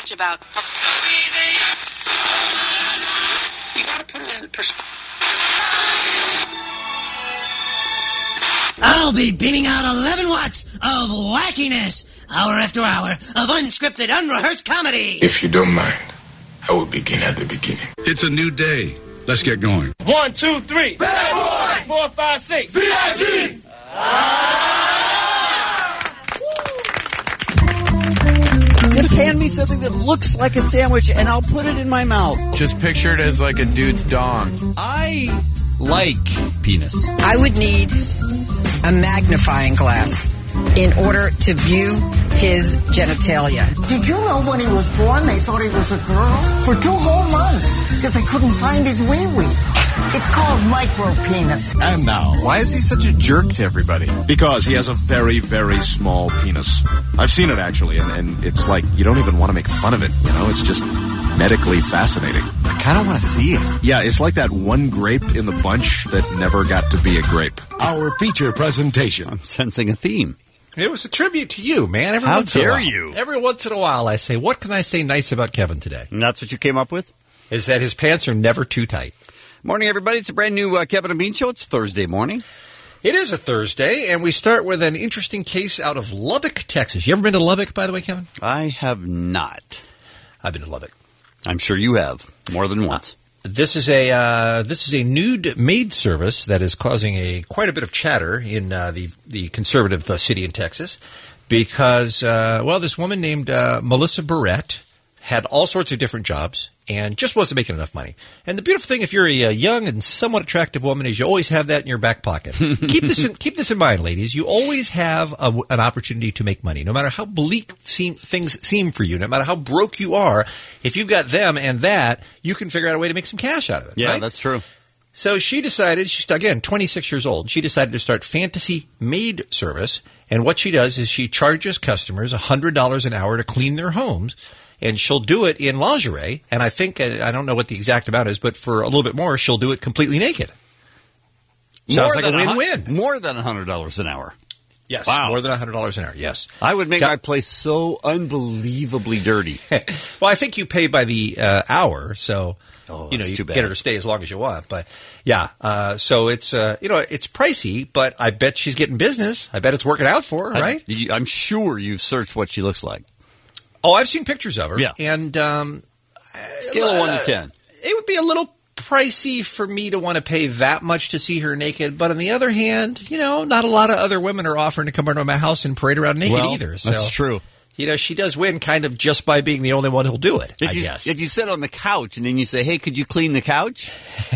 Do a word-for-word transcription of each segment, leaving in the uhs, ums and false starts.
much about. You gotta put it in perspective. I'll be beaming out eleven watts of wackiness, hour after hour of unscripted, unrehearsed comedy. If you don't mind, I will begin at the beginning. It's a new day. Let's get going. One, two, three. Bad boy. Four, five, six. B I G. Just hand me something that looks like a sandwich, and I'll put it in my mouth. Just picture it as like a dude's dong. I like penis. I would need a magnifying glass in order to view his genitalia. Did you know when he was born they thought he was a girl? For two whole months, because they couldn't find his wee-wee. It's called micro-penis. And now, why is he such a jerk to everybody? Because he has a very, very small penis. I've seen it, actually, and, and it's like you don't even want to make fun of it, you know? It's just medically fascinating. I kind of want to see it. Yeah, it's like that one grape in the bunch that never got to be a grape. Our feature presentation. I'm sensing a theme. It was a tribute to you, man. Every How once in a dare while. you? Every once in a while I say, what can I say nice about Kevin today? And that's what you came up with? Is that his pants are never too tight. Morning, everybody. It's a brand new uh, Kevin and Bean Show. It's Thursday morning. It is a Thursday, and we start with an interesting case out of Lubbock, Texas. You ever been to Lubbock, by the way, Kevin? I have not. I've been to Lubbock. I'm sure you have, more than once. Uh, this is a uh, this is a nude maid service that is causing a quite a bit of chatter in uh, the the conservative uh, city in Texas because uh, well, this woman named uh, Melissa Barrett had all sorts of different jobs and just wasn't making enough money. And the beautiful thing, if you're a, a young and somewhat attractive woman, is you always have that in your back pocket. keep this in, keep this in mind, ladies. You always have a, an opportunity to make money, no matter how bleak seem, things seem for you, no matter how broke you are. If you've got them and that, you can figure out a way to make some cash out of it. Yeah, right? That's true. So she decided, she's again twenty-six years old, she decided to start Fantasy Maid Service. And what she does is she charges customers one hundred dollars an hour to clean their homes. And she'll do it in lingerie, and I think, uh, I don't know what the exact amount is, but for a little bit more, she'll do it completely naked. Sounds like a win-win. More than one hundred dollars an hour. Yes, wow. More than one hundred dollars an hour, yes. I would make Got- my place so unbelievably dirty. Well, I think you pay by the uh, hour, so oh, you know that's you too bad. get her to stay as long as you want. But yeah, uh, so it's uh, you know it's pricey, but I bet she's getting business. I bet it's working out for her, right? I, I'm sure you've searched what she looks like. Oh, I've seen pictures of her. Yeah. And um, Scale of one to ten. It would be a little pricey for me to want to pay that much to see her naked. But on the other hand, you know, not a lot of other women are offering to come over to my house and parade around naked well, either. So, that's true. You know, she does win kind of just by being the only one who'll do it, If I you, guess. If you sit on the couch and then you say, hey, could you clean the couch?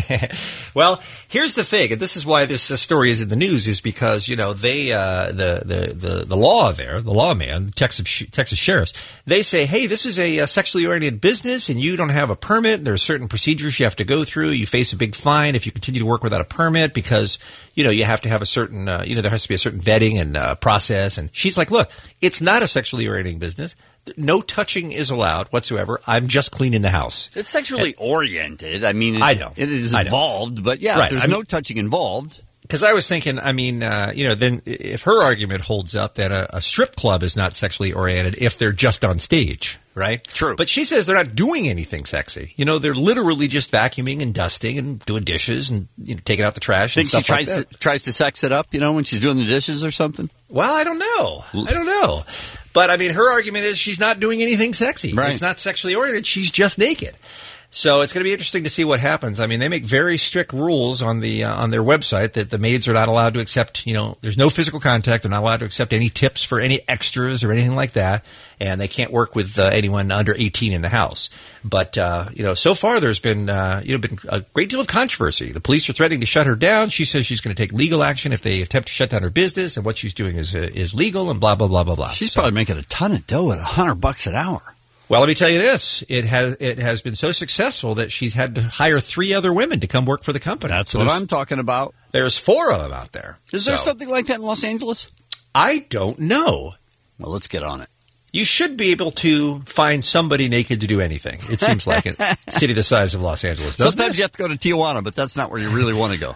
Well, here's the thing, and this is why this uh, story is in the news, is because, you know, they, uh, the, the, the, the law there, the lawman, Texas, Texas sheriffs, they say, hey, this is a, a sexually oriented business and you don't have a permit. There are certain procedures you have to go through. You face a big fine if you continue to work without a permit because, you know, you have to have a certain, uh, you know, there has to be a certain vetting and uh, process. And she's like, look, it's not a sexually oriented business. No touching is allowed whatsoever. I'm just cleaning the house. It's sexually and, oriented. I mean, it, I know. It is I involved, know. but yeah, right. there's I mean, no touching involved. Because I was thinking, I mean, uh, you know, then if her argument holds up that a, a strip club is not sexually oriented if they're just on stage, right? True. But she says they're not doing anything sexy. You know, they're literally just vacuuming and dusting and doing dishes and you know, taking out the trash and Think stuff she tries like that. to tries to sex it up, you know, when she's doing the dishes or something? Well, I don't know. I don't know. But, I mean, her argument is she's not doing anything sexy. Right. It's not sexually oriented. She's just naked. So it's going to be interesting to see what happens. I mean, they make very strict rules on the uh, on their website that the maids are not allowed to accept, you know, there's no physical contact. They're not allowed to accept any tips for any extras or anything like that. And they can't work with uh, anyone under eighteen in the house. But, uh, you know, so far there's been, uh, you know, been a great deal of controversy. The police are threatening to shut her down. She says she's going to take legal action if they attempt to shut down her business and what she's doing is uh, is legal and blah, blah, blah, blah, blah. She's so, probably making a ton of dough at a hundred bucks an hour. Well, let me tell you this. It has it has been so successful that she's had to hire three other women to come work for the company. That's so what I'm talking about. There's four of them out there. Is so, there something like that in Los Angeles? I don't know. Well, let's get on it. You should be able to find somebody naked to do anything. It seems like a city the size of Los Angeles. Sometimes it? you have to go to Tijuana, but that's not where you really want to go.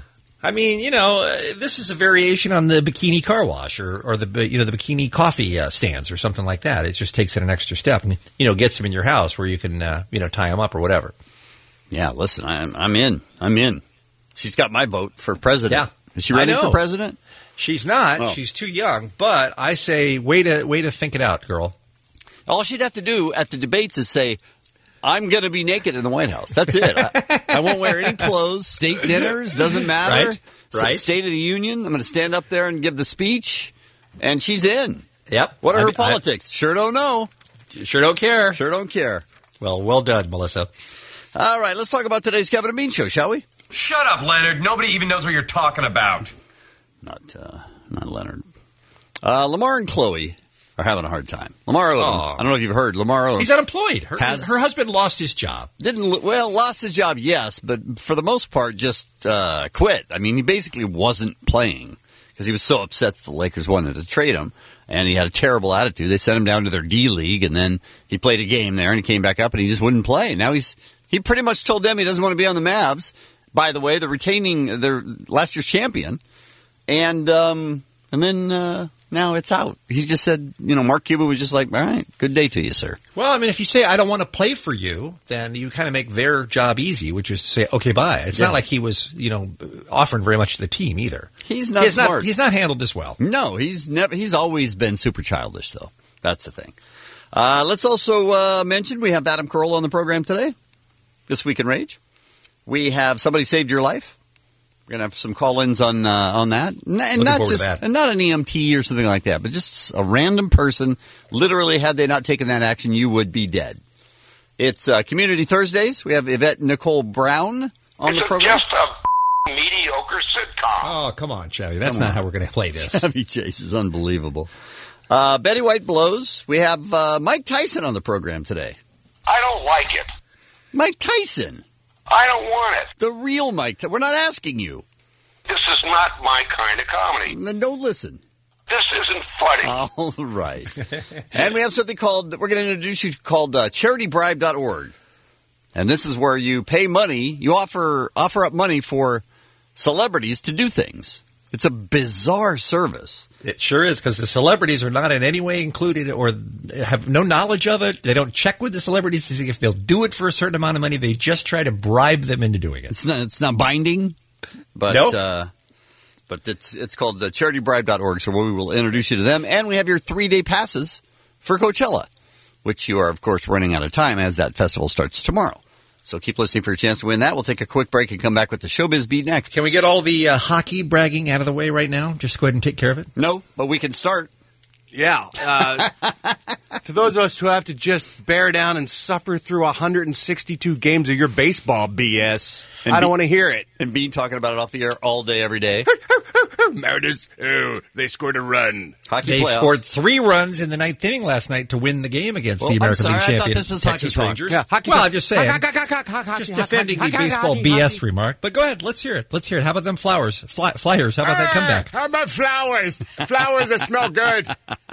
I mean, you know, uh, this is a variation on the bikini car wash or, or the you know the bikini coffee uh, stands or something like that. It just takes it an extra step and, you know, gets them in your house where you can, uh, you know, tie them up or whatever. Yeah, listen, I'm, I'm in. I'm in. She's got my vote for president. Yeah. Is she ready for president? She's not. Oh. She's too young. But I say, way to way to think it out, girl. All she'd have to do at the debates is say, I'm going to be naked in the White House. That's it. I, I won't wear any clothes. State dinners, doesn't matter. Right. Right. State of the Union. I'm going to stand up there and give the speech, and she's in. Yep. What are I her mean, politics? I, sure don't know. Sure don't care. Sure don't care. Well, well done, Melissa. All right, let's talk about today's Kevin and Bean Show, shall we? Shut up, Leonard. Nobody even knows what you're talking about. Not, uh, not Leonard. Uh, Lamar and Chloe are having a hard time. Lamar Odom. Oh. I don't know if you've heard. Lamar Odom. He's unemployed. Her, has, her husband lost his job. Didn't well, lost his job, yes, but for the most part, just uh, quit. I mean, he basically wasn't playing because he was so upset that the Lakers wanted to trade him, and he had a terrible attitude. They sent him down to their D League, and then he played a game there, and he came back up, and he just wouldn't play. Now he's he pretty much told them he doesn't want to be on the Mavs. By the way, they're retaining their last year's champion, and um, and then. Uh, Now it's out. He just said, you know, Mark Cuban was just like, all right, good day to you, sir. Well, I mean, if you say, I don't want to play for you, then you kind of make their job easy, which is to say, okay, bye. It's yeah. not like he was, you know, offering very much to the team either. He's not he's smart. Not, he's not handled this well. No, he's never. He's always been super childish, though. That's the thing. Uh, let's also uh, mention we have Adam Carolla on the program today, This Week in Rage. We have Somebody Saved Your Life. We're going to have some call-ins on uh, on that. And Looking not forward just to that. and not an E M T or something like that, but just a random person. Literally, had they not taken that action, you would be dead. It's uh, Community Thursdays. We have Yvette Nicole Brown on it's the program. It's just a mediocre sitcom. Oh, come on, Chevy. That's Come not on. how we're going to play this. Chevy Chase is unbelievable. Uh, Betty White blows. We have uh, Mike Tyson on the program today. I don't like it. Mike Tyson. I don't want it. The real Mike Tyson. We're not asking you. This is not my kind of comedy. Then don't listen. This isn't funny. All right. And we have something called, we're going to introduce you called uh, charity bribe dot org. And this is where you pay money, you offer offer up money for celebrities to do things. It's a bizarre service. It sure is, because the celebrities are not in any way included or have no knowledge of it. They don't check with the celebrities to see if they'll do it for a certain amount of money. They just try to bribe them into doing it. It's not, it's not binding. But nope. uh, but it's it's called uh, charity bribe dot org, so we will introduce you to them. And we have your three-day passes for Coachella, which you are, of course, running out of time as that festival starts tomorrow. So keep listening for your chance to win that. We'll take a quick break and come back with the Showbiz Beat next. Can we get all the uh, hockey bragging out of the way right now? Just go ahead and take care of it? No, but we can start. Yeah. Uh, to those of us who have to just bear down and suffer through one hundred sixty-two games of your baseball B S, and I don't Be- want to hear it. And Bean talking about it off the air all day, every day. Mariners, oh, they scored a run. Hockey they playoffs. scored three runs in the ninth inning last night to win the game against Well, the American I'm sorry, League I thought champion this was Texas hockey talk. Rangers. Yeah, hockey well, talk. I'm just saying, Hockey, hockey, hockey, hockey, just hockey, defending hockey, the hockey, baseball hockey, B S hockey. remark. But go ahead, let's hear it. Let's hear it. How about them flowers? Fly, flyers, how about that comeback? How about flowers? Flowers that smell good.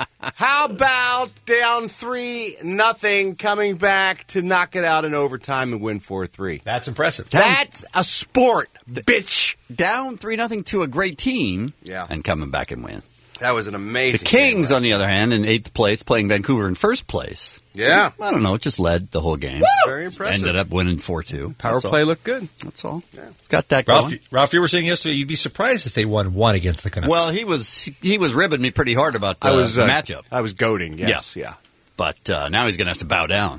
How about down three nothing, coming back to knock it out in overtime and win four three? That's impressive. That's a sport, bitch. Down three nothing to a great team, Yeah. and coming back and win. That was an amazing The Kings, game. on the other hand, in eighth place, playing Vancouver in first place. Yeah. I don't know, just led the whole game. Very impressive. Ended up winning four two. Power That's play all. looked good. That's all. Yeah. Got that Ralph, going. Ralph, you were saying yesterday you'd be surprised if they won one against the Canucks. Well, he was he was ribbing me pretty hard about the, I was the uh, matchup. I was goading. Yes, yeah. But uh, now he's going to have to bow down.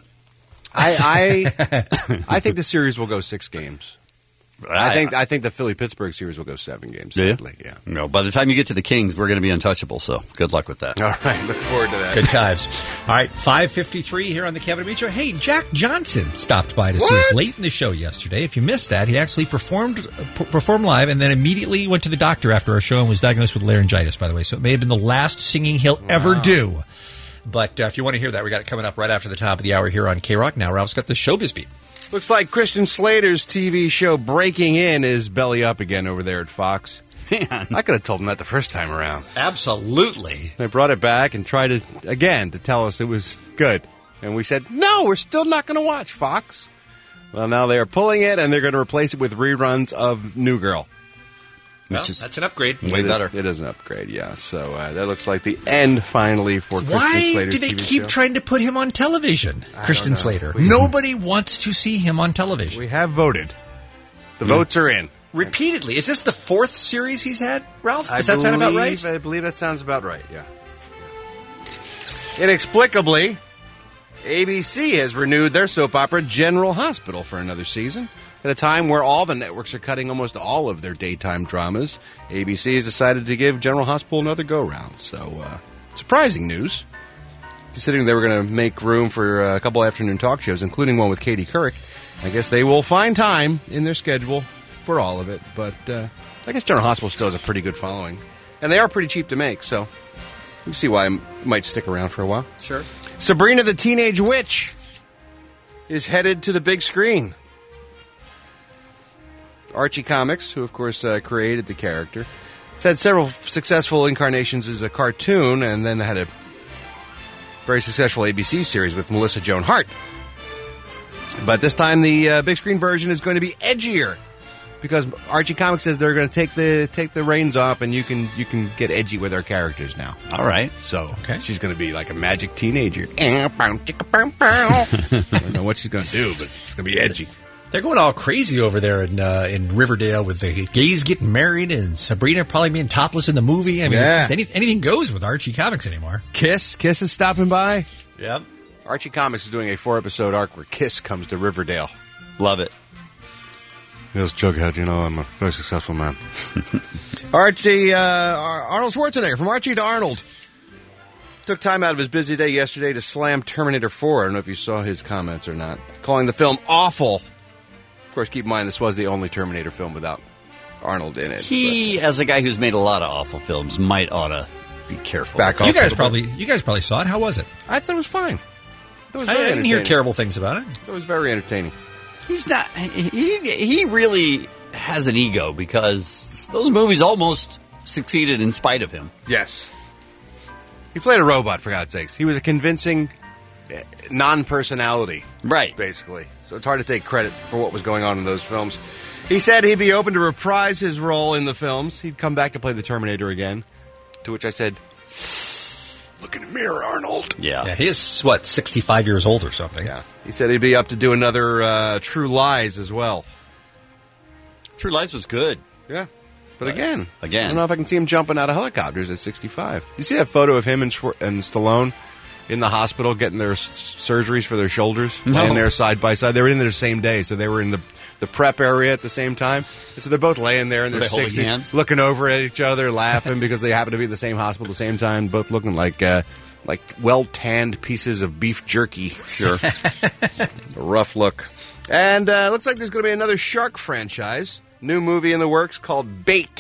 I I, I think the series will go six games. I think I think the Philly Pittsburgh series will go seven games. Do you? Sadly, yeah. No, by the time you get to the Kings, we're going to be untouchable. So good luck with that. All right, look forward to that. Good times. All right, five fifty-three here on the Kevin and Bean Show. Hey, Jack Johnson stopped by to see us late in the show yesterday. If you missed that, he actually performed p- performed live and then immediately went to the doctor after our show and was diagnosed with laryngitis, by the way. So it may have been the last singing he'll wow. ever do. But uh, if you want to hear that, we got it coming up right after the top of the hour here on K-Rock. Now, Ralph's got the Showbiz Beat. Looks like Christian Slater's T V show Breaking In is belly up again over there at Fox. Man. I could have told him that the first time around. Absolutely. They brought it back and tried to, again, to tell us it was good. And we said, no, we're still not going to watch, Fox. Well, now they are pulling it, and they're going to replace it with reruns of New Girl. Well, Which is that's an upgrade. way it better. Is, it is an upgrade, yeah. So uh, that looks like the end, finally, for Christian Why Slater's do they T V keep show. trying to put him on television? Christian know. Slater. We- Nobody wants to see him on television. We have voted. The votes are in. Repeatedly. Is this the fourth series he's had, Ralph? I Does that sound about right? believe- I believe that sounds about right, yeah. Inexplicably, A B C has renewed their soap opera General Hospital for another season. At a time where all the networks are cutting almost all of their daytime dramas, A B C has decided to give General Hospital another go-round. So, uh, surprising news. Considering they were going to make room for uh, a couple afternoon talk shows, including one with Katie Couric, I guess they will find time in their schedule for all of it. But uh, I guess General Hospital still has a pretty good following. And they are pretty cheap to make, so you can see why I might stick around for a while. Sure. Sabrina the Teenage Witch is headed to the big screen. Archie Comics, who of course uh, created the character, it's had several successful incarnations as a cartoon, and then had a very successful A B C series with Melissa Joan Hart. But this time the uh, big screen version is going to be edgier, because Archie Comics says they're going to take the take the reins off, and you can you can get edgy with our characters now. All right. So okay. She's going to be like a magic teenager. I don't know what she's going to do, but it's going to be edgy. They're going all crazy over there in uh, in Riverdale with the gays getting married and Sabrina probably being topless in the movie. I mean, Yeah. it's just any, anything goes with Archie Comics anymore. Kiss, Kiss is stopping by. Yep. Archie Comics is doing a four-episode arc where Kiss comes to Riverdale. Love it. Yes, Jughead, you know, I'm a very successful man. Archie, uh, Ar- Arnold Schwarzenegger, from Archie to Arnold, took time out of his busy day yesterday to slam Terminator four. I don't know if you saw his comments or not. Calling the film awful. Of course, keep in mind, this was the only Terminator film without Arnold in it. He, as a guy who's made a lot of awful films, might ought to be careful. Back You off guys a little probably you guys probably saw it. How was it? I thought it was fine. It was I, very I didn't hear entertaining. terrible things about it. It was very entertaining. He's not. He he really has an ego because those movies almost succeeded in spite of him. Yes. He played a robot, for God's sakes. He was a convincing eh, non-personality. Right. Basically. So it's hard to take credit for what was going on in those films. He said he'd be open to reprise his role in the films. He'd come back to play the Terminator again. To which I said, look in the mirror, Arnold. Yeah. Yeah, he is, what, sixty-five years old or something. Yeah. He said he'd be up to do another uh, True Lies as well. True Lies was good. Yeah. But Right. again, Again. I don't know if I can see him jumping out of helicopters at sixty-five. You see that photo of him and, Schwar- and Stallone in the hospital getting their s- surgeries for their shoulders? No. Laying there side by side. They were in there the same day, so they were in the, the prep area at the same time. And so they're both laying there in Were their they holding sixties, hands? looking over at each other, laughing because they happen to be at the same hospital at the same time, both looking like uh, like well-tanned pieces of beef jerky. Sure. A rough look. And uh, looks like there's going to be another shark franchise. New movie in the works called Bait.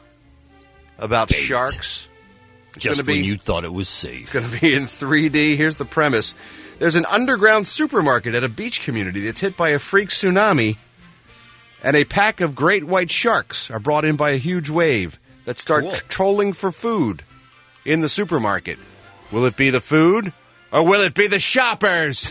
About Bait. sharks. It's Just gonna be, when you thought it was safe. It's going to be in three D. Here's the premise. There's an underground supermarket at a beach community that's hit by a freak tsunami, and a pack of great white sharks are brought in by a huge wave that start Cool. trolling for food in the supermarket. Will it be the food, or will it be the shoppers?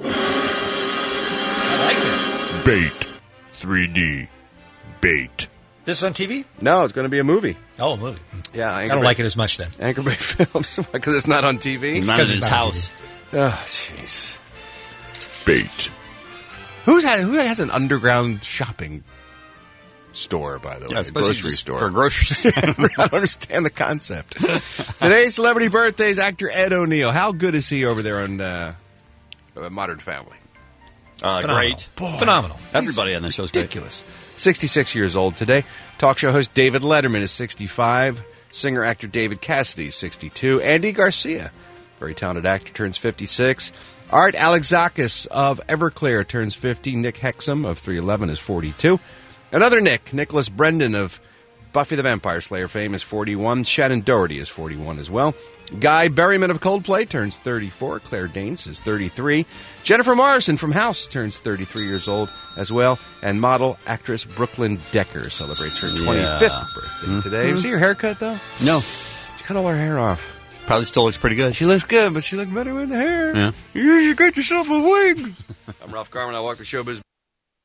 I like it. Bait. three D. Bait. This is on T V? No, it's going to be a movie. Oh, a movie. Yeah, I don't like it as much then. Anchor Bay Films, because it's not on T V. Not Because in it's his not on house. Oh, jeez. Bait. Who's had, who has an underground shopping store, by the way? Yeah, a especially grocery just store. for a grocery store. I don't understand the concept. Today's celebrity birthday is actor Ed O'Neill. How good is he over there on uh, Modern Family? Uh, Phenomenal. great. Phenomenal. Everybody on the show's great. Ridiculous. sixty-six years old today. Talk show host David Letterman is sixty-five. Singer-actor David Cassidy is sixty-two. Andy Garcia, very talented actor, turns fifty-six. Art Alexakis of Everclear turns fifty. Nick Hexum of three eleven is forty-two. Another Nick, Nicholas Brendan of Buffy the Vampire Slayer fame is forty-one. Shannon Doherty is forty-one as well. Guy Berryman of Coldplay turns thirty-four. Claire Danes is thirty-three. Jennifer Morrison from House turns thirty-three years old as well. And model actress Brooklyn Decker celebrates her twenty-fifth Yeah. birthday Mhm. today. Was it your haircut, though? No. She cut all her hair off. Probably still looks pretty good. She looks good, but she looked better with the hair. Yeah. You should get yourself a wig. I'm Ralph Garman. I walk the showbiz.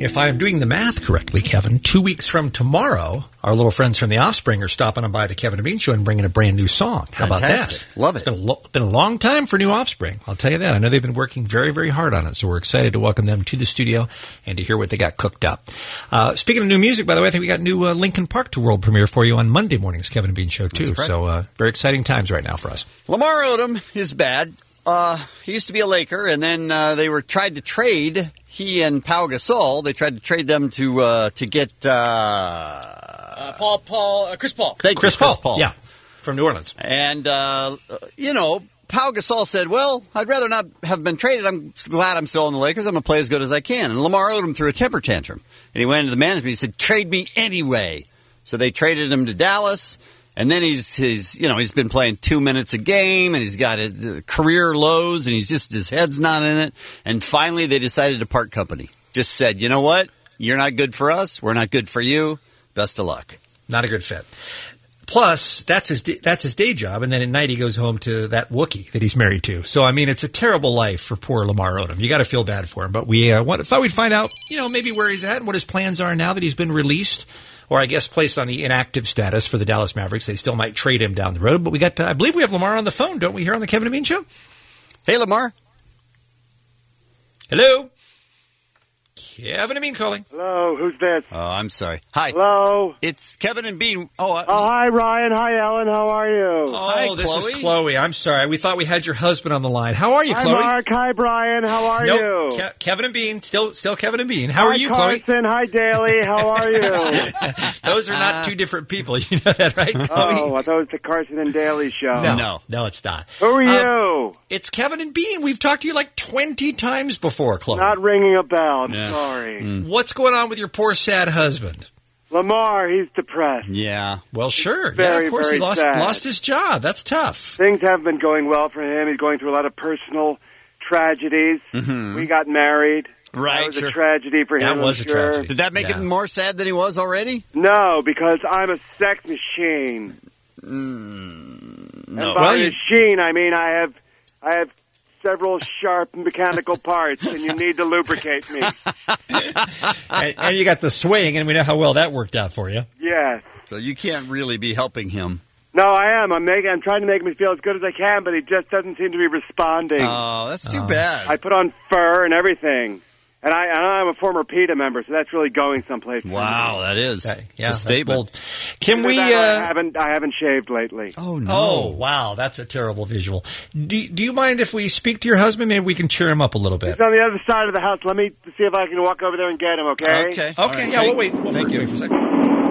if I am doing the math correctly, Kevin, two weeks from tomorrow, our little friends from The Offspring are stopping by the Kevin and Bean Show and bringing a brand new song. How Fantastic. about that? Love it. It's been a, lo- been a long time for New Offspring. I'll tell you that. I know they've been working very, very hard on it, so we're excited to welcome them to the studio and to hear what they got cooked up. Uh, speaking of new music, by the way, I think we got new uh, Linkin Park to world premiere for you on Monday morning's Kevin and Bean Show, too. So uh, very exciting times right now for us. Lamar Odom is bad. Uh, he used to be a Laker, and then uh, they were tried to trade he and Pau Gasol. They tried to trade them to uh, to get uh, uh, Paul Paul uh, Chris Paul. Thank Chris, you, Chris Paul. Paul, yeah, from New Orleans. And uh, you know, Pau Gasol said, "Well, I'd rather not have been traded. I'm glad I'm still in the Lakers. I'm going to play as good as I can." And Lamar Odom threw a temper tantrum, and he went into the management. He said, "Trade me anyway." So they traded him to Dallas. And then he's, he's, you know, he's been playing two minutes a game, and he's got a, career lows, and he's just, his head's not in it. And finally, they decided to part company. Just said, you know what? You're not good for us. We're not good for you. Best of luck. Not a good fit. Plus, that's his that's his day job, and then at night he goes home to that Wookiee that he's married to. So, I mean, it's a terrible life for poor Lamar Odom. You got to feel bad for him. But we uh, want, thought we'd find out, you know, maybe where he's at and what his plans are now that he's been released, or I guess placed on the inactive status for the Dallas Mavericks. They still might trade him down the road. But we got, to, I believe we have Lamar on the phone, don't we, here on the Kevin and Bean Show? Hey, Lamar. Hello. Kevin and Bean calling. Hello, who's this? Oh, I'm sorry. Hi. Hello. It's Kevin and Bean. Oh, uh, oh, hi, Ryan. Hi, Ellen. How are you? Oh, hi, this Chloe. is Chloe. I'm sorry. We thought we had your husband on the line. How are you, hi, Chloe? Hi, Mark. Hi, Brian. How are nope. you? Ke- Kevin and Bean. Still still Kevin and Bean. How hi, are you, Carson. Chloe? Hi, Daly. How are you? Those are not two different people. You know that, right, Chloe? Oh, I thought it was the Carson and Daly show. No, no, no it's not. Who are um, you? It's Kevin and Bean. We've talked to you like twenty times before, Chloe. Not ringing a bell. I'm Yeah. sorry. Mm. What's going on with your poor, sad husband? Lamar, he's depressed. Yeah. Well, sure. Very, yeah, of course very he lost sad. lost his job. That's tough. Things haven't been going well for him. He's going through a lot of personal tragedies. Mm-hmm. We got married. Right. That was sure. a tragedy for That him. was I'm a sure. tragedy. Did that make Yeah. him more sad than he was already? No, because I'm a sex machine. Mm, And no. by Well, you- machine, I mean I have, I have several sharp mechanical parts, and you need to lubricate me. and, and you got the swing, and we know how well that worked out for you. Yes. So you can't really be helping him. No, I am. I'm making. I'm trying to make him feel as good as I can, but he just doesn't seem to be responding. Oh, that's too Oh. bad. I put on fur and everything, and I, and I'm a former PETA member, so that's really going someplace. for Wow, me. that is. That- It's yeah, a that's statement. bold. Can Either we? that or I Uh, haven't. I haven't shaved lately. Oh no. oh, wow, that's a terrible visual. Do, do you mind if we speak to your husband? Maybe we can cheer him up a little bit. He's on the other side of the house. Let me see if I can walk over there and get him. Okay. Okay. All Okay, right. yeah, we'll wait. We'll Thank wait you. for a second.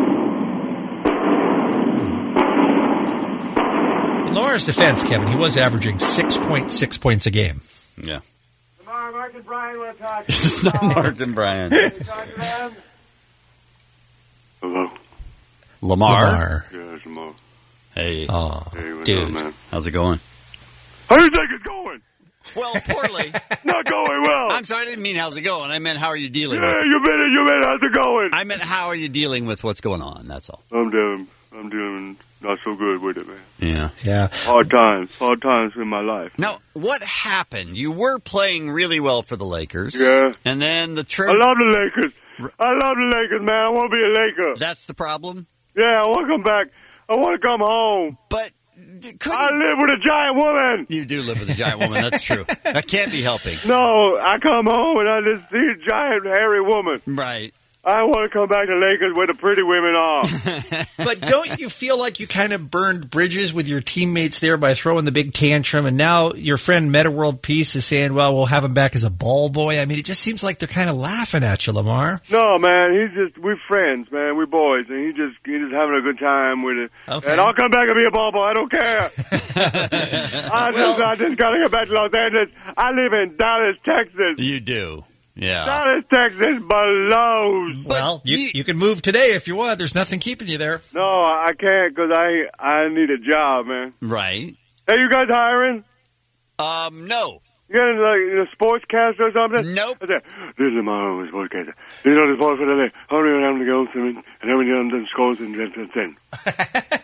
In Laura's defense, Kevin, he was averaging six point six points a game. Yeah. Tomorrow, Mark and Brian want to talk to you. It's not Mark and Brian. Can you talk to them? Hello. Lamar. Lamar. Yes, Lamar. Hey. Oh, Hey, what's dude. up, man? How's it going? How do you think it's going? Well, poorly. Not going well. I'm sorry, I didn't mean how's it going. I meant how are you dealing Yeah, with it. you mean it, you mean how's it going? I meant how are you dealing with what's going on, that's all. I'm doing, I'm doing not so good with it, man. Yeah. Yeah. Hard times, hard times in my life. Now, what happened? You were playing really well for the Lakers. Yeah. And then the I trip. love the Lakers. I love the Lakers, man. I want to be a Laker. That's the problem? Yeah, I want to come back. I want to come home. But couldn't... I live with a giant woman. You do live with a giant woman, that's true. That can't be helping. No, I come home and I just see a giant hairy woman. Right. I want to come back to Lakers where the pretty women are. But don't you feel like you kind of burned bridges with your teammates there by throwing the big tantrum, and now your friend Meta World Peace is saying, well, we'll have him back as a ball boy? I mean, it just seems like they're kind of laughing at you, Lamar. No, man, he's just, we're friends, man. We're boys, and he just, he's just having a good time with it. Okay. And I'll come back and be a ball boy. I don't care. I, just, I just got to get back to Los Angeles. I live in Dallas, Texas. You do. Yeah. Dallas, Texas blows. Well, you, you can move today if you want. There's nothing keeping you there. No, I can't because I, I need a job, man. Right. Hey, you guys hiring? Um, no. You got like a sportscast or something? Nope. I said, this is my own sportscaster. This is the sport for the day. How do you have to go to me? And how many of them scores and then.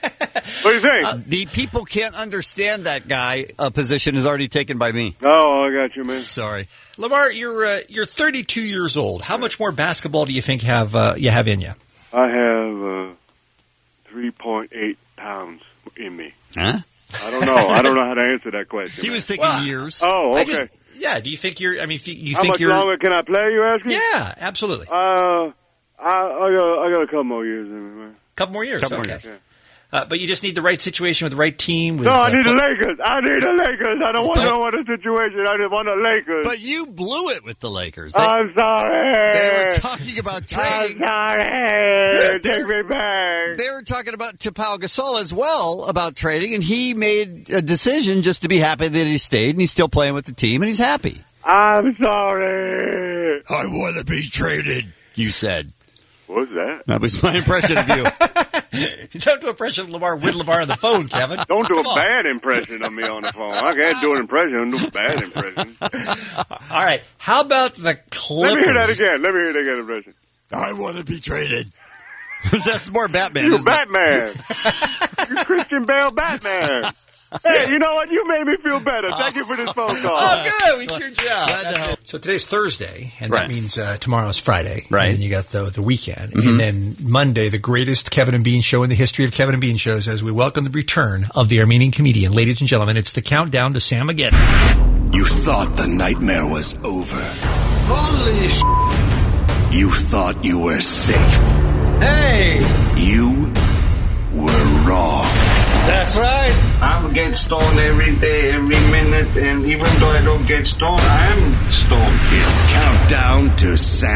do you think? Uh, the people can't understand that guy. A position is already taken by me. Oh, I got you, man. Sorry. Lamar, you're uh, you're thirty-two years old. How much more basketball do you think have uh, you have in you? I have uh, three point eight pounds in me. Huh? I don't know. I don't know how to answer that question. He man. was thinking Well, years. Oh, I okay. just- yeah. Do you think you're? I mean, if you, you how think much you're? longer can I play, you asking? Yeah, absolutely. Uh, I, I, got, I got a couple more years in me, man. Couple more years. Couple more okay. years. Uh, but you just need the right situation with the right team. With, No, I uh, need the pl- Lakers. I need the Lakers. I don't want no other situation. I just want the Lakers. But you blew it with the Lakers. They, I'm sorry. they were talking about trading. I'm sorry. Take me back. They were talking about Pau Gasol as well about trading, and he made a decision just to be happy that he stayed, and he's still playing with the team, and he's happy. I'm sorry. I want to be traded, you said. What's that? That was my impression of you. Don't do an impression of Lamar with Lamar on the phone, Kevin. Don't do Come a on. bad impression of me on the phone. I can't do an impression. Do a bad impression. All right. How about the Clippers? Let me hear that again. Let me hear that again impression. I want to be traded. That's more Batman, You isn't Batman. You Christian Bale Batman. Hey, you know what? You made me feel better. Thank you for this phone call. Oh, good. We cured you out. Glad to help. So today's Thursday, and Right. that means uh, tomorrow's Friday. Right. And then you got the the weekend. Mhm. And then Monday, the greatest Kevin and Bean show in the history of Kevin and Bean shows, as we welcome the return of the Armenian comedian. Ladies and gentlemen, it's the countdown to Samageddon. You thought the nightmare was over. Holy sh! You thought you were safe. Hey! You were wrong. That's right. I'm get stoned every day, every minute, and even though I don't get stoned, I'm stoned. It's countdown to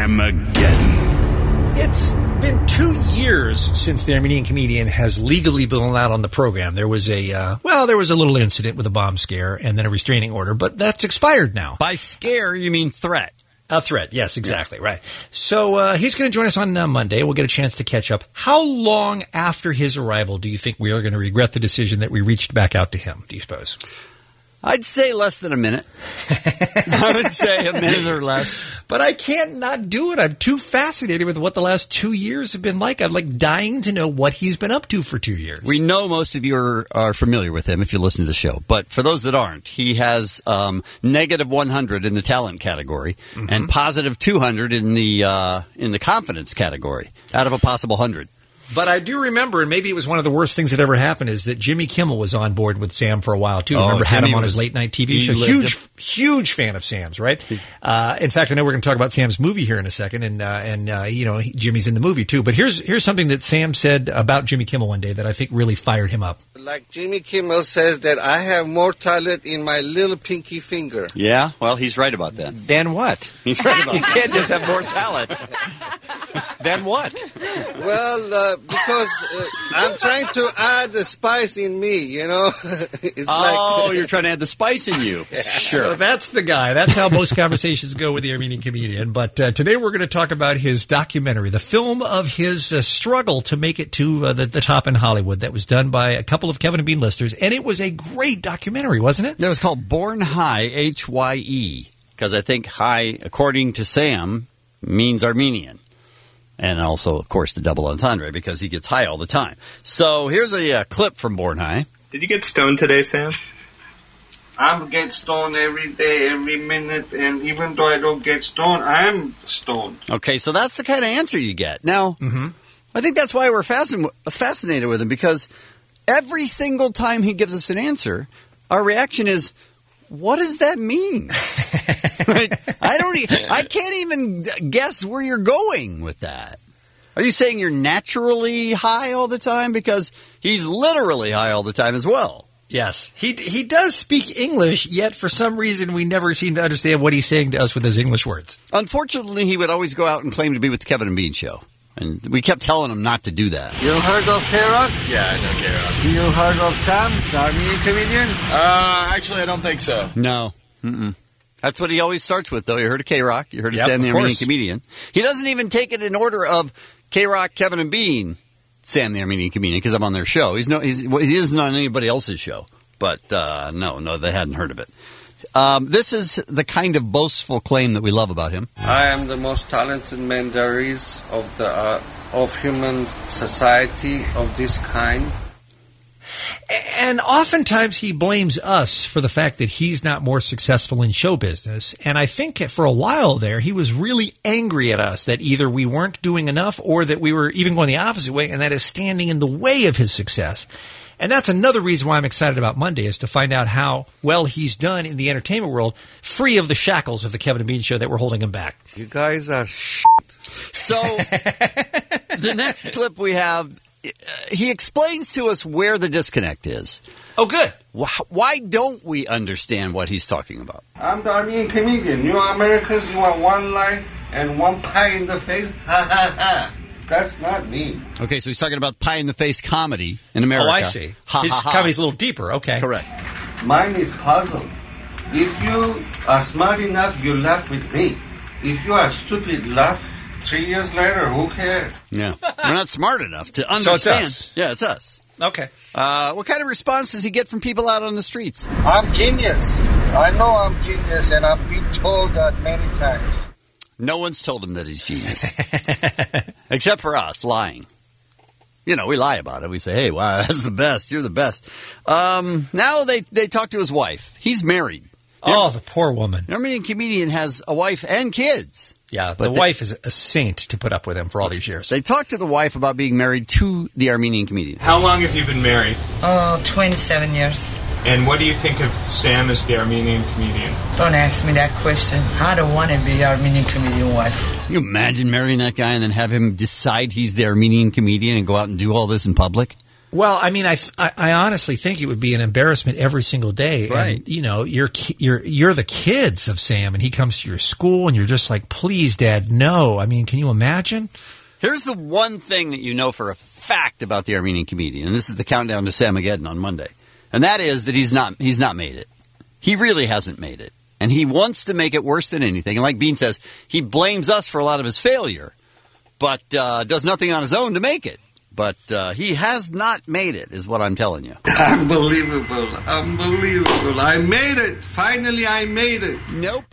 Samageddon. It's been two years since the Armenian comedian has legally been allowed on the program. There was a, uh, well, there was a little incident with a bomb scare and then a restraining order, but that's expired now. By scare, you mean threat. A threat, yes, exactly, right. So uh, he's going to join us on uh, Monday. We'll get a chance to catch up. How long after his arrival do you think we are going to regret the decision that we reached back out to him, do you suppose? I'd say less than a minute. I would say a minute or less. But I can't not do it. I'm too fascinated with what the last two years have been like. I'm like dying to know what he's been up to for two years. We know most of you are, are familiar with him if you listen to the show. But for those that aren't, he has um, negative one hundred in the talent category Mm-hmm. and positive two hundred in the uh, in the confidence category out of a possible one hundred. But I do remember, and maybe it was one of the worst things that ever happened, is that Jimmy Kimmel was on board with Sam for a while, too. Oh, Remember, had Jimmy him on was- his late-night T V he show. lived Huge, it. huge fan of Sam's, right? Uh, in fact, I know we're going to talk about Sam's movie here in a second, and, uh, and uh, you know, he, Jimmy's in the movie, too. But here's here's something that Sam said about Jimmy Kimmel one day that I think really fired him up. Like Jimmy Kimmel says that I have more talent in my little pinky finger. Yeah, well, he's right about that. Then what? He's right about You that. can't just have more talent. Then what? Well, uh, because uh, I'm trying to add the spice in me, you know. It's Oh, like you're trying to add the spice in you. Sure. So that's the guy. That's how most conversations go with the Armenian comedian. But uh, today we're going to talk about his documentary, the film of his uh, struggle to make it to uh, the, the top in Hollywood that was done by a couple of Kevin and Bean listeners. And it was a great documentary, wasn't it? It was called Born High, H Y E, because I think high, according to Sam, means Armenian. And also, of course, the double entendre, because he gets high all the time. So here's a uh, clip from Born High. Did you get stoned today, Sam? I'm get stoned every day, every minute, and even though I don't get stoned, I'm stoned. Okay, so that's the kind of answer you get. Now, Mm-hmm. I think that's why we're fascin- fascinated with him, because every single time he gives us an answer, our reaction is, what does that mean? Like, I don't. E- I can't even guess where you're going with that. Are you saying you're naturally high all the time? Because he's literally high all the time as well. Yes. He he does speak English, yet for some reason we never seem to understand what he's saying to us with those English words. Unfortunately, he would always go out and claim to be with the Kevin and Bean show. And we kept telling him not to do that. You heard of K-Rock? Yeah, I know K-Rock. You heard of Sam, the Armenian comedian? Uh, actually, I don't think so. No. Mm-mm. That's what he always starts with, though. You heard of K-Rock. You heard of Yep, Sam the of Armenian course. comedian. He doesn't even take it in order of K-Rock, Kevin and Bean, Sam the Armenian comedian, because I'm on their show. He's no, he's, well, he isn't on anybody else's show. But uh, no, no, they hadn't heard of it. Um, this is the kind of boastful claim that we love about him. I am the most talented man there is of the uh, of human society of this kind. And oftentimes he blames us for the fact that he's not more successful in show business. And I think for a while there, he was really angry at us that either we weren't doing enough or that we were even going the opposite way, and that is standing in the way of his success. And that's another reason why I'm excited about Monday, is to find out how well he's done in the entertainment world, free of the shackles of the Kevin and Bean Show that were holding him back. You guys are shit. So, the next clip we have, uh, he explains to us where the disconnect is. Oh, good. Why, why don't we understand what he's talking about? I'm the Armenian comedian. You Americans, you want one line and one pie in the face? Ha ha ha. That's not me. Okay, so he's talking about pie-in-the-face comedy in America. Oh, I see. Ha, His ha, ha. comedy's a little deeper. Okay. Correct. Mine is puzzle. If you are smart enough, you laugh with me. If you are stupid, laugh three years later. Who cares? Yeah. We're not smart enough to So understand. it's us. Yeah, it's us. Okay. Uh, what kind of response does he get from people out on the streets? I'm genius. I know I'm genius, and I've been told that many times. No one's told him that he's genius. Except for us, lying. You know, we lie about it. We say, hey, wow, that's the best. You're the best. Um, now they, they talk to his wife. He's married. Oh, the poor woman. The Armenian comedian has a wife and kids. Yeah, But the they- wife is a saint to put up with him for all these years. They talked to the wife about being married to the Armenian comedian. How long have you been married? Oh, twenty-seven years. And what do you think of Sam as the Armenian comedian? Don't ask me that question. I don't want to be Armenian comedian wife. Can you imagine marrying that guy and then have him decide he's the Armenian comedian and go out and do all this in public? Well, I mean, I, I, I honestly think it would be an embarrassment every single day. Right. And, you know, you're, ki- you're, you're the kids of Sam, and he comes to your school, and you're just like, please, Dad, no. I mean, can you imagine? Here's the one thing that you know for a fact about the Armenian comedian, and this is the countdown to Samageddon on Monday, and that is that he's not he's not made it. He really hasn't made it. And he wants to make it worse than anything. And like Bean says, he blames us for a lot of his failure, but uh, does nothing on his own to make it. But uh, he has not made it, is what I'm telling you. Unbelievable. Unbelievable. I made it. Finally, I made it. Nope.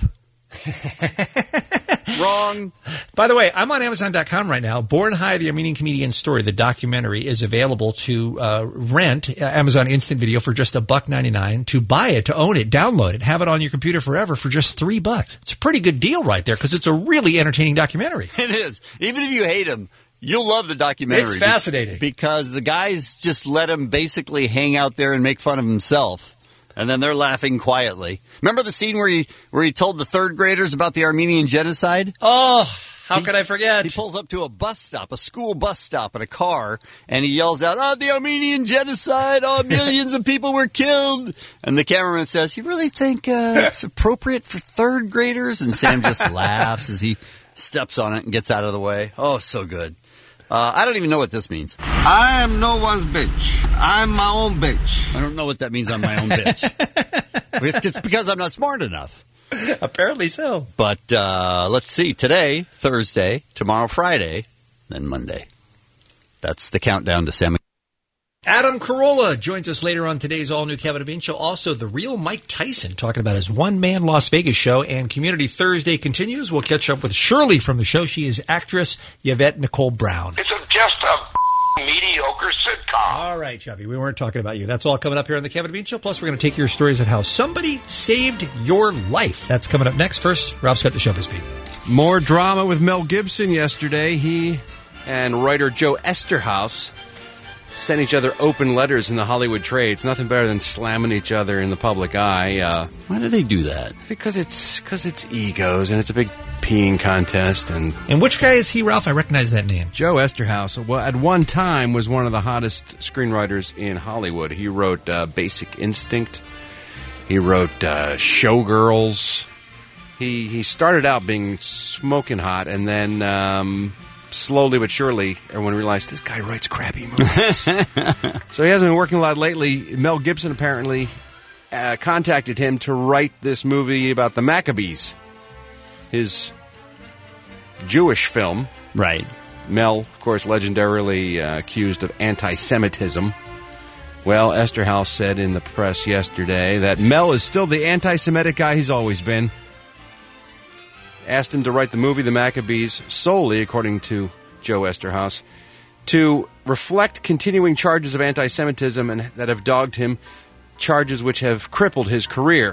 Wrong. By the way, I'm on Amazon dot com right now. Born High, the Armenian Comedian Story, the documentary, is available to uh, rent uh, Amazon Instant Video for just a buck ninety-nine. To buy it, to own it, download it, have it on your computer forever for just three bucks. It's a pretty good deal right there because it's a really entertaining documentary. It is. Even if you hate him, you'll love the documentary. It's fascinating. Because the guys just let him basically hang out there and make fun of himself. And then they're laughing quietly. Remember the scene where he where he told the third graders about the Armenian genocide? Oh, how He- could I forget? He pulls up to a bus stop, a school bus stop in a car, and he yells out, oh, the Armenian genocide, oh, millions of people were killed. And the cameraman says, you really think uh, it's appropriate for third graders? And Sam just laughs as he steps on it and gets out of the way. Oh, so good. Uh, I don't even know what this means. I am no one's bitch. I'm my own bitch. I don't know what that means on my own bitch. It's because I'm not smart enough. Apparently so. But uh, let's see. Today, Thursday, tomorrow, Friday, then Monday. That's the countdown to Sam. Adam Carolla joins us later on today's all-new Kevin and Bean Show. Also, the real Mike Tyson talking about his one-man Las Vegas show. And Community Thursday continues. We'll catch up with Shirley from the show. She is actress Yvette Nicole Brown. It's a, just a mediocre sitcom. All right, Chubby, we weren't talking about you. That's all coming up here on the Kevin and Bean Show. Plus, we're going to take your stories of how somebody saved your life. That's coming up next. First, Ralph's got the showbiz beat. More drama with Mel Gibson yesterday. He and writer Joe Esterhaus sent each other open letters in the Hollywood trade. It's nothing better than slamming each other in the public eye. Uh, Why do they do that? Because it's because it's egos, and it's a big peeing contest. And And which guy is he, Ralph? I recognize that name. Joe Esterhaus, well, at one time, was one of the hottest screenwriters in Hollywood. He wrote uh, Basic Instinct. He wrote uh, Showgirls. He he started out being smoking hot, and then um, slowly but surely, everyone realized this guy writes crappy movies. So he hasn't been working a lot lately. Mel Gibson apparently uh, contacted him to write this movie about the Maccabees, his Jewish film. Right. Mel, of course, legendarily uh, accused of anti-Semitism. Well, Esterhaus said in the press yesterday that Mel is still the anti-Semitic guy he's always been. Asked him to write the movie The Maccabees solely, according to Joe Esterhaus, to reflect continuing charges of anti-Semitism and that have dogged him, charges which have crippled his career.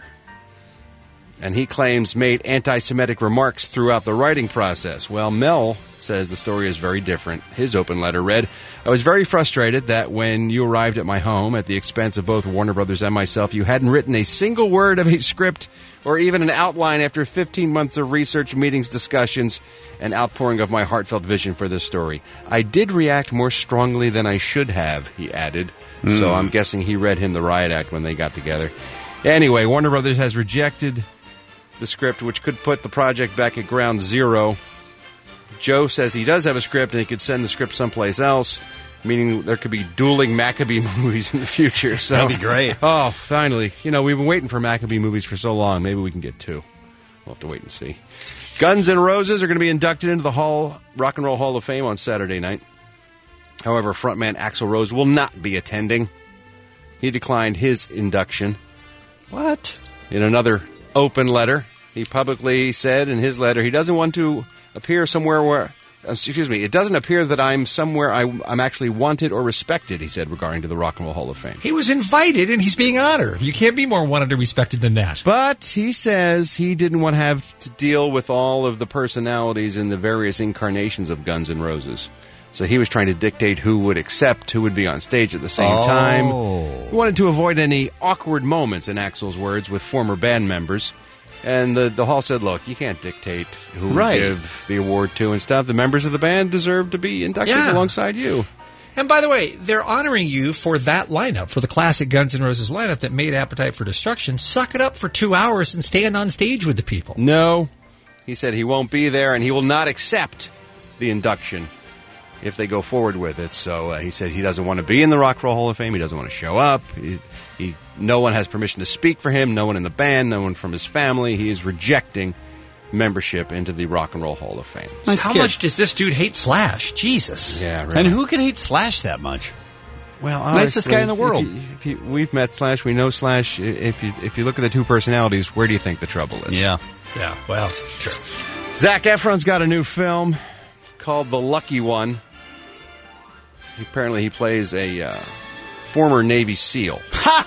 And he claims made anti-Semitic remarks throughout the writing process. Well, Mel says the story is very different. His open letter read, I was very frustrated that when you arrived at my home at the expense of both Warner Brothers and myself, you hadn't written a single word of a script or even an outline after fifteen months of research, meetings, discussions, and outpouring of my heartfelt vision for this story. I did react more strongly than I should have, he added. Mm. So I'm guessing he read him the riot act when they got together. Anyway, Warner Brothers has rejected the script, which could put the project back at ground zero. Joe says he does have a script and he could send the script someplace else, meaning there could be dueling Maccabee movies in the future. So, that'd be great. Oh, finally. You know, we've been waiting for Maccabee movies for so long. Maybe we can get two. We'll have to wait and see. Guns N' Roses are going to be inducted into the Hall Rock and Roll Hall of Fame on Saturday night. However, frontman Axl Rose will not be attending. He declined his induction. What? In another open letter, he publicly said in his letter he doesn't want to appear somewhere where, excuse me, it doesn't appear that I'm somewhere I, I'm actually wanted or respected, he said, regarding to the Rock and Roll Hall of Fame. He was invited and he's being honored. You can't be more wanted or respected than that. But he says he didn't want to have to deal with all of the personalities in the various incarnations of Guns N' Roses. So he was trying to dictate who would accept, who would be on stage at the same oh. time. He wanted to avoid any awkward moments, in Axl's words, with former band members. And the, the hall said, look, you can't dictate who right. we give the award to and stuff. The members of the band deserve to be inducted yeah. alongside you. And by the way, they're honoring you for that lineup, for the classic Guns N' Roses lineup that made Appetite for Destruction. Suck it up for two hours and stand on stage with the people. No. He said he won't be there and he will not accept the induction if they go forward with it. So uh, he said he doesn't want to be in the Rock and Roll Hall of Fame. He doesn't want to show up. He, he, no one has permission to speak for him. No one in the band. No one from his family. He is rejecting membership into the Rock and Roll Hall of Fame. Nice How kid. much does this dude hate Slash? Jesus. Yeah, really. And who can hate Slash that much? Well, nicest guy in the world. If you, if you, we've met Slash. We know Slash. If you if you look at the two personalities, where do you think the trouble is? Yeah. Yeah. Well, sure. Zac Efron's got a new film called The Lucky One. Apparently, he plays a uh, former Navy SEAL.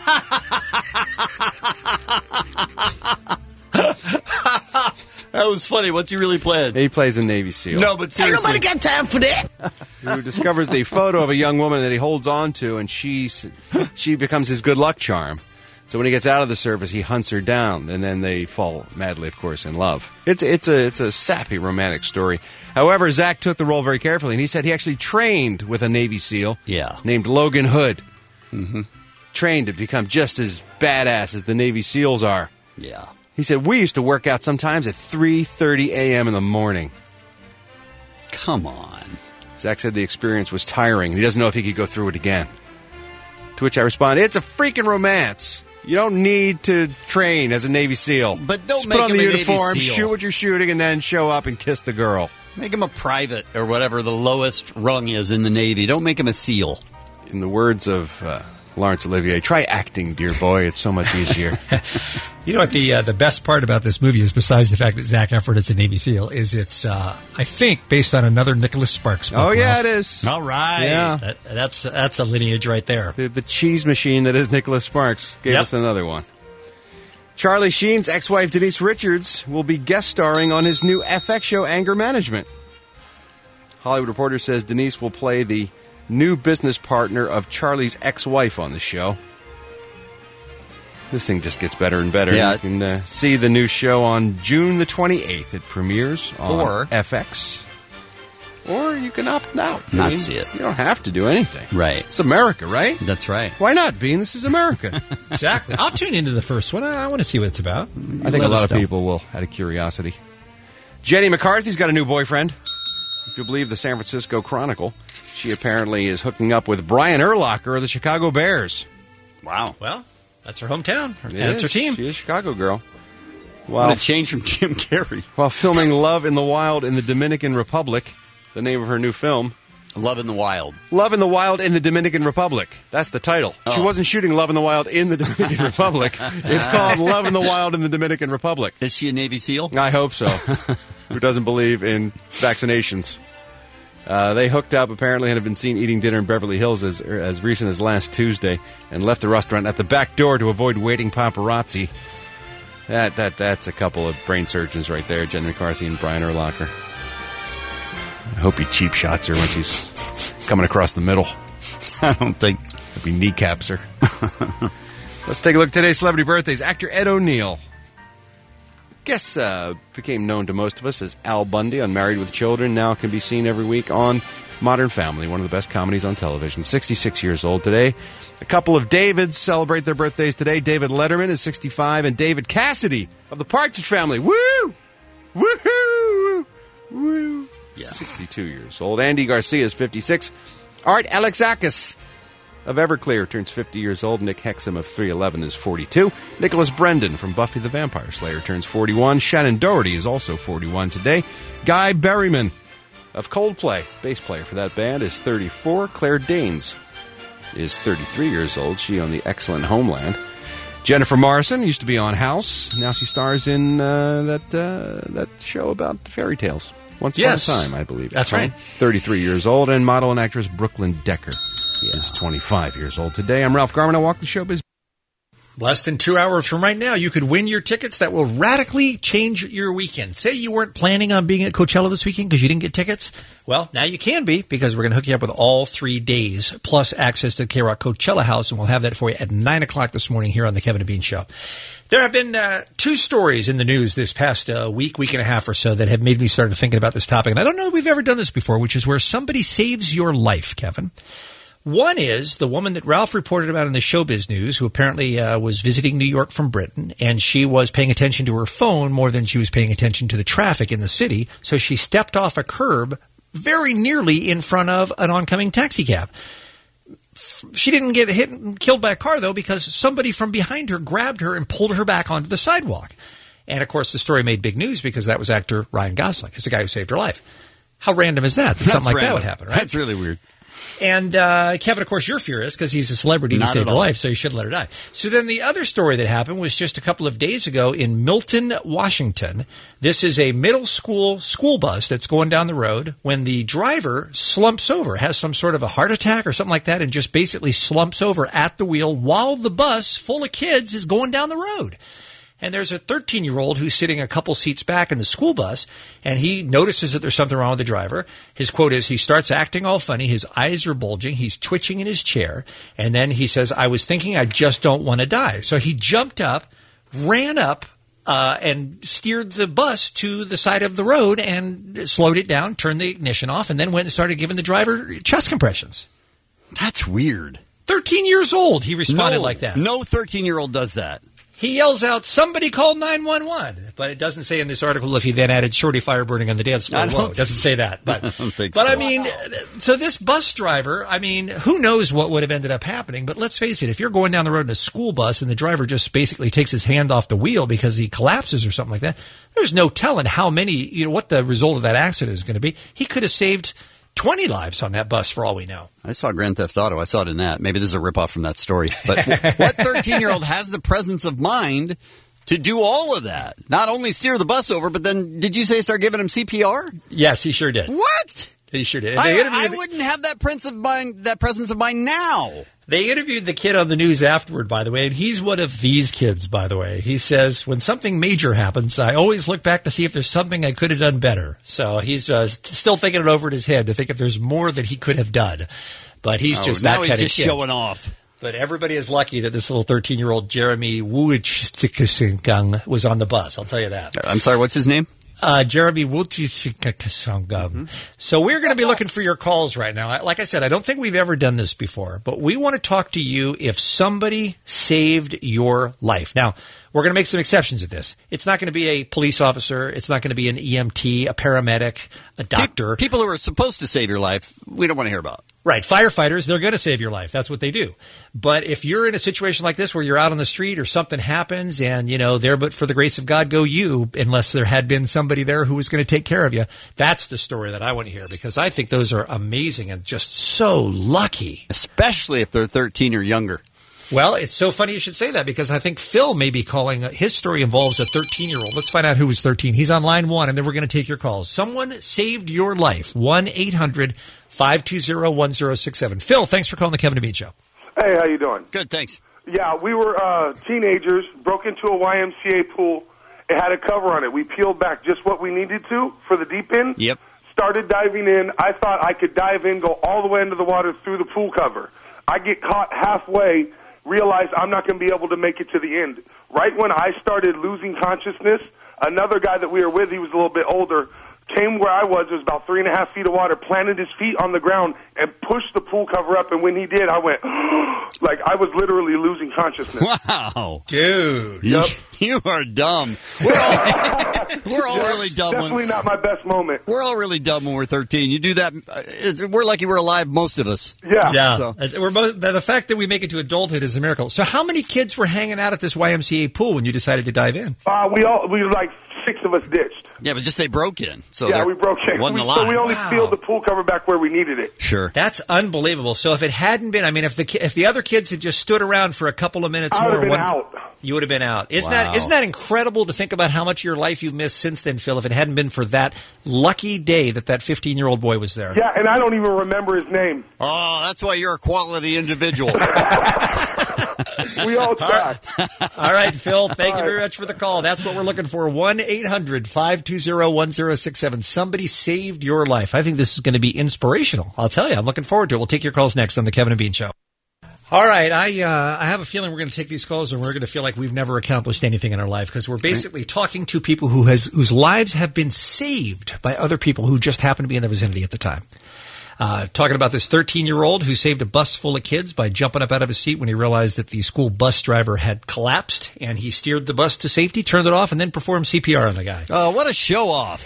That was funny. What's he really playing? He plays a Navy SEAL. No, but seriously. Ain't nobody got time for that. Who discovers the photo of a young woman that he holds on to, and she, she becomes his good luck charm. So when he gets out of the service, he hunts her down, and then they fall madly, of course, in love. It's it's a it's a sappy romantic story. However, Zach took the role very carefully, and he said he actually trained with a Navy SEAL yeah. named Logan Hood. Mm-hmm. Trained to become just as badass as the Navy SEALs are. Yeah. He said, we used to work out sometimes at three thirty a.m. in the morning. Come on. Zach said the experience was tiring. He doesn't know if he could go through it again. To which I responded, it's a freaking romance. You don't need to train as a Navy SEAL. But don't Just make put on him the a uniform, Navy SEAL. shoot what you're shooting, and then show up and kiss the girl. Make him a private or whatever the lowest rung is in the Navy. Don't make him a SEAL. In the words of uh, Laurence Olivier, try acting, dear boy. It's so much easier. You know what the uh, the best part about this movie is, besides the fact that Zac Efron is a Navy SEAL, is it's, uh, I think, based on another Nicholas Sparks book. Oh, yeah, Ralph. it is. All right. Yeah. That, that's, that's a lineage right there. The, the cheese machine that is Nicholas Sparks gave Yep. us another one. Charlie Sheen's ex-wife Denise Richards will be guest starring on his new F X show Anger Management. Hollywood Reporter says Denise will play the new business partner of Charlie's ex-wife on the show. This thing just gets better and better. Yeah. You can uh, see the new show on June the twenty-eighth. It premieres on Or- F X. Or you can opt out. I Not mean, see it. You don't have to do anything. Right. It's America, right? That's right. Why not, Bean? This is America. Exactly. I'll tune into the first one. I, I want to see what it's about. I think Let a lot us of know. people will, out of curiosity. Jenny McCarthy's got a new boyfriend. If you believe the San Francisco Chronicle, she apparently is hooking up with Brian Urlacher of the Chicago Bears. Wow. Well, that's her hometown. It That's her is. team. She is a Chicago girl. What While, a change from Jim Carrey. while filming Love in the Wild in the Dominican Republic, the name of her new film. Love in the Wild. Love in the Wild in the Dominican Republic. That's the title. Oh. She wasn't shooting Love in the Wild in the Dominican Republic. It's called Love in the Wild in the Dominican Republic. Is she a Navy SEAL? I hope so. Who doesn't believe in vaccinations? Uh, they hooked up, apparently, and have been seen eating dinner in Beverly Hills as as recent as last Tuesday, and left the restaurant at the back door to avoid waiting paparazzi. That that that's a couple of brain surgeons right there, Jen McCarthy and Brian Urlacher. I hope he cheap shots her when she's coming across the middle. I don't think. It'd be kneecaps her. Let's take a look at today's celebrity birthdays. Actor Ed O'Neill. Guess uh, became known to most of us as Al Bundy on Married with Children. Now can be seen every week on Modern Family, one of the best comedies on television. sixty-six years old today. A couple of Davids celebrate their birthdays today. David Letterman is sixty-five, and David Cassidy of the Partridge Family. Woo! Woo-hoo! Woo! Yeah. sixty-two years old. Andy Garcia is fifty-six. Art Alexakis of Everclear turns fifty years old. Nick Hexum of three eleven is forty-two. Nicholas Brendan from Buffy the Vampire Slayer turns forty-one. Shannon Doherty is also forty-one today. Guy Berryman of Coldplay, bass player for that band, is thirty-four. Claire Danes is thirty-three years old. She on the excellent Homeland. Jennifer Morrison used to be on House. Now she stars in uh, that uh, that show about fairy tales. Once yes. Upon a Time, I believe. That's right. thirty-three years old. And model and actress Brooklyn Decker yeah. is twenty-five years old today. I'm Ralph Garman. I walk the showbiz. Less than two hours from right now, you could win your tickets that will radically change your weekend. Say you weren't planning on being at Coachella this weekend because you didn't get tickets. Well, now you can be, because we're going to hook you up with all three days, plus access to the K-Rock Coachella House, and we'll have that for you at nine o'clock this morning here on the Kevin and Bean Show. There have been uh, two stories in the news this past uh, week, week and a half or so that have made me start thinking about this topic. And I don't know if we've ever done this before, which is where somebody saves your life, Kevin. One is the woman that Ralph reported about in the Showbiz News, who apparently uh, was visiting New York from Britain, and she was paying attention to her phone more than she was paying attention to the traffic in the city. So she stepped off a curb very nearly in front of an oncoming taxi cab. She didn't get hit and killed by a car, though, because somebody from behind her grabbed her and pulled her back onto the sidewalk. And, of course, the story made big news because that was actor Ryan Gosling. It's the guy who saved her life. How random is that? that something like random. that would happen, right? That's really weird. And uh, Kevin, of course, you're furious because he's a celebrity who saved her life, so you should let her die. So then the other story that happened was just a couple of days ago in Milton, Washington. This is a middle school school bus that's going down the road when the driver slumps over, has some sort of a heart attack or something like that, and just basically slumps over at the wheel while the bus full of kids is going down the road. And there's a thirteen-year-old who's sitting a couple seats back in the school bus, and he notices that there's something wrong with the driver. His quote is, he starts acting all funny. His eyes are bulging. He's twitching in his chair. And then he says, I was thinking I just don't want to die. So he jumped up, ran up, uh, and steered the bus to the side of the road and slowed it down, turned the ignition off, and then went and started giving the driver chest compressions. That's weird. thirteen years old, he responded no, like that. No thirteen-year-old does that. He yells out, somebody call nine one one. But it doesn't say in this article if he then added shorty fire burning on the dance floor. Whoa, it doesn't say that. But, I don't think but so. I mean, so this bus driver, I mean, who knows what would have ended up happening. But let's face it, if you're going down the road in a school bus and the driver just basically takes his hand off the wheel because he collapses or something like that, there's no telling how many, you know, what the result of that accident is going to be. He could have saved twenty lives on that bus for all we know. I saw Grand Theft Auto. I saw it in that. Maybe this is a ripoff from that story. But what thirteen-year-old has the presence of mind to do all of that? Not only steer the bus over, but then, did you say start giving him C P R? Yes, he sure did. What? He sure did. I, I I wouldn't have that presence of mind, that presence of mind now. They interviewed the kid on the news afterward, by the way, and he's one of these kids, by the way. He says, when something major happens, I always look back to see if there's something I could have done better. So he's uh, still thinking it over in his head to think if there's more that he could have done. But he's oh, just now that he's kind just of kid. showing off. But everybody is lucky that this little thirteen-year-old Jeremy Wuchikasingkung was on the bus. I'll tell you that. I'm sorry, what's his name? Uh, Jeremy Wuchikasingkung. Mm-hmm. So we're going to be looking for your calls right now. Like I said, I don't think we've ever done this before, but we want to talk to you if somebody saved your life. Now, we're going to make some exceptions at this. It's not going to be a police officer. It's not going to be an E M T, a paramedic, a doctor. People who are supposed to save your life, we don't want to hear about. Right. Firefighters, they're going to save your life. That's what they do. But if you're in a situation like this where you're out on the street or something happens and, you know, there but for the grace of God go you, unless there had been somebody there who was going to take care of you, that's the story that I want to hear because I think those are amazing and just so lucky. Especially if they're thirteen or younger. Well, it's so funny you should say that because I think Phil may be calling. His story involves a thirteen-year-old. Let's find out who was thirteen. He's on line one, and then we're going to take your calls. Someone saved your life. one eight hundred five two zero one zero six seven. Phil, thanks for calling the Kevin and Bean Show. Hey, how you doing? Good, thanks. Yeah, we were uh, teenagers, broke into a Y M C A pool. It had a cover on it. We peeled back just what we needed to for the deep end. Yep. Started diving in. I thought I could dive in, go all the way into the water through the pool cover. I get caught halfway, realize I'm not going to be able to make it to the end. Right when I started losing consciousness, another guy that we were with, he was a little bit older, came where I was. It was about three and a half feet of water, planted his feet on the ground, and pushed the pool cover up. And when he did, I went, like I was literally losing consciousness. Wow. Dude. Yep. You are dumb. We're all, we're all Yeah, really dumb. Definitely when, not my best moment. We're all really dumb when we're thirteen. You do that, uh, it's, we're lucky we're alive, most of us. Yeah. Yeah. So. Uh, We're both, the the fact that we make it to adulthood is a miracle. So how many kids were hanging out at this Y M C A pool when you decided to dive in? Uh, we all, we were like six of us ditched. Yeah, but just they broke in. So yeah, there we broke in. Wasn't We, a lot. so we only Wow. peeled the pool cover back where we needed it. Sure. That's unbelievable. So if it hadn't been, I mean, if the ki- if the other kids had just stood around for a couple of minutes I would more, have been one- out. you would have been out. Isn't Wow. that isn't that incredible to think about how much of your life you've missed since then, Phil? If it hadn't been for that lucky day that that fifteen-year-old boy was there. Yeah, and I don't even remember his name. Oh, that's why you're a quality individual. We all tried. All right, Phil, thank All you very right. much for the call. That's what we're looking for. one eight hundred five two zero one zero six seven. Somebody saved your life. I think this is going to be inspirational. I'll tell you, I'm looking forward to it. We'll take your calls next on the Kevin and Bean Show. All right, I uh, I have a feeling we're going to take these calls and we're going to feel like we've never accomplished anything in our life because we're basically talking to people who has whose lives have been saved by other people who just happen to be in the vicinity at the time. Uh, talking about this thirteen-year-old who saved a bus full of kids by jumping up out of his seat when he realized that the school bus driver had collapsed, and he steered the bus to safety, turned it off, and then performed C P R on the guy. Oh, what a show-off.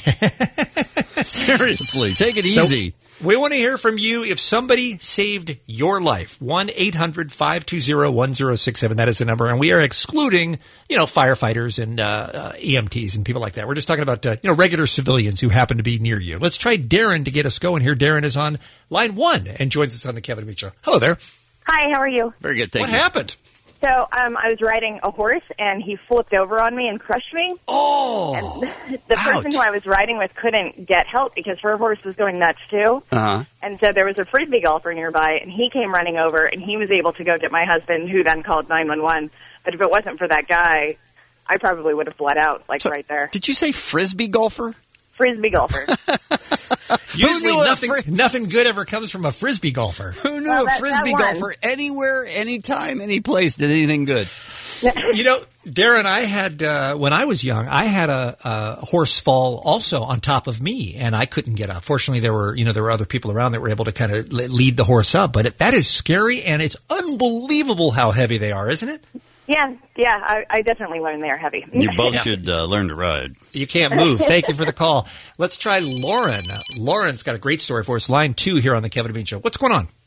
Seriously, take it So, easy. we want to hear from you if somebody saved your life. one eight hundred five two zero one zero six seven. That is the number. And we are excluding, you know, firefighters and uh, uh, E M Ts and people like that. We're just talking about, uh, you know, regular civilians who happen to be near you. Let's try Darren to get us going here. Darren is on line one and joins us on the Kevin and Bean Show. Hello there. Hi, how are you? Very good, thank what you. What happened? So um, I was riding a horse, and he flipped over on me and crushed me. Oh! And the person who I was riding with couldn't get help because her horse was going nuts, too. Uh-huh. And so there was a Frisbee golfer nearby, and he came running over, and he was able to go get my husband, who then called nine one one. But if it wasn't for that guy, I probably would have bled out, like, So, right there. Did you say Frisbee golfer? Frisbee golfer. Usually knew a nothing fri- nothing good ever comes from a Frisbee golfer. Who knew Well, a that- Frisbee that one. golfer anywhere, anytime, any place did anything good? You know, Darren, I had, uh, when I was young, I had a, a horse fall also on top of me, and I couldn't get up. Fortunately, there were, you know, there were other people around that were able to kind of lead the horse up, but it, that is scary, and it's unbelievable how heavy they are, isn't it? Yeah, yeah, I, I definitely learned they are heavy. You both Yeah. should uh, learn to ride. You can't move. Thank you for the call. Let's try Lauren. Lauren's got a great story for us. Line two here on the Kevin and Bean Show. What's going on?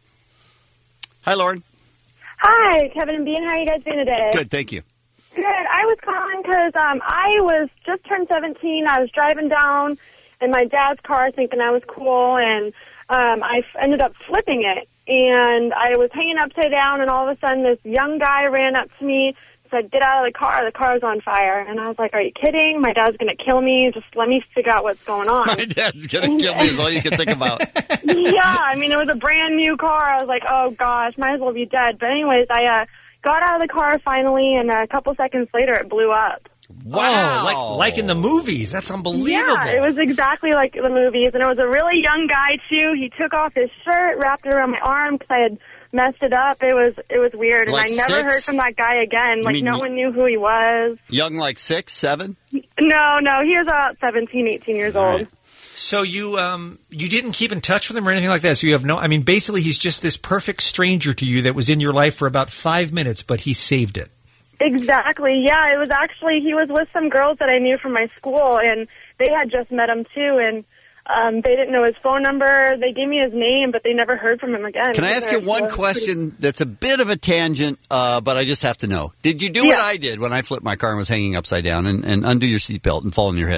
Hi, Lauren. Hi, Kevin and Bean. How are you guys doing today? Good, thank you. Good. I was calling because um, I was just turned seventeen. I was driving down in my dad's car thinking I was cool, and um, I f- ended up flipping it. And I was hanging upside down, and all of a sudden this young guy ran up to me, said, "Get out of the car. The car's on fire." And I was like, "Are you kidding? My dad's going to kill me. Just let me figure out what's going on." My dad's going to kill me is all you can think about. Yeah, I mean, it was a brand new car. I was like, oh, gosh, might as well be dead. But anyways, I uh, got out of the car finally, and a couple seconds later, it blew up. Wow. Like, like in the movies. That's unbelievable. Yeah, it was exactly like the movies. And it was a really young guy, too. He took off his shirt, wrapped it around my arm because I had messed it up. It was it was weird. And Like I never six? heard from that guy again. You Like, mean no you- one knew who he was. Young, like six, seven? No, no, he was about seventeen, eighteen years old. So you um you didn't keep in touch with him or anything like that. So you have no. I mean, basically, he's just this perfect stranger to you that was in your life for about five minutes, but he saved it. Exactly. Yeah, it was actually, he was with some girls that I knew from my school, and they had just met him, too, and um, they didn't know his phone number. They gave me his name, but they never heard from him again. Can I ask you one It was question that's a bit of a tangent, uh, but I just have to know? Did you do what Yeah. I did when I flipped my car and was hanging upside down and, and undo your seatbelt and fall on your head?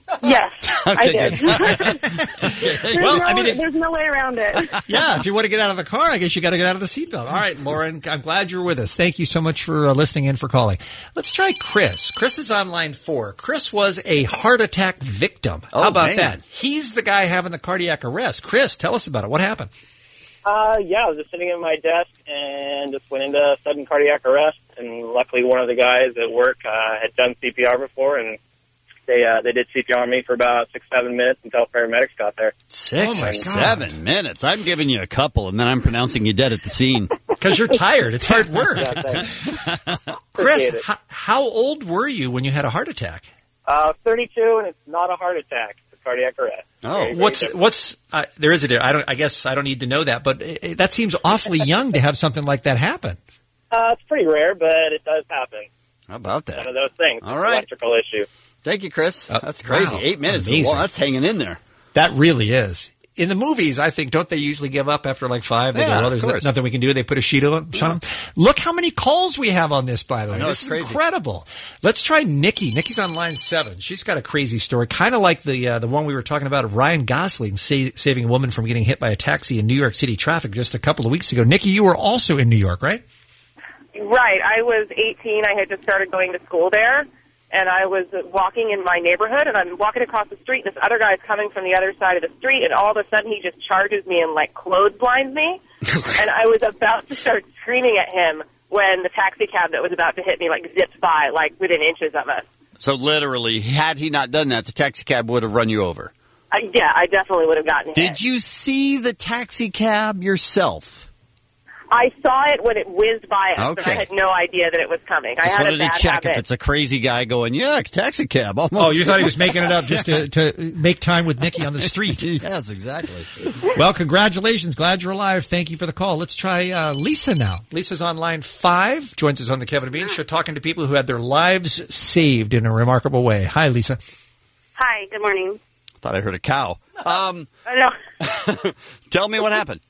Yes, I Okay, did. there's, Well, no, I mean, if- there's no way around it. Yeah, if you want to get out of the car, I guess you got to get out of the seatbelt. All right, Lauren, I'm glad you're with us. Thank you so much for uh, listening in, for calling. Let's try Chris. Chris is on line four. Chris was a heart attack victim. Oh, How about man. that? He's the guy having the cardiac arrest. Chris, tell us about it. What happened? Uh, yeah, I was just sitting at my desk and just went into sudden cardiac arrest. And luckily, one of the guys at work uh, had done C P R before, and they uh, they did C P R on me for about six, seven minutes until paramedics got there. Six Oh, my or God. seven minutes. I'm giving you a couple, and then I'm pronouncing you dead at the scene. Because you're tired. It's hard work. Yeah, thanks. Chris, Appreciate it. how, how old were you when you had a heart attack? Uh, thirty-two, and it's not a heart attack. It's a cardiac arrest. Oh, Very, very What's different. what's uh, there is a di- I don't I guess I don't need to know that, but uh, uh, that seems awfully young to have something like that happen. Uh, it's pretty rare, but it does happen. How about One that? of those things. All It's right. an electrical issue. Thank you, Chris. Uh, That's crazy. wow. Eight minutes. Amazing. Well, that's hanging in there. That really is. In the movies, I think, don't they usually give up after like five? They Yeah, go, well, of there's course. nothing we can do. They put a sheet on them. Look how many calls we have on this, by the way. I know, This it's is crazy. incredible. Let's try Nikki. Nikki's on line seven. She's got a crazy story, kind of like the uh, the one we were talking about of Ryan Gosling sa- saving a woman from getting hit by a taxi in New York City traffic just a couple of weeks ago. Nikki, you were also in New York, right? Right. I was eighteen. I had just started going to school there, and I was walking in my neighborhood, and I'm walking across the street, and this other guy's coming from the other side of the street, and all of a sudden he just charges me and, like, clotheslined me. And I was about to start screaming at him when the taxi cab that was about to hit me, like, zipped by, like, within inches of us. So literally, had he not done that, the taxi cab would have run you over. I, yeah, I definitely would have gotten hit. Did you see the taxi cab yourself? I saw it when it whizzed by us, but Okay. I had no idea that it was coming. Just I had wanted a bad to check habit. if it's a crazy guy going, yeah, taxi cab. Almost. Oh, you thought he was making it up just to, to make time with Nikki on the street. Yes, exactly. Well, congratulations. Glad you're alive. Thank you for the call. Let's try uh, Lisa now. Lisa's on line five, joins us on the Kevin and Bean Show, talking to people who had their lives saved in a remarkable way. Hi, Lisa. Hi, good morning. Thought I heard a cow. Um, Oh, no. tell me what happened.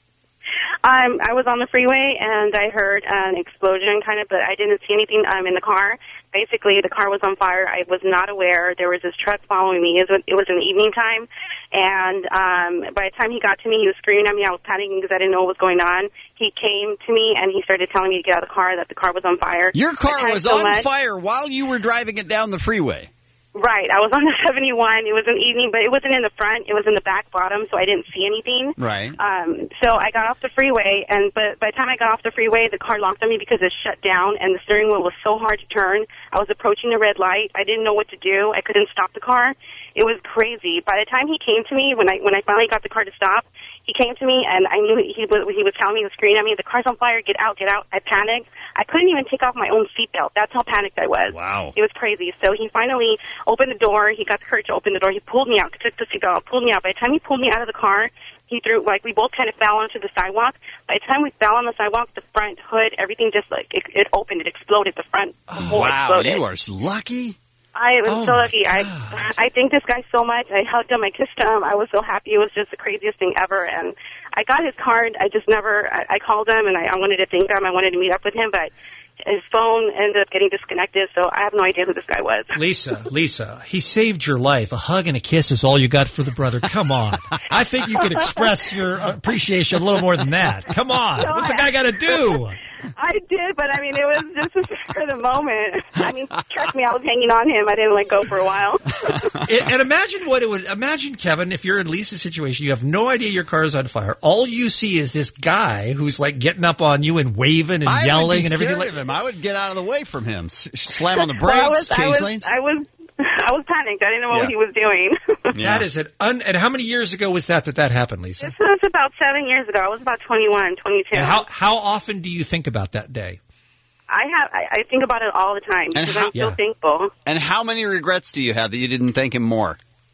Um, I was on the freeway and I heard an explosion, kind of, but I didn't see anything um, in the car. Basically, the car was on fire. I was not aware. There was this truck following me. It was, it was in the evening time, and um, by the time he got to me, he was screaming at me. I was panicking because I didn't know what was going on. He came to me and he started telling me to get out of the car, that the car was on fire. Your I car panicked was so on much. fire while you were driving it down the freeway. Right. I was on the seventy-one. It was an evening, but it wasn't in the front. It was in the back bottom, so I didn't see anything. Right. Um, so I got off the freeway, and but by the time I got off the freeway, the car locked on me because it shut down, and the steering wheel was so hard to turn. I was approaching the red light. I didn't know what to do. I couldn't stop the car. It was crazy. By the time he came to me, when I when I finally got the car to stop, he came to me, and I knew he was he was telling me, he was screaming at me, "The car's on fire! Get out! Get out!" I panicked. I couldn't even take off my own seatbelt. That's how panicked I was. Wow. It was crazy. So he finally opened the door. He got the courage to open the door. He pulled me out, took the seatbelt out, pulled me out. By the time he pulled me out of the car, he threw, like, we both kind of fell onto the sidewalk. By the time we fell on the sidewalk, the front hood, everything just, like, it, it opened. It exploded. The front the whole Wow, exploded. you are s- lucky. I was Oh, so my lucky. I I thank this guy so much. I hugged him. I kissed him. I was so happy. It was just the craziest thing ever. And I got his card. I just never, I, I called him, and I, I wanted to thank him. I wanted to meet up with him, but his phone ended up getting disconnected, so I have no idea who this guy was. Lisa, Lisa, he saved your life. A hug and a kiss is all you got for the brother. Come on. I think you could express your appreciation a little more than that. Come on. No, What's the I- guy got to do? I did, but I mean, it was just for the moment. I mean, trust me, I was hanging on him. I didn't let go for a while. and and imagine what it would, imagine, Kevin, if you're in Lisa's situation, you have no idea your car is on fire. All you see is this guy who's like getting up on you and waving and I yelling would be and everything. scared Like, of him. I would get out of the way from him. S- slam on the Well, I brakes, was, I change was, lanes. I was, I was panicked. I didn't know what Yeah. he was doing. That is an un, and how many years ago was that that that happened, Lisa? This was about seven years ago. I was about twenty-one, twenty-two. And how how often do you think about that day? I have, I, I think about it all the time because how- I'm so Yeah. thankful. And how many regrets do you have that you didn't thank him more?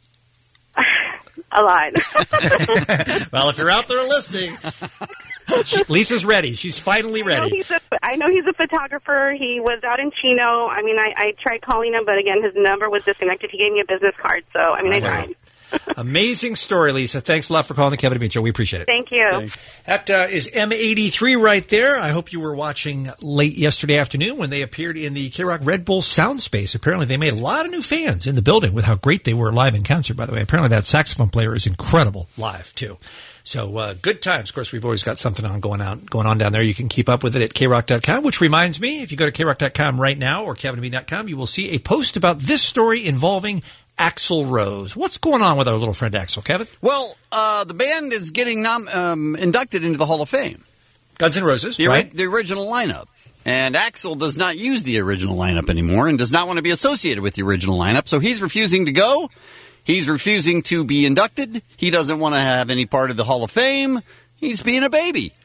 A lot. Well, if you're out there listening, she, Lisa's ready. She's finally I know, ready. he's a, I know he's a photographer. He was out in Chino. I mean, I, I tried calling him, but again, his number was disconnected. He gave me a business card, so I mean, I tried. Amazing story, Lisa. Thanks a lot for calling the Kevin and Bean Show. We appreciate it. Thank you. Thanks. That uh, is M eighty-three right there. I hope you were watching late yesterday afternoon when they appeared in the K-Rock Red Bull sound space. Apparently they made a lot of new fans in the building with how great they were live in concert, by the way. Apparently that saxophone player is incredible live, too. So uh, good times. Of course, we've always got something on going on going on down there. You can keep up with it at K rock dot com, which reminds me, if you go to K rock dot com right now or Kevin and Bean dot com, you will see a post about this story involving Axl Rose. What's going on with our little friend Axl, Kevin? Well, uh, the band is getting nom- um, inducted into the Hall of Fame. Guns N' Roses, the, right? The original lineup. And Axl does not use the original lineup anymore and does not want to be associated with the original lineup, so he's refusing to go. He's refusing to be inducted. He doesn't want to have any part of the Hall of Fame. He's being a baby.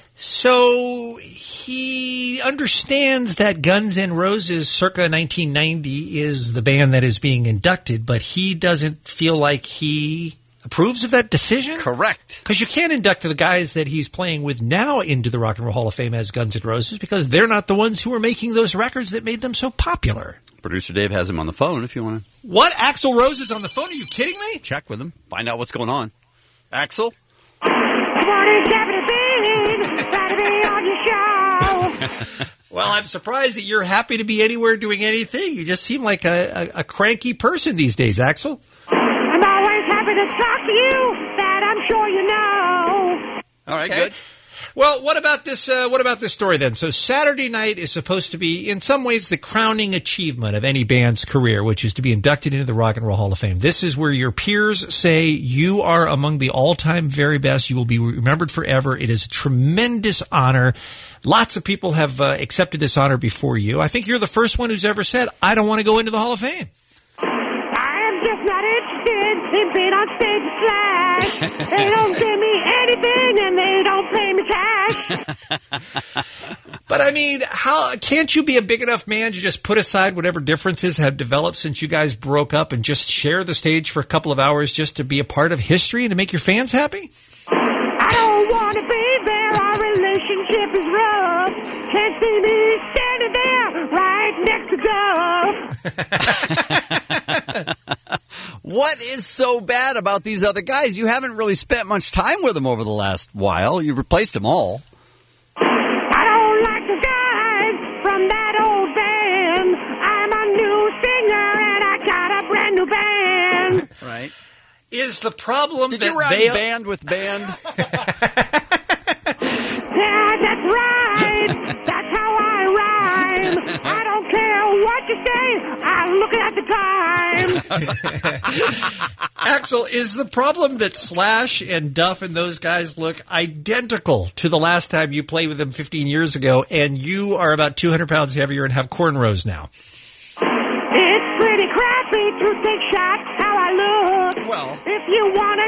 So he understands that Guns N' Roses circa nineteen ninety is the band that is being inducted, but he doesn't feel like he approves of that decision? Correct. Because you can't induct the guys that he's playing with now into the Rock and Roll Hall of Fame as Guns N' Roses because they're not the ones who are making those records that made them so popular. Producer Dave has him on the phone if you want to. What? Axl Rose is on the phone? Are you kidding me? Check with him. Find out what's going on. Axl? Good morning, Kevin and Bean. Glad to be on your show. Well, I'm surprised that you're happy to be anywhere doing anything. You just seem like a, a, a cranky person these days, Axl. I'm always happy to talk to you. That I'm sure you know. All right, okay. Good. Well, what about this? Uh, what about this story then? So Saturday night is supposed to be, in some ways, the crowning achievement of any band's career, which is to be inducted into the Rock and Roll Hall of Fame. This is where your peers say you are among the all-time very best. You will be remembered forever. It is a tremendous honor. Lots of people have uh, accepted this honor before you. I think you're the first one who's ever said, "I don't want to go into the Hall of Fame." I am just not interested in being on stage with Slash. They don't give me anything and they don't pay me cash. But I mean, how can't you be a big enough man to just put aside whatever differences have developed since you guys broke up and just share the stage for a couple of hours just to be a part of history and to make your fans happy? I don't want to be there. Our relationship is rough. Can't see me standing there right next to Duff. What is so bad about these other guys? You haven't really spent much time with them over the last while. You've replaced them all. I don't like the guys from that old band. I'm a new singer and I got a brand new band. Right. Is the problem Did that you rhyme they band with band? Yeah, that's right. That's how I rhyme. I don't care what you say. I'm looking at the time. Axl, is the problem that Slash and Duff and those guys look identical to the last time you played with them fifteen years ago, and you are about two hundred pounds heavier and have cornrows now? It's pretty crappy to take shots how I look. Well, if you want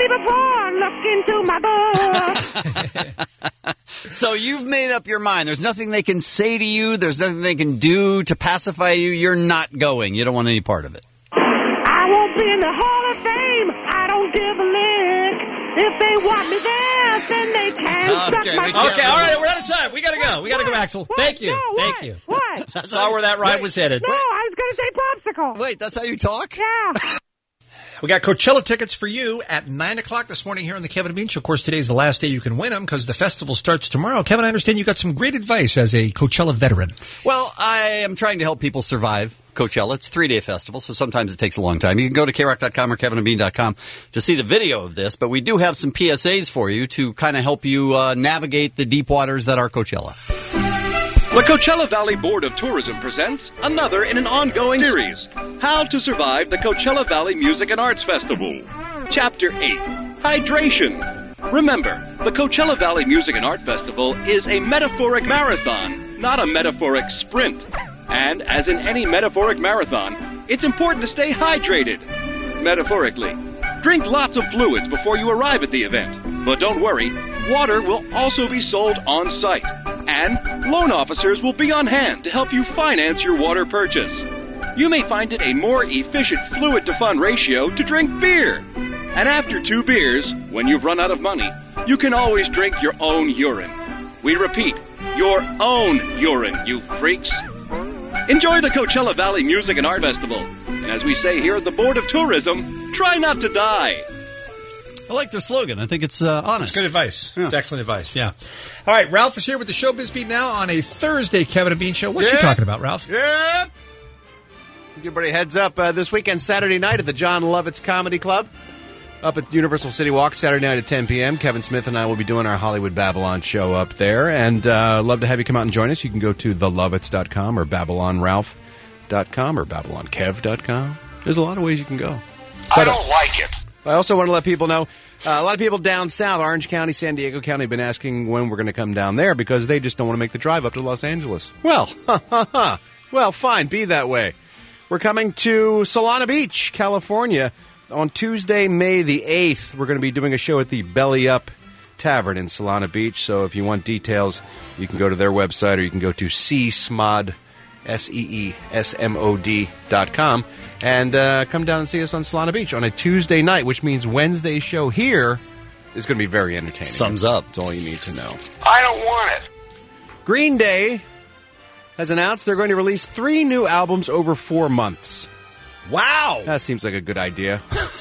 to see me before, look into my book. So you've made up your mind. There's nothing they can say to you. There's nothing they can do to pacify you. You're not going. You don't want any part of it. I won't be in the Hall of Fame. I don't give a lick. If they want me there, then they can Okay, suck my we- okay, all right, we're out of time. We gotta go. We gotta go, Axl. What? Thank you. No, Thank what? you. What? I saw where that ride was headed. No, I was going to say popsicle. Wait, that's how you talk? Yeah. We got Coachella tickets for you at nine o'clock this morning here on the Kevin and Bean Show. Of course, today's the last day you can win them because the festival starts tomorrow. Kevin, I understand you got some great advice as a Coachella veteran. Well, I am trying to help people survive Coachella. It's a three-day festival, so sometimes it takes a long time. You can go to K rock dot com or Kevin and Bean dot com to see the video of this, but we do have some P S As for you to kind of help you uh, navigate the deep waters that are Coachella. The Coachella Valley Board of Tourism presents another in an ongoing series, How to Survive the Coachella Valley Music and Arts Festival. Chapter eight, Hydration. Remember, the Coachella Valley Music and Art Festival is a metaphoric marathon, not a metaphoric sprint. And as in any metaphoric marathon, it's important to stay hydrated. Metaphorically. Drink lots of fluids before you arrive at the event. But don't worry, water will also be sold on site. And loan officers will be on hand to help you finance your water purchase. You may find it a more efficient fluid-to-fun ratio to drink beer. And after two beers, when you've run out of money, you can always drink your own urine. We repeat, your own urine, you freaks. Enjoy the Coachella Valley Music and Art Festival. And as we say here at the Board of Tourism, Try not to die. I like their slogan. I think it's uh, honest. It's good advice. Yeah. It's excellent advice, yeah. All right, Ralph is here with the Showbiz Beat now on a Thursday Kevin and Bean show. What yeah. you talking about, Ralph? Yeah. Give everybody a heads up uh, this weekend, Saturday night at the John Lovitz Comedy Club up at Universal City Walk, Saturday night at ten p.m. Kevin Smith and I will be doing our Hollywood Babylon show up there, and uh, love to have you come out and join us. You can go to the lovitz dot com or babylon ralph dot com or babylon kev dot com. There's a lot of ways you can go. I don't like it. I also want to let people know, uh, a lot of people down south, Orange County, San Diego County, have been asking when we're going to come down there because they just don't want to make the drive up to Los Angeles. Well, ha, ha, ha. Well, fine, be that way. We're coming to Solana Beach, California, on Tuesday, May the eighth. We're going to be doing a show at the Belly Up Tavern in Solana Beach. So if you want details, you can go to their website or you can go to C S M O D, S E E S M O D dot com, and uh, come down and see us on Solana Beach on a Tuesday night, which means Wednesday's show here is going to be very entertaining. Thumbs up. That's all you need to know. I don't want it. Green Day has announced they're going to release three new albums over four months. Wow! That seems like a good idea.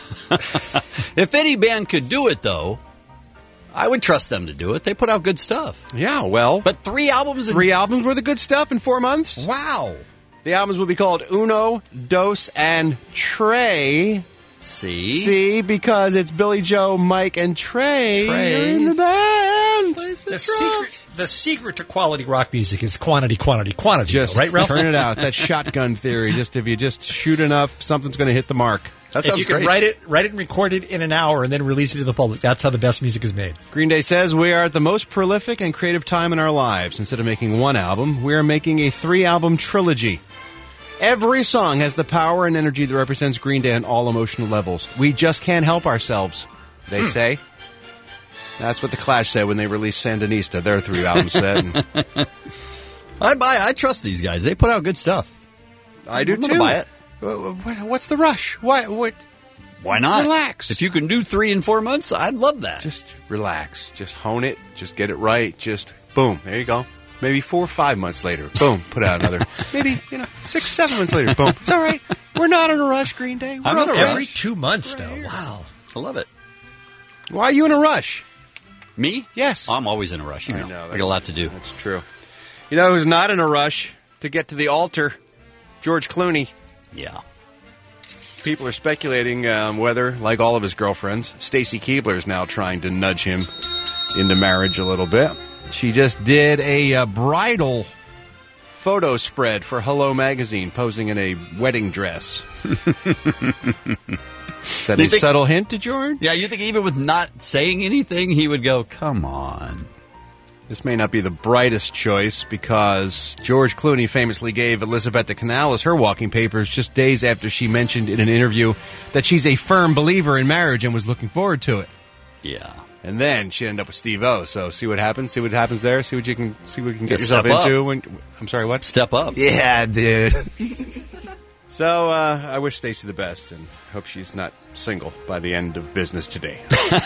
If any band could do it, though, I would trust them to do it. They put out good stuff. Yeah, well. But three albums? In- three albums worth of good stuff in four months? Wow. The albums will be called Uno, Dos, and Trey. See? See, because it's Billy Joe, Mike, and Trey. Trey. You're in the band. The, the secret, the secret to quality rock music is quantity, quantity, quantity. Just though, right, Ralph? turn it out. That shotgun theory. Just if you just shoot enough, something's going to hit the mark. That if sounds you great. can write it, write it and record it in an hour and then release it to the public, that's how the best music is made. Green Day says, we are at the most prolific and creative time in our lives. Instead of making one album, we are making a three-album trilogy. Every song has the power and energy that represents Green Day on all emotional levels. We just can't help ourselves, they Hmm. say. That's what the Clash said when they released Sandinista, their three-album set. And I buy. I trust these guys. They put out good stuff. I do I'm gonna too. buy it. What's the rush? Why? What? Why not? Relax. If you can do three in four months, I'd love that. Just relax. Just hone it. Just get it right. Just boom. There you go. Maybe four or five months later, boom, put out another. Maybe, you know, six, seven months later, boom. It's all right. We're not in a rush, Green Day. We're I'm not in in a a Every rush. two months, though. Wow. I love it. Why are you in a rush? Me? Yes. I'm always in a rush. You I know, know, I got a lot to do. That's true. You know who's not in a rush to get to the altar? George Clooney. Yeah. People are speculating um, whether, like all of his girlfriends, Stacy Keibler is now trying to nudge him into marriage a little bit. She just did a uh, bridal photo spread for Hello Magazine, posing in a wedding dress. Is that You a think- subtle hint to George? Yeah, you think even with not saying anything, he would go, come on. This may not be the brightest choice because George Clooney famously gave Elizabeth Canales her walking papers just days after she mentioned in an interview that she's a firm believer in marriage and was looking forward to it. Yeah. And then she ended up with Steve-O. So see what happens. See what happens there. See what you can see what you can get Yeah, yourself step up. into. When, I'm sorry, what? Step up. Yeah, dude. So uh, I wish Stacey the best and hope she's not single by the end of business today.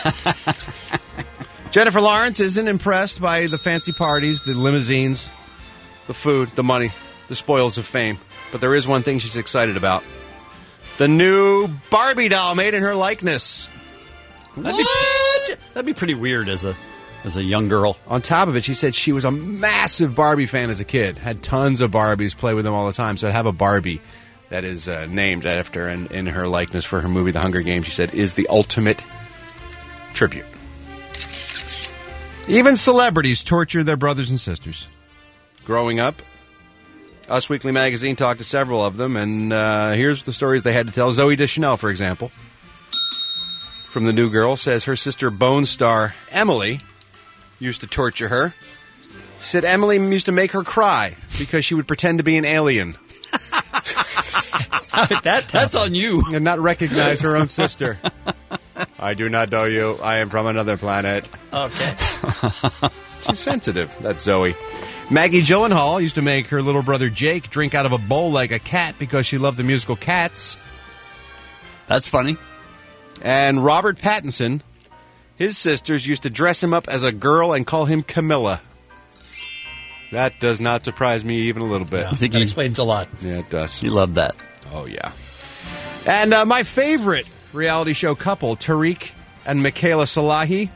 Jennifer Lawrence isn't impressed by the fancy parties, the limousines, the food, the money, the spoils of fame. But there is one thing she's excited about. The new Barbie doll made in her likeness. That'd be, that'd be pretty weird as a as a young girl. On top of it, she said she was a massive Barbie fan as a kid. Had tons of Barbies, play with them all the time. So to have a Barbie that is uh, named after and in her likeness for her movie The Hunger Games, she said, is the ultimate tribute. Even celebrities torture their brothers and sisters. Growing up, Us Weekly Magazine talked to several of them, and uh, here's the stories they had to tell. Zooey Deschanel, for example, from The New Girl, says her sister Bone star Emily used to torture her. She said Emily used to make her cry because she would pretend to be an alien. How did that That's on you. And not recognize her own sister. I do not know you. I am from another planet. Okay. She's sensitive, that's Zoe. Maggie Gyllenhaal used to make her little brother Jake drink out of a bowl like a cat because she loved the musical Cats. That's funny. And Robert Pattinson, his sisters used to dress him up as a girl and call him Camilla. That does not surprise me even a little bit. I think That you, explains a lot. Yeah, it does. you love that. Oh, yeah. And uh, my favorite reality show couple, Tariq and Michaela Salahi.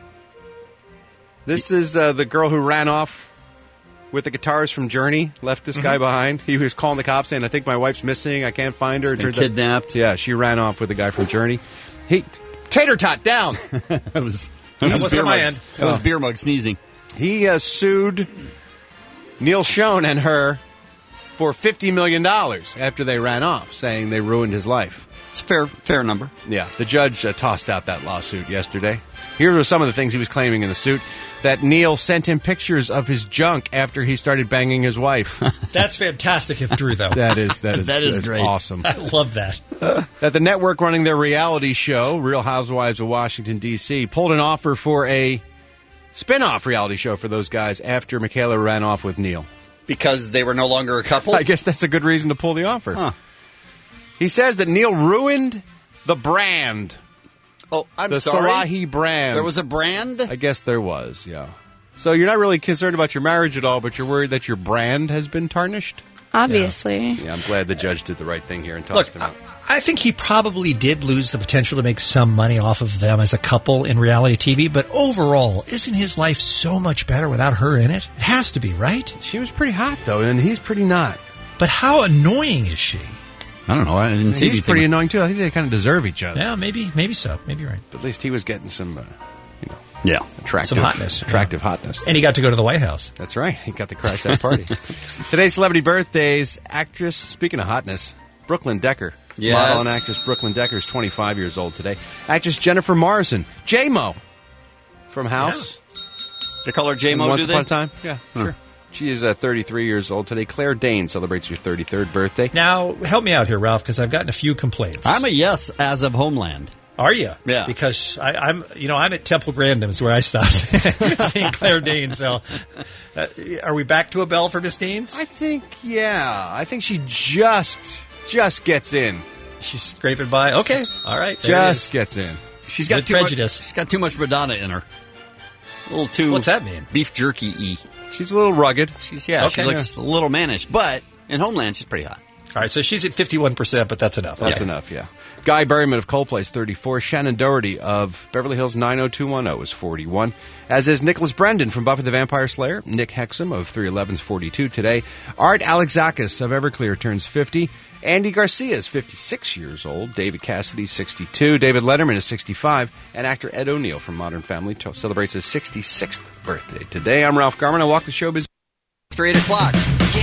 This is uh, the girl who ran off with the guitarist from Journey, left this guy Mhm. behind. He was calling the cops saying, I think my wife's missing. I can't find her. She's been Turns out- kidnapped. yeah, she ran off with the guy from Journey. He, tater tot down. that was, That was wasn't beer on my mug. end. That was Oh. beer mug sneezing. He uh, sued Neil Schon and her for fifty million dollars after they ran off, saying they ruined his life. It's a fair, fair number. Yeah, the judge uh, tossed out that lawsuit yesterday. Here were some of the things he was claiming in the suit. That Neil sent him pictures of his junk after he started banging his wife. That's fantastic if true, though. That is that is That is that great. awesome. I love that. That the network running their reality show, Real Housewives of Washington, D C, pulled an offer for a spin-off reality show for those guys after Michaela ran off with Neil. Because they were no longer a couple? I guess that's a good reason to pull the offer. Huh. He says that Neil ruined the brand. Oh, I'm the sorry? Salahi brand. There was a brand? I guess there was, yeah. So you're not really concerned about your marriage at all, but you're worried that your brand has been tarnished? Obviously. Yeah, I'm glad the judge did the right thing here and tossed Look, him out. I think he probably did lose the potential to make some money off of them as a couple in reality T V, but overall, isn't his life so much better without her in it? It has to be, right? She was pretty hot, though, and he's pretty not. But how annoying is she? I don't know. I didn't see He's anything. pretty annoying, too. I think they kind of deserve each other. Yeah, maybe, maybe so. Maybe you're right. But at least he was getting some, uh, you know, yeah, attractive, Some hotness, attractive hotness. And he got to go to the White House. That's right. He got to crash that party. Today's celebrity birthdays. Actress, speaking of hotness, Brooklyn Decker. Yes. Model and actress Brooklyn Decker is twenty-five years old today. Actress Jennifer Morrison. J-Mo from House. They call her J-Mo, Once do they? upon a time. Yeah, Huh. sure. She is uh, thirty-three years old today. Claire Danes celebrates her thirty-third birthday. Now, help me out here, Ralph, because I've gotten a few complaints. I'm a yes as of Homeland. Are you? Yeah. Because I, I'm, you know, I'm at Temple Grandin's where I stopped seeing Claire Danes. So, uh, are we back to a bell for Miss Danes? I think, yeah. I think she just, just gets in. She's scraping by. Okay. All right. There it Just is. gets in. She's got With too prejudice. Much, she's got too much Madonna in her. A little too. What's that mean? Beef jerky-y. She's a little rugged. She's yeah. Okay. She looks a little mannish, but in Homeland, she's pretty hot. All right. So she's at fifty-one percent, but that's enough. That's Okay. enough, yeah. Guy Berryman of Coldplay is thirty-four. Shannon Doherty of Beverly Hills nine oh two one oh is forty-one. As is Nicholas Brendan from Buffy the Vampire Slayer. Nick Hexum of three eleven is forty-two today. Art Alexakis of Everclear turns fifty. Andy Garcia is fifty-six years old. David Cassidy is sixty-two. David Letterman is sixty-five. And actor Ed O'Neill from Modern Family to- celebrates his sixty-sixth birthday today. I'm Ralph Garman. I walk the showbiz after eight o'clock.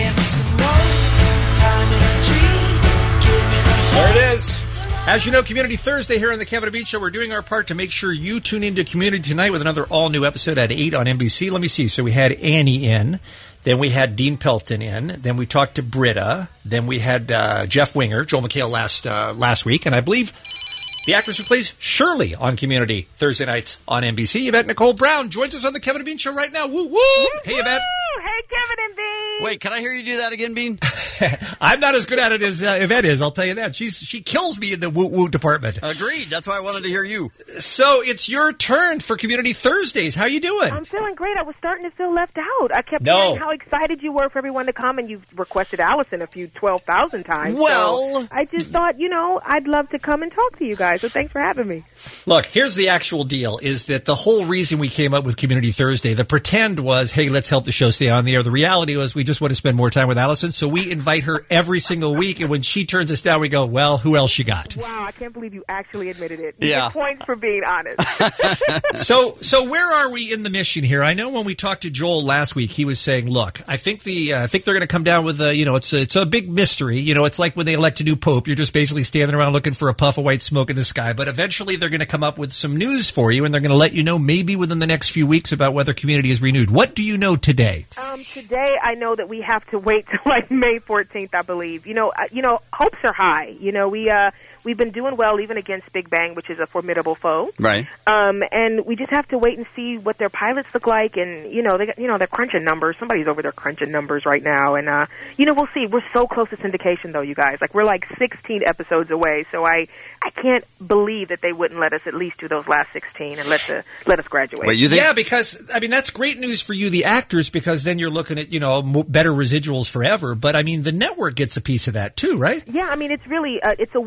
There it is. As you know, Community Thursday here on the Kevin and Bean Show. We're doing our part to make sure you tune into Community tonight with another all-new episode at eight on N B C. Let me see. So we had Annie in. Then we had Dean Pelton in. Then we talked to Britta. Then we had uh, Jeff Winger, Joel McHale last uh, last week. And I believe the actress who plays Shirley on Community Thursday nights on N B C, Yvette Nicole Brown, joins us on the Kevin and Bean Show right now. Woo, woo! Hey, Yvette. Hey, Kevin and Bean. Wait, can I hear you do that again, Bean? I'm not as good at it as uh, Yvette is, I'll tell you that. She's She kills me in the woo-woo department. Agreed. That's why I wanted to hear you. So it's your turn for Community Thursdays. How you doing? I'm feeling great. I was starting to feel left out. I kept No. hearing how excited you were for everyone to come, and you've requested Allison a few twelve thousand times. Well- so I just thought, you know, I'd love to come and talk to you guys, so thanks for having me. Look, here's the actual deal, is that the whole reason we came up with Community Thursday, the pretend was, hey, let's help the show stay on the air. The reality was we just want to spend more time with Allison, so we invite her every single week, and when she turns us down, we go, well, who else you got? Wow, I can't believe you actually admitted it. You Yeah. get points for being honest. So, so where are we in the mission here? I know when we talked to Joel last week, he was saying, "Look, I think the uh, I think they're going to come down with a, you know, it's a, it's a big mystery. You know, it's like when they elect a new pope. You're just basically standing around looking for a puff of white smoke in the sky. But eventually, they're going to come up with some news for you, and they're going to let you know maybe within the next few weeks about whether Community is renewed. What do you know today? Um, today, I know that we have to wait till like May fourteenth, I believe. You know, uh, you know, hopes are high. You know, we uh, we've been doing well even against Big Bang, which is a formidable foe. Right. Um, and we just have to wait and see what their pilots look like, and you know, they got, you know, they're crunching numbers. Somebody's over there crunching numbers right now, and uh, you know, we'll see. We're so close to syndication, though, you guys. Like we're like sixteen episodes away, so I I can't believe that they wouldn't let us at least do those last sixteen and let the let us graduate. Yeah, because I mean that's great news for you, the actors, because then you're looking at you know mo- better residuals forever. But I mean, the network gets a piece of that too, right? Yeah, I mean, it's really uh, it's a win-win for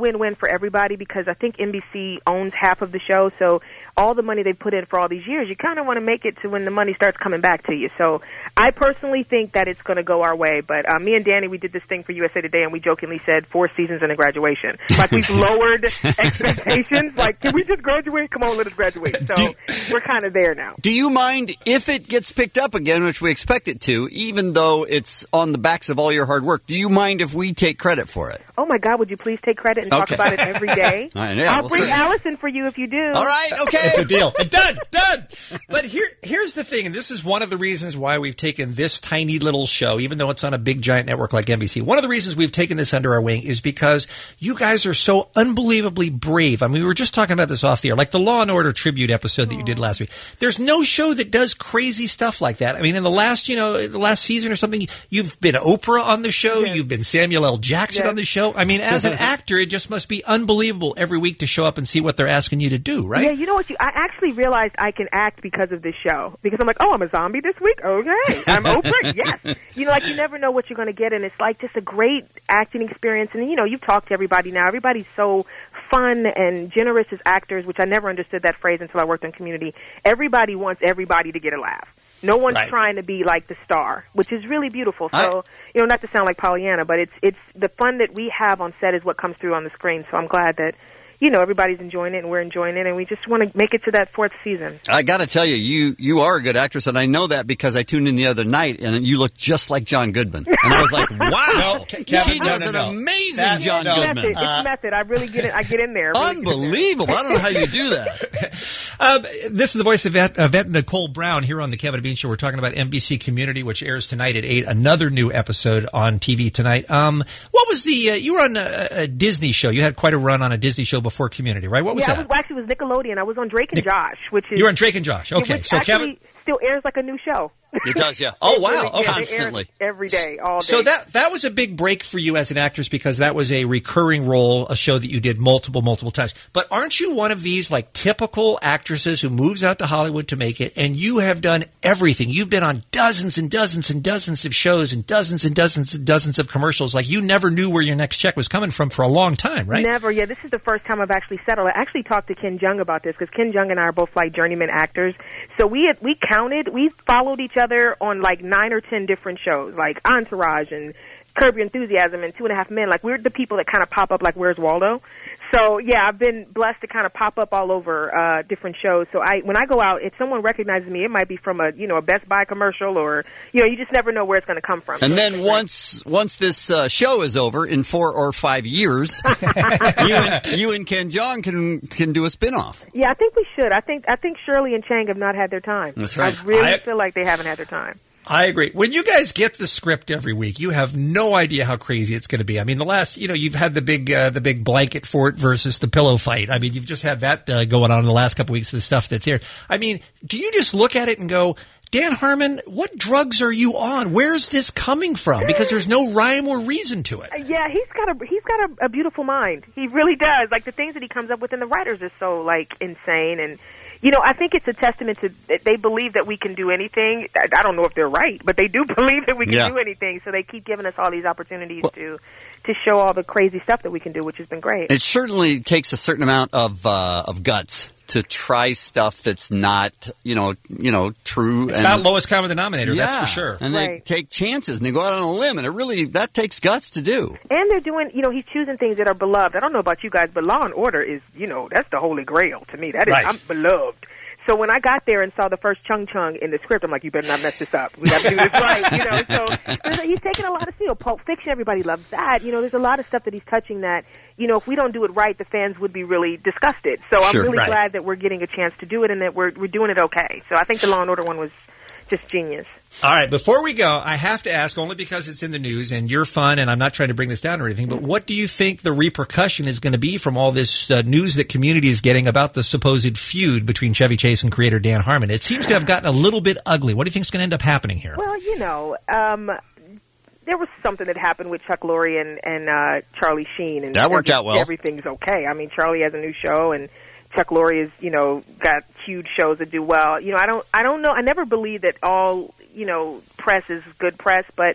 for everybody because I think N B C owns half of the show, so all the money they've put in for all these years, you kind of want to make it to when the money starts coming back to you. So I personally think that it's going to go our way. But uh, me and Danny, we did this thing for U S A Today, and we jokingly said four seasons and a graduation. Like, we've lowered expectations. Like, can we just graduate? Come on, let us graduate. So do, we're kind of there now. Do you mind if it gets picked up again, which we expect it to, even though it's on the backs of all your hard work? Do you mind if we take credit for it? Oh, my God, would you please take credit and talk okay. about it every day? All right, yeah, I'll we'll bring see. Allison for you if you do. All right, okay. It's a deal. Done, done. But here, here's the thing, and this is one of the reasons why we've taken this tiny little show, even though it's on a big giant network like N B C. One of the reasons we've taken this under our wing is because you guys are so unbelievably brave. I mean, we were just talking about this off the air, like the Law and Order tribute episode that you did last week. There's no show that does crazy stuff like that. I mean, in the last, you know, the last season or something, you've been Oprah on the show, yes. You've been Samuel L. Jackson yes. on the show. I mean, as an actor, it just must be unbelievable every week to show up and see what they're asking you to do, right? Yeah, you know what? You, I actually realized I can act because of this show. Because I'm like, oh, I'm a zombie this week? Okay. I'm Oprah? Yes. You know, like, you never know what you're going to get, and it's like just a great acting experience. And, you know, you've talked to everybody now. Everybody's so fun and generous as actors, which I never understood that phrase until I worked in Community. Everybody wants everybody to get a laugh. No one's right. trying to be like the star, which is really beautiful. So, I, you know, not to sound like Pollyanna, but it's it's the fun that we have on set is what comes through on the screen. So I'm glad that, you know, everybody's enjoying it and we're enjoying it, and we just want to make it to that fourth season. I got to tell you, you you are a good actress, and I know that because I tuned in the other night, and you look just like John Goodman. And I was like, wow, no, Kevin, she no, does no, an no. amazing that, John no, Goodman. Method. It's Uh, method. I really get it. I get in there. Really unbelievable. There. I don't know how you do that. um, this is the voice of Yvette, Yvette Nicole Brown here on the Kevin and Bean Show. We're talking about N B C Community, which airs tonight at eight. Another new episode on T V tonight. Um, what was the, uh, you were on a, a Disney show. You had quite a run on a Disney show before Community, right? What was yeah, that? I was, well, actually, it was Nickelodeon. I was on Drake and Nick, Josh, which is... You were on Drake and Josh. Okay. Which so actually Kevin still airs like a new show. It does, yeah. Oh, wow. Really, oh, yeah, constantly. Every day, all day. So that that was a big break for you as an actress because that was a recurring role, a show that you did multiple, multiple times. But aren't you one of these, like, typical actresses who moves out to Hollywood to make it, and you have done everything? You've been on dozens and dozens and dozens of shows and dozens and dozens and dozens of commercials. Like, you never knew where your next check was coming from for a long time, right? Never. Yeah, this is the first time I've actually settled. I actually talked to Ken Jeong about this because Ken Jeong and I are both, like, journeyman actors. So we had, we counted, we followed each other on, like, nine or ten different shows, like Entourage and Curb Your Enthusiasm and Two and a Half Men. Like, we're the people that kind of pop up like Where's Waldo? So, yeah, I've been blessed to kind of pop up all over uh, different shows. So I, when I go out, if someone recognizes me, it might be from a, you know, a Best Buy commercial or, you know, you just never know where it's going to come from. And so then once once this uh, show is over, in four or five years, you, and, you and Ken Jeong can can do a spinoff. Yeah, I think we should. I think I think Shirley and Chang have not had their time. That's right. I really I, feel like they haven't had their time. I agree. When you guys get the script every week, you have no idea how crazy it's going to be. I mean, the last, you know, you've had the big, uh, the big blanket fort versus the pillow fight. I mean, you've just had that uh, going on in the last couple of weeks of the stuff that's here. I mean, do you just look at it and go, Dan Harmon, what drugs are you on? Where's this coming from? Because there's no rhyme or reason to it. Yeah, he's got a he's got a, a beautiful mind. He really does. Like, the things that he comes up with, and the writers are so, like, insane. And you know, I think it's a testament to they believe that we can do anything. I don't know if they're right, but they do believe that we can yeah. do anything. So they keep giving us all these opportunities well, to to show all the crazy stuff that we can do, which has been great. It certainly takes a certain amount of uh, of guts to try stuff that's not, you know, you know, true. It's and, not lowest common denominator, yeah, that's for sure. And right. they take chances and they go out on a limb, and it really that takes guts to do. And they're doing, you know, he's choosing things that are beloved. I don't know about you guys, but Law and Order is, you know, that's the holy grail to me. That is, right. I'm beloved. So when I got there and saw the first Chung Chung in the script, I'm like, you better not mess this up. We got to do this right, you know. So there's a, he's taking a lot of, you know, Pulp Fiction, everybody loves that. You know, there's a lot of stuff that he's touching that, you know, if we don't do it right, the fans would be really disgusted. So I'm sure, really right. glad that we're getting a chance to do it and that we're we're doing it okay. So I think the Law and Order one was just genius. All right, before we go, I have to ask, only because it's in the news and you're fun, and I'm not trying to bring this down or anything, but what do you think the repercussion is going to be from all this uh, news that Community is getting about the supposed feud between Chevy Chase and creator Dan Harmon? It seems to have gotten a little bit ugly. What do you think is going to end up happening here? Well, you know, um, there was something that happened with Chuck Lorre and, and uh, Charlie Sheen. And that worked every, out well. Everything's okay. I mean, Charlie has a new show, and Chuck Lorre is, you know, got huge shows that do well. You know, I don't, I don't know. I never believe that all, you know, press is good press, but,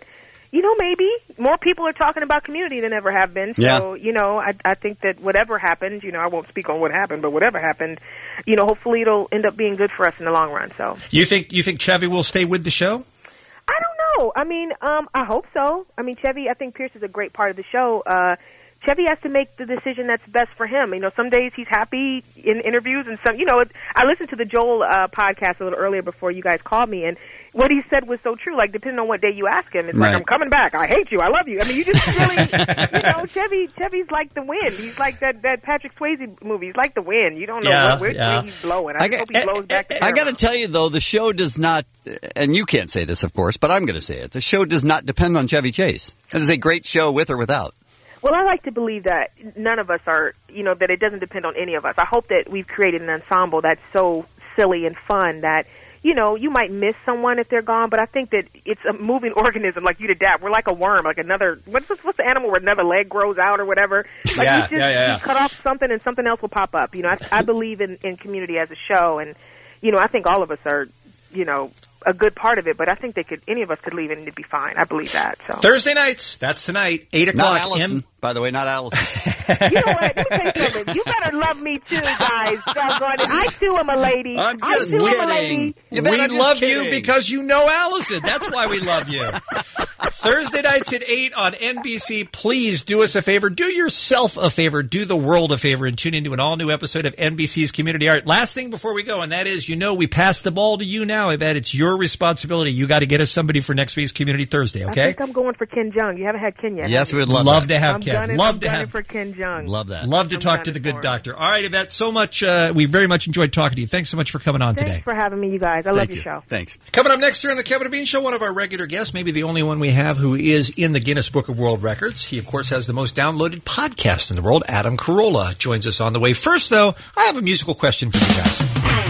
you know, maybe more people are talking about Community than ever have been. So, Yeah. you know, I, I think that whatever happened, you know, I won't speak on what happened, but whatever happened, you know, hopefully it'll end up being good for us in the long run. So You think you think Chevy will stay with the show? I don't know. I mean, um, I hope so. I mean, Chevy, I think Pierce is a great part of the show. Uh, Chevy has to make the decision that's best for him. You know, some days he's happy in interviews, and some, you know, it, I listened to the Joel uh, podcast a little earlier before you guys called me, and what he said was so true. Like, depending on what day you ask him, it's Right. like, I'm coming back. I hate you. I love you. I mean, you just really, you know, Chevy, Chevy's like the wind. He's like that, that Patrick Swayze movie. He's like the wind. You don't know Yeah, what, which yeah. way he's blowing. I, I just got- hope he blows back to I got to Paramount. tell you, though, the show does not, and you can't say this, of course, but I'm going to say it. The show does not depend on Chevy Chase. It is a great show with or without. Well, I like to believe that none of us are, you know, that it doesn't depend on any of us. I hope that we've created an ensemble that's so silly and fun that, you know, you might miss someone if they're gone, but I think that it's a moving organism like you to Dap. We're like a worm, like another, what's this, what's the animal where another leg grows out or whatever? Like Yeah, you just yeah, yeah. you cut off something and something else will pop up. You know, I, I believe in, in Community as a show, and, you know, I think all of us are, you know, a good part of it, but I think they could, any of us could leave and it'd be fine. I believe that. So Thursday nights. That's tonight, eight o'clock. Not Allison, M- by the way, not Allison. you know what? Let me tell you something. You better love me too, guys. Doggone it. I too am a lady. I'm I just too am a kidding. lady. We bet I'm just love you kidding. because you know Allison. That's why we love you. Thursday nights at eight on N B C. Please do us a favor. Do yourself a favor. Do the world a favor and tune into an all-new episode of N B C's Community Art. Last thing before we go, and that is, you know, we pass the ball to you now. I bet it's your responsibility. You got to get us somebody for next week's Community Thursday, I okay? think I'm going for Ken Jung. You haven't had Ken yet. Yes, have we you? would love Love that. to have I'm Ken. gunning, Love I'm to gunning have. for Ken Jung. Love that. Love to I'm talk to gunning the good for him. doctor. All right, Yvette, so much. Uh, we very much enjoyed talking to you. Thanks so much for coming on Thanks today. for having me, you guys. I love Thank your you. show. Thanks. Coming up next here on the Kevin and Bean Show, one of our regular guests, maybe the only one we have who is in the Guinness Book of World Records. He, of course, has the most downloaded podcast in the world. Adam Carolla joins us on the way. First, though, I have a musical question for you guys.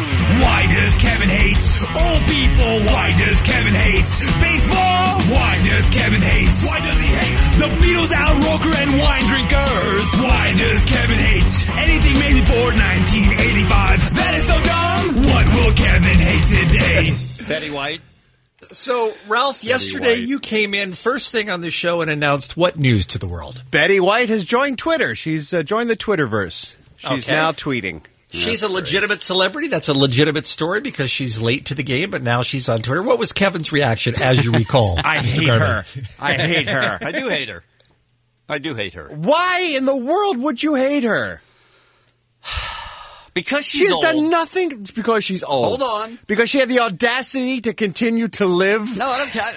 Why does Kevin hate old people? Why does Kevin hate baseball? Why does Kevin hate? Why does he hate the Beatles, Al Roker, and wine drinkers? Why does Kevin hate anything made before nineteen eighty-five? That is so dumb. What will Kevin hate today? Betty White. So, Ralph, yesterday White. you came in first thing on the show and announced what news to the world? Betty White has joined Twitter. She's uh, joined the Twitterverse. She's Okay. now tweeting. She's a legitimate celebrity. That's a legitimate story because she's late to the game, but now she's on Twitter. What was Kevin's reaction, as you recall? I Mister hate Garvin? her. I hate her. I do hate her. I do hate her. Why in the world would you hate her? Because she's She's old. done nothing. It's because she's old. Hold on. Because she had the audacity to continue to live. No, I don't care.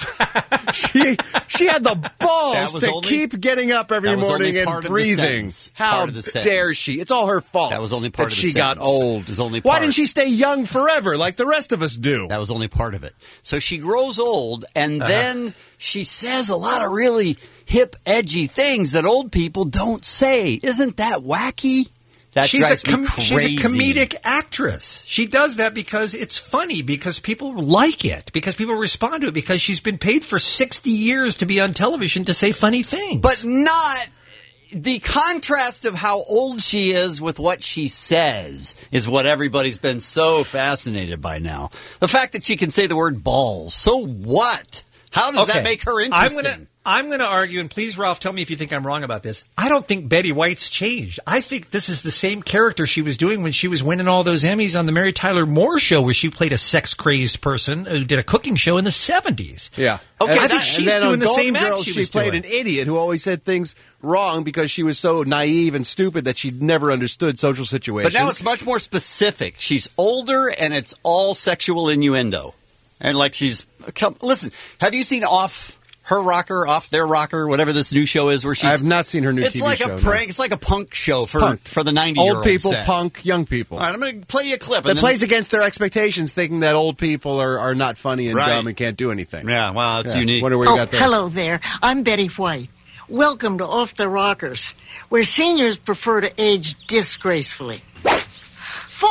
She she had the That balls was to only- keep getting up every that was morning only and part of the breathing. sentence. How Part of the sentence. dare she? It's all her fault. That was only part that of the she got sentence. old. It was only Why part. didn't she stay young forever like the rest of us do? That was only part of it. So she grows old, and then she says a lot of really hip, edgy things that old people don't say. Isn't that wacky? That she's, a drives me com- crazy. she's a comedic actress. She does that because it's funny, because people like it, because people respond to it, because she's been paid for sixty years to be on television to say funny things. But not the contrast of how old she is with what she says is what everybody's been so fascinated by now. The fact that she can say the word balls. So what? How does Okay. that make her I'm interesting? gonna I'm gonna argue, and please, Ralph, tell me if you think I'm wrong about this. I don't think Betty White's changed. I think this is the same character she was doing when she was winning all those Emmys on the Mary Tyler Moore Show, where she played a sex crazed person who did a cooking show in the seventies. Yeah. Okay, And- I think and she's then doing on the Golden same act Girls, she she was played doing. an idiot who always said things wrong because she was so naive and stupid that she never understood social situations. But now it's much more specific. She's older, and it's all sexual innuendo. And like she's come, listen. Have you seen Off Her Rocker, Off Their Rocker, whatever this new show is? Where she's I have not seen her new It's T V like show, a no. prank. It's like a punk show It's for punk. for the ninety old people, punk, young people. All right, I'm going to play you a clip. That and then- plays against their expectations, thinking that old people are, are not funny and Right. dumb and can't do anything. Yeah, wow, that's Yeah. unique. Wonder where you Oh, got that. hello there. I'm Betty White. Welcome to Off the Rockers, where seniors prefer to age disgracefully. Four!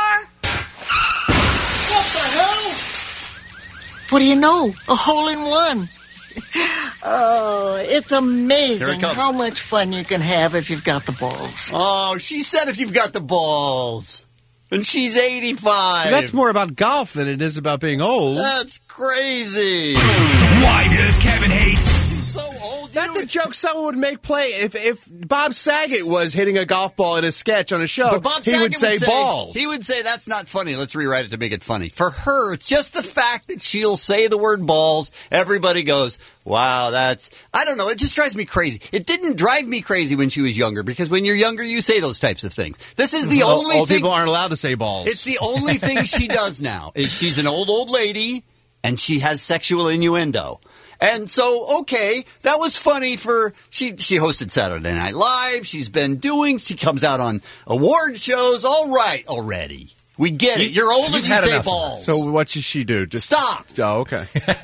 What the hell? What do you know? A hole in one. Oh, it's Here amazing it comes. how much fun you can have if you've got the balls. Oh, she said if you've got the balls. And she's eighty-five. That's more about golf than it is about being old. That's crazy. Why does Kevin hate? So old. That's a joke someone would make play if if Bob Saget was hitting a golf ball in a sketch on a show. But Bob he Saget would say balls. He would say that's not funny. Let's rewrite it to make it funny. For her, it's just the fact that she'll say the word balls. Everybody goes, "Wow, that's." I don't know. It just drives me crazy. It didn't drive me crazy when she was younger because when you're younger, you say those types of things. This is the Well, only old thing. people aren't allowed to say balls. It's the only thing she does now. Is she's an old old lady and she has sexual innuendo. And so, okay, that was funny for, she she hosted Saturday Night Live, she's been doing, she comes out on award shows, all right already. We get it. You're old So and you've you had say enough of balls. her. So what should she do? Just Stop. Oh, okay.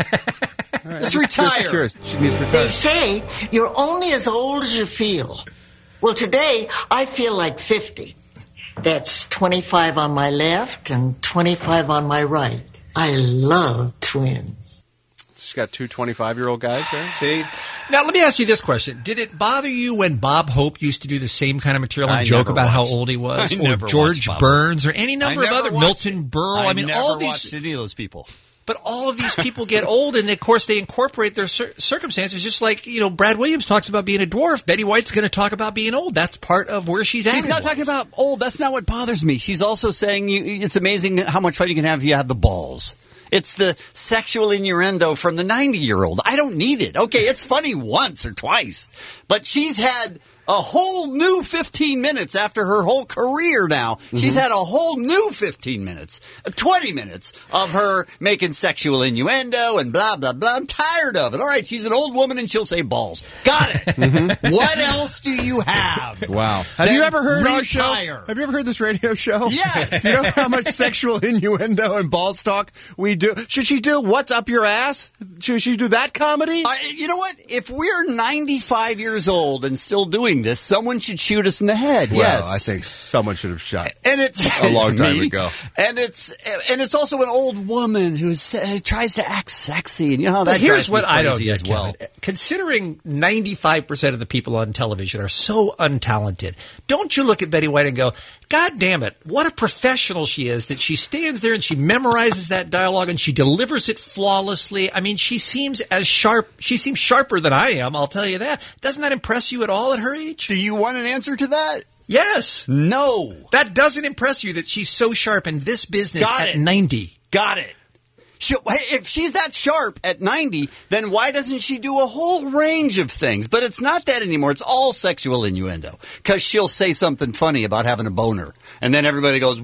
All right. Just I'm retire. curious. She needs to They retire. say you're only as old as you feel. Well, today I feel like fifty. That's twenty-five on my left and twenty-five on my right. I love twins. She's got two twenty-five-year-old guys there. See? Now, let me ask you this question. Did it bother you when Bob Hope used to do the same kind of material and I joke never about watched- how old he was? I Or never George watched Bob Burns or any number I of never other, watched- Milton Berle. I, I mean, never all these. watched any of those people. But all of these people get old, and of course they incorporate their cir- circumstances. Just like, you know, Brad Williams talks about being a dwarf. Betty White's going to talk about being old. That's part of where she's at. She's not talking about old. That's not what bothers me. She's also saying you, it's amazing how much fun you can have if you have the balls. It's the sexual innuendo from the ninety-year-old. I don't need it. Okay, it's funny once or twice. But she's had a whole new fifteen minutes after her whole career now. Mm-hmm. She's had a whole new fifteen minutes, twenty minutes of her making sexual innuendo and blah, blah, blah. I'm tired of it. All right, she's an old woman and she'll say balls. Got it. Mm-hmm. What else do you have? Wow. Have Then you ever heard our retire. show? Have you ever heard this radio show? Yes. You know how much sexual innuendo and balls talk we do? Should she do What's Up Your Ass? Should she do that comedy? Uh, you know what? If we're ninety-five years old and still doing this, someone should shoot us in the head. Well, yes, I think someone should have shot. And it's a long time me. ago. And it's and it's also an old woman who uh, tries to act sexy, and you know how that But here's drives what me I don't crazy get, as well. Kevin. Considering ninety-five percent of the people on television are so untalented, don't you look at Betty White and go, God damn it, what a professional she is that she stands there and she memorizes that dialogue and she delivers it flawlessly. I mean, she seems as sharp, she seems sharper than I am, I'll tell you that. Doesn't that impress you at all at her age? Do you want an answer to that? Yes. No. That doesn't impress you that she's so sharp in this business Got at it. ninety. Got it. She, if she's that sharp at ninety, then why doesn't she do a whole range of things? But it's not that anymore. It's all sexual innuendo. Because she'll say something funny about having a boner. And then everybody goes,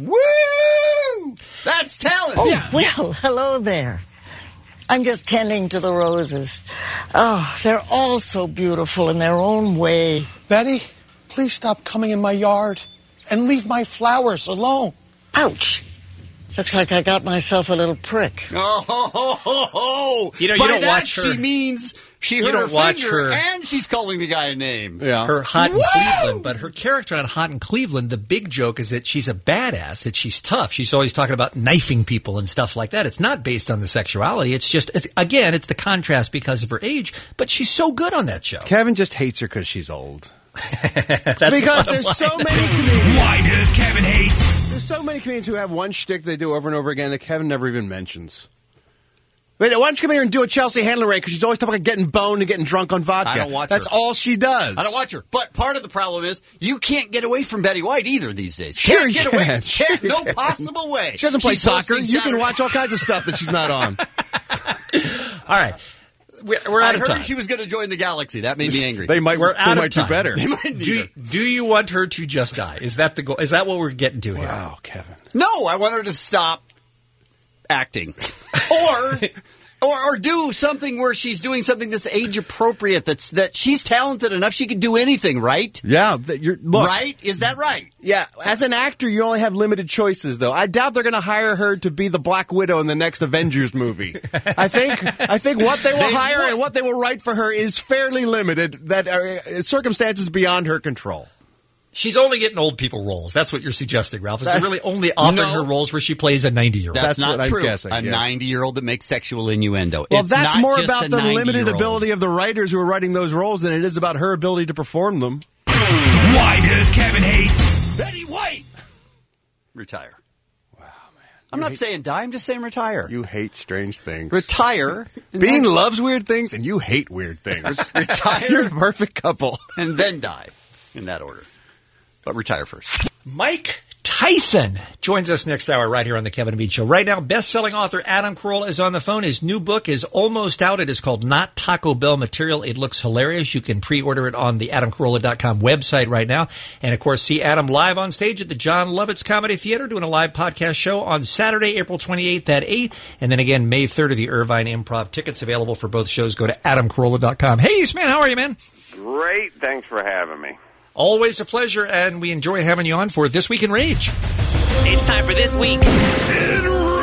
woo! That's talent. Oh, Yeah. well, hello there. I'm just tending to the roses. Oh, they're all so beautiful in their own way. Betty, please stop coming in my yard and leave my flowers alone. Ouch. Looks like I got myself a little prick. Oh, ho, ho, ho, ho. You know, you By don't that, watch her- she means she you hurt don't her watch finger her- and she's calling the guy a name. Yeah. Her Hot in Woo! Cleveland, but her character on Hot in Cleveland, the big joke is that she's a badass, that she's tough. She's always talking about knifing people and stuff like that. It's not based on the sexuality. It's just, it's, again, it's the contrast because of her age, but she's so good on that show. Kevin just hates her because she's old. That's the Because bottom there's line. so many comedians. Why does Kevin hate? There's so many comedians who have one shtick they do over and over again that Kevin never even mentions. Wait, why don't you come here and do a Chelsea Handler rant? Because she's always talking about getting boned and getting drunk on vodka. I don't watch That's her. all she does. I don't watch her. But part of the problem is you can't get away from Betty White either these days. Sure Can't you get away. can. Sure Can't, you no can. possible way. She doesn't play She's soccer. hosting You can Saturday- watch all kinds of stuff that she's not on. All right. We're, we're out I of heard time. she was going to join the Galaxy. That made me angry. They might, We're they out of might do time. better. They might need Do, her. do you want her to just die? Is that the goal? Is that what we're getting to here? Wow, Kevin. No, I want her to stop acting, or, or or do something where she's doing something that's age appropriate. That's that she's talented enough. She can do anything, right? Yeah, that you're look. Right? Is that right? Yeah, as an actor, you only have limited choices, though. I doubt they're going to hire her to be the Black Widow in the next Avengers movie. I think, I think what they will They hire would. and what they will write for her is fairly limited. That are circumstances beyond her control. She's only getting old people roles. That's what you're suggesting, Ralph. Is they're That's- really only offering No. her roles where she plays a ninety-year-old. That's, That's not what I'm true. guessing, a yes. ninety-year-old that makes sexual innuendo. Well, It's that's not more just about a the limited ninety-year-old. ability of the writers who are writing those roles than it is about her ability to perform them. Why does Kevin hate? Betty White. Retire. I'm not saying die. I'm just saying retire. You hate strange things. Retire. Bean then, loves weird things, and you hate weird things. Retire. You're the perfect couple. And then die. In that order. But retire first. Mike Tyson joins us next hour right here on the Kevin and Bean Show. Right now, best-selling author Adam Carolla is on the phone. His new book is almost out. It is called Not Taco Bell Material. It looks hilarious. You can pre-order it on the adam carolla dot com website right now. And, of course, see Adam live on stage at the John Lovitz Comedy Theater doing a live podcast show on Saturday, April twenty-eighth at eight. And then again, May third at the Irvine Improv. Tickets available for both shows. Go to adam carolla dot com. Hey, Eastman, how are you, man? Great. Thanks for having me. Always a pleasure, and we enjoy having you on for This Week in Rage. It's time for This Week in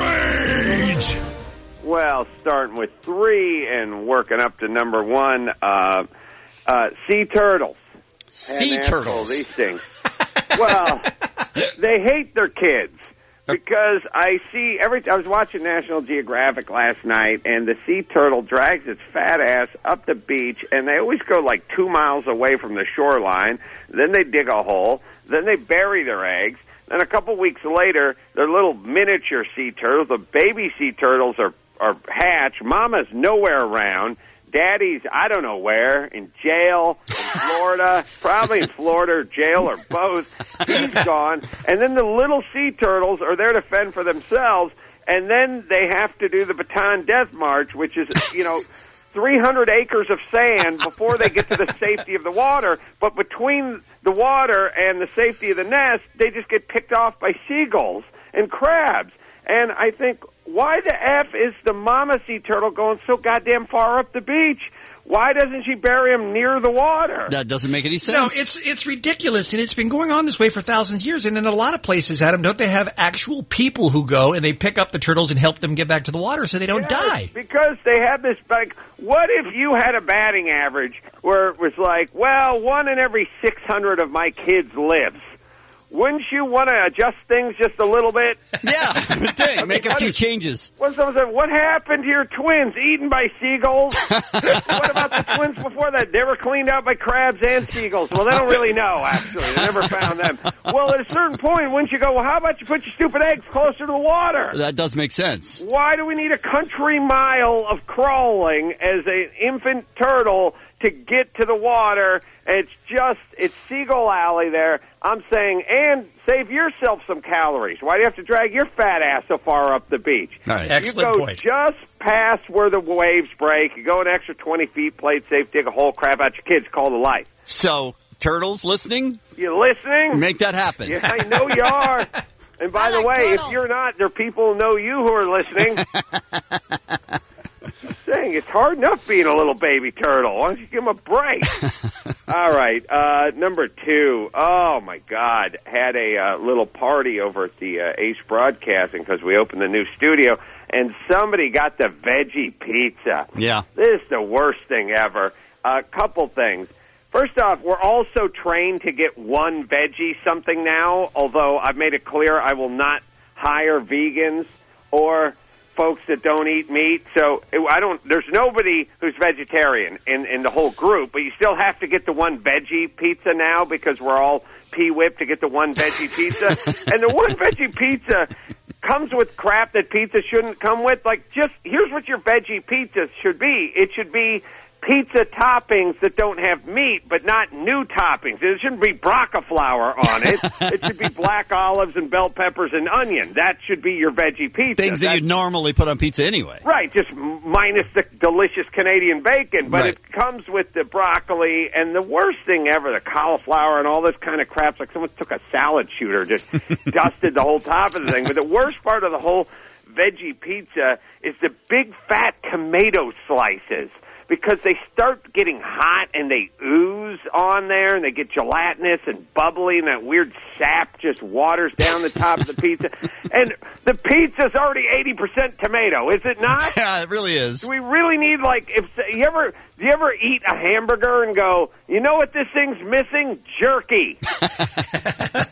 Rage. Well, starting with three and working up to number one, uh, uh, sea turtles. Sea and turtles. These things. Well, they hate their kids. Because I see every. I was watching National Geographic last night, and the sea turtle drags its fat ass up the beach, and they always go like two miles away from the shoreline. Then they dig a hole. Then they bury their eggs. Then a couple weeks later, their little miniature sea turtles, the baby sea turtles, are are hatched. Mama's nowhere around. Daddy's, I don't know where, in jail, in Florida, probably in Florida or jail or both. He's gone. And then the little sea turtles are there to fend for themselves, and then they have to do the Bataan Death March, which is, you know, three hundred acres of sand before they get to the safety of the water. But between the water and the safety of the nest, they just get picked off by seagulls and crabs. And I think, why the F is the mama sea turtle going so goddamn far up the beach? Why doesn't she bury him near the water? That doesn't make any sense. No, it's it's ridiculous, and it's been going on this way for thousands of years. And in a lot of places, Adam, don't they have actual people who go and they pick up the turtles and help them get back to the water so they don't Yes, die? Because they have this, like, what if you had a batting average where it was like, well, one in every six hundred of my kids lives? Wouldn't you want to adjust things just a little bit? Yeah, make a few changes. What, what happened to your twins? Eaten by seagulls? What about the twins before that? They were cleaned out by crabs and seagulls. Well, they don't really know, actually. They never found them. Well, at a certain point, wouldn't you go, well, how about you put your stupid eggs closer to the water? That does make sense. Why do we need a country mile of crawling as an infant turtle to get to the water? It's just, it's Seagull Alley there. I'm saying, and save yourself some calories. Why do you have to drag your fat ass so far up the beach? All right. Excellent You go point. just past where the waves break. You go an extra twenty feet, play it safe, dig a hole, crap out your kids, call the light. So, turtles listening? You listening? Make that happen. Yeah, I know you are. And by the way, turtles. if you're not, there are people who know you who are listening. Saying it's hard enough being a little baby turtle. Why don't you give him a break? All right, uh, number two. Oh my God, had a uh, little party over at the uh, Ace Broadcasting because we opened the new studio, and somebody got the veggie pizza. Yeah. This is the worst thing ever. A uh, couple things. First off, we're also trained to get one veggie something now, although I've made it clear I will not hire vegans or folks that don't eat meat. So I don't. There's nobody who's vegetarian in, in the whole group, but you still have to get the one veggie pizza now because we're all pee-whipped to get the one veggie pizza. And the one veggie pizza comes with crap that pizza shouldn't come with. Like, just here's what your veggie pizza should be. It should be pizza toppings that don't have meat, but not new toppings. It shouldn't be braca flour on it. It should be black olives and bell peppers and onion. That should be your veggie pizza. Things that That's, you'd normally put on pizza anyway. Right, just minus the delicious Canadian bacon. But Right. it comes with the broccoli, and the worst thing ever, the cauliflower and all this kind of crap. It's like someone took a salad shooter, just dusted the whole top of the thing. But the worst part of the whole veggie pizza is the big fat tomato slices. Because they start getting hot and they ooze on there and they get gelatinous and bubbly and that weird sap just waters down the top of the pizza. And the pizza's already eighty percent tomato, is it not? Yeah, it really is. Do we really need, like, if you ever, do you ever eat a hamburger and go, you know what this thing's missing? Jerky.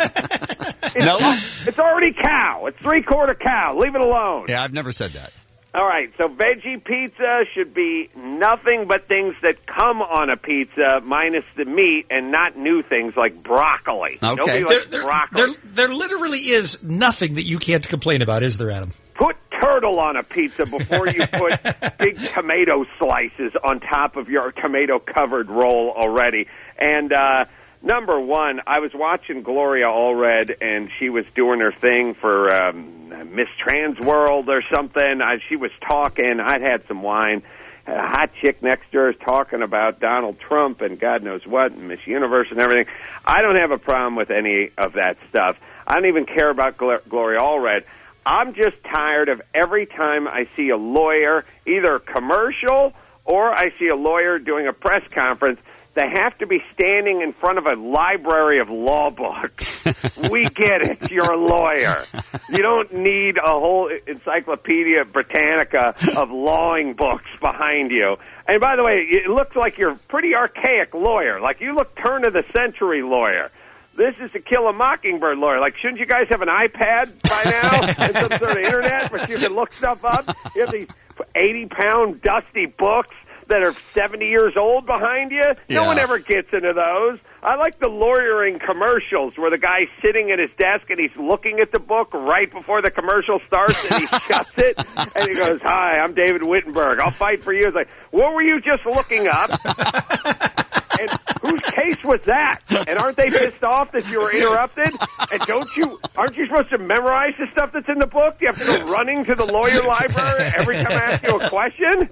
It's, No. It's already cow. It's three-quarter cow. Leave it alone. Yeah, I've never said that. All right, so veggie pizza should be nothing but things that come on a pizza minus the meat and not new things like broccoli. Okay. Nobody There, likes there, broccoli. there, there literally is nothing that you can't complain about, is there, Adam? Put turtle on a pizza before you put big tomato slices on top of your tomato-covered roll already. And uh, number one, I was watching Gloria Allred, and she was doing her thing for um, Miss Trans World or something. I, she was talking. I'd had some wine. A hot chick next to her is talking about Donald Trump and God knows what, and Miss Universe and everything. I don't have a problem with any of that stuff. I don't even care about Gl- Gloria Allred. I'm just tired of every time I see a lawyer, either a commercial or I see a lawyer doing a press conference, they have to be standing in front of a library of law books. We get it. You're a lawyer. You don't need a whole Encyclopedia Britannica of lawing books behind you. And by the way, it looks like you're a pretty archaic lawyer. Like you look turn of the century lawyer. This is to Kill a Mockingbird lawyer. Like, shouldn't you guys have an iPad by now and some sort of internet where you can look stuff up? You have these eighty-pound dusty books that are seventy years old behind you. No Yeah. one ever gets into those. I like the lawyering commercials where the guy's sitting at his desk and he's looking at the book right before the commercial starts and he shuts it and he goes, "Hi, I'm David Wittenberg. I'll fight for you." It's like, what were you just looking up? And whose case was that? And aren't they pissed off that you were interrupted? And don't you, aren't you supposed to memorize the stuff that's in the book? Do you have to go running to the lawyer library every time I ask you a question?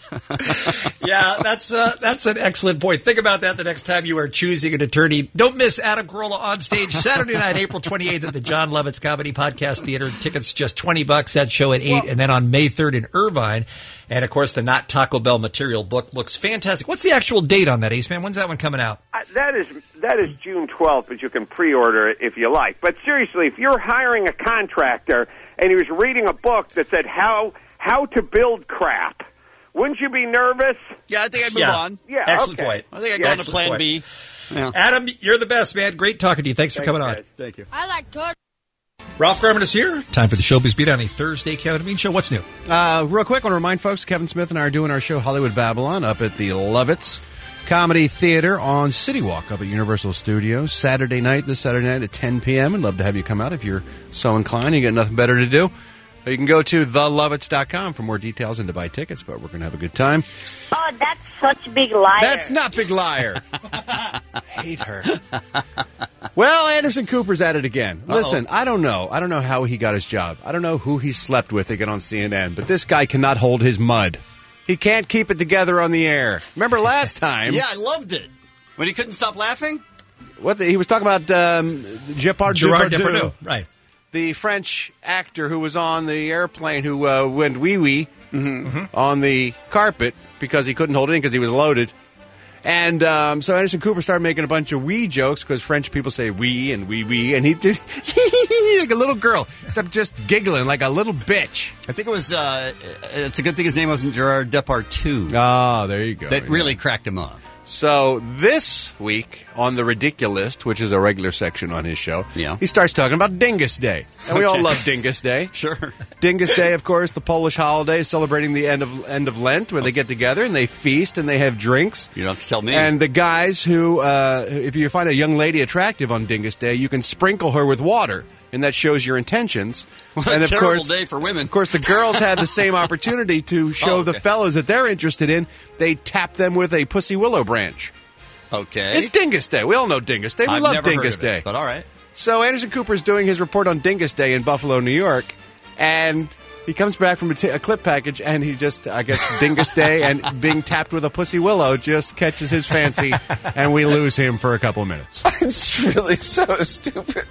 Yeah, that's uh, that's an excellent point. Think about that the next time you are choosing an attorney. Don't miss Adam Carolla on stage Saturday night, April twenty-eighth at the John Lovitz Comedy Podcast Theater. Tickets just twenty bucks. That show at eight, and then on May third in Irvine. And, of course, the Not Taco Bell Material book looks fantastic. What's the actual date on that, Ace Man? When's that one coming out? Uh, that is that is June twelfth, but you can pre-order it if you like. But seriously, if you're hiring a contractor and he was reading a book that said how how to build crap, wouldn't you be nervous? Yeah, I think I'd move Yeah. on. Yeah, Excellent okay. point. I think I'd Yeah, go on to excellent plan point. B. Yeah. Adam, you're the best, man. Great talking to you. Thanks for Thanks, coming on. guys. Thank you. I like torture. Ralph Garman is here. Time for the Showbiz Beat on a Thursday Kevin Bean Show. What's new? Uh, real quick, I want to remind folks, Kevin Smith and I are doing our show Hollywood Babylon up at the Lovitz Comedy Theater on City Walk up at Universal Studios Saturday night, this Saturday night at ten p.m. I'd love to have you come out if you're so inclined. You got nothing better to do. You can go to the lovitz dot com for more details and to buy tickets, but we're going to have a good time. Oh, that's such a big liar. That's not Big Liar. I hate her. Well, Anderson Cooper's at it again. Uh-oh. Listen, I don't know. I don't know how he got his job. I don't know who he slept with to get on C N N, but this guy cannot hold his mud. He can't keep it together on the air. Remember last time? Yeah, I loved it. When he couldn't stop laughing? What the, he was talking about um, Gerard Gerard Depardieu, Depardieu. Right. the French actor who was on the airplane who uh, went wee wee on the carpet because he couldn't hold it in because he was loaded. And um, so Anderson Cooper started making a bunch of wee jokes because French people say wee and wee wee, and he did like a little girl, except just giggling like a little bitch. I think it was. Uh, it's a good thing his name wasn't Gerard Depardieu. Oh, there you go. That really cracked him up. So this week on the Ridiculist, which is a regular section on his show, yeah. he starts talking about Dingus Day. And we all Okay. love Dingus Day. Sure. Dingus Day, of course, the Polish holiday celebrating the end of end of Lent, where they get together and they feast and they have drinks. You don't have to tell me. And the guys who, uh, if you find a young lady attractive on Dingus Day, you can sprinkle her with water. And that shows your intentions. What and a of terrible course, day for women. Of course, the girls had the same opportunity to show Oh, okay. the fellows that they're interested in. They tap them with a pussy willow branch. Okay. It's Dingus Day. We all know Dingus Day. We I've love never Dingus heard of it, Day. but all right. So Anderson Cooper's doing his report on Dingus Day in Buffalo, New York, and he comes back from a, t- a clip package, and he just, I guess, Dingus Day and being tapped with a pussy willow just catches his fancy, and we lose him for a couple minutes. It's really so stupid.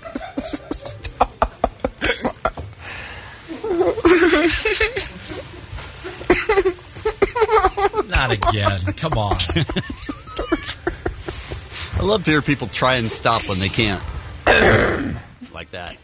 Not again. Come on. I love to hear people try and stop when they can't. Like that.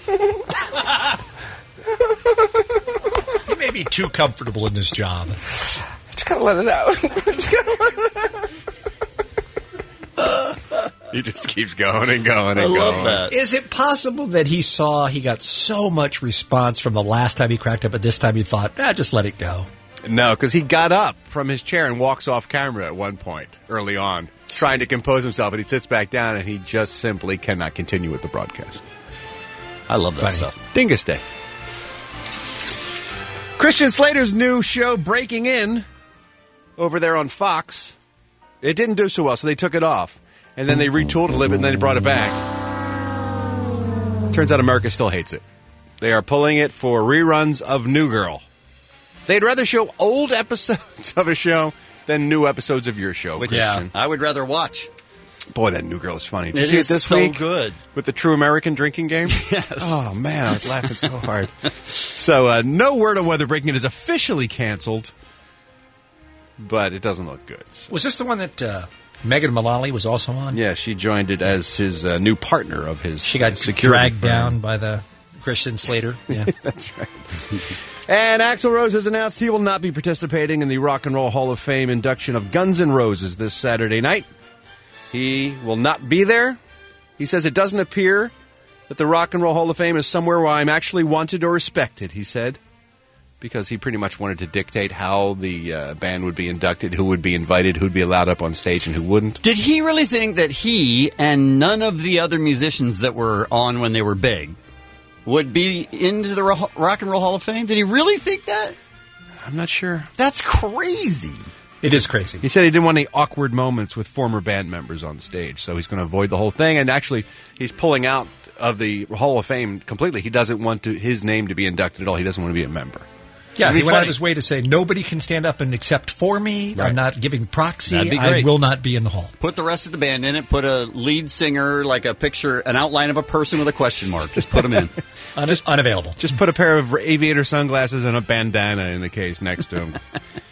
You may be too comfortable in this job. Just gotta let it out. Just gotta let it out. He just keeps going and going and I going. love that. Is it possible that he saw he got so much response from the last time he cracked up, but this time he thought, ah, just let it go? No, because he got up from his chair and walks off camera at one point early on, trying to compose himself, and he sits back down, and he just simply cannot continue with the broadcast. I love that Funny. stuff. Dingus Day. Christian Slater's new show, Breaking In, over there on Fox. It didn't do so well, so they took it off. And then they retooled it a little bit, and then they brought it back. Turns out America still hates it. They are pulling it for reruns of New Girl. They'd rather show old episodes of a show than new episodes of your show, Which, Christian. yeah, I would rather watch. Boy, that New Girl is funny. Did you It see is it this so week? good. With the True American drinking game? Yes. Oh, man, I was laughing so hard. So, uh, no word on whether Breaking It is officially canceled, but it doesn't look good. So. Was this the one that uh, Megan Mullally was also on? Yeah, she joined it as his uh, new partner of his She got security dragged firm. down by the Christian Slater. Yeah. That's right. And Axl Rose has announced he will not be participating in the Rock and Roll Hall of Fame induction of Guns N' Roses this Saturday night. He will not be there. He says it doesn't appear that the Rock and Roll Hall of Fame is somewhere where I'm actually wanted or respected, he said, because he pretty much wanted to dictate how the uh, band would be inducted, who would be invited, who would be allowed up on stage, and who wouldn't. Did he really think that he and none of the other musicians that were on when they were big would be into the Ro- Rock and Roll Hall of Fame? Did he really think that? I'm not sure. That's crazy. It is crazy. He said he didn't want any awkward moments with former band members on stage, so he's going to avoid the whole thing. And actually, he's pulling out of the Hall of Fame completely. He doesn't want to, his name to be inducted at all. He doesn't want to be a member. Yeah, It'd he be went out funny. of his way to say, nobody can stand up and accept for me. Right. I'm not giving proxy. That'd be I great. will not be in the hall. Put the rest of the band in it. Put a lead singer, like a picture, an outline of a person with a question mark. Just put them in. Un- just unavailable. Just put a pair of aviator sunglasses and a bandana in the case next to him.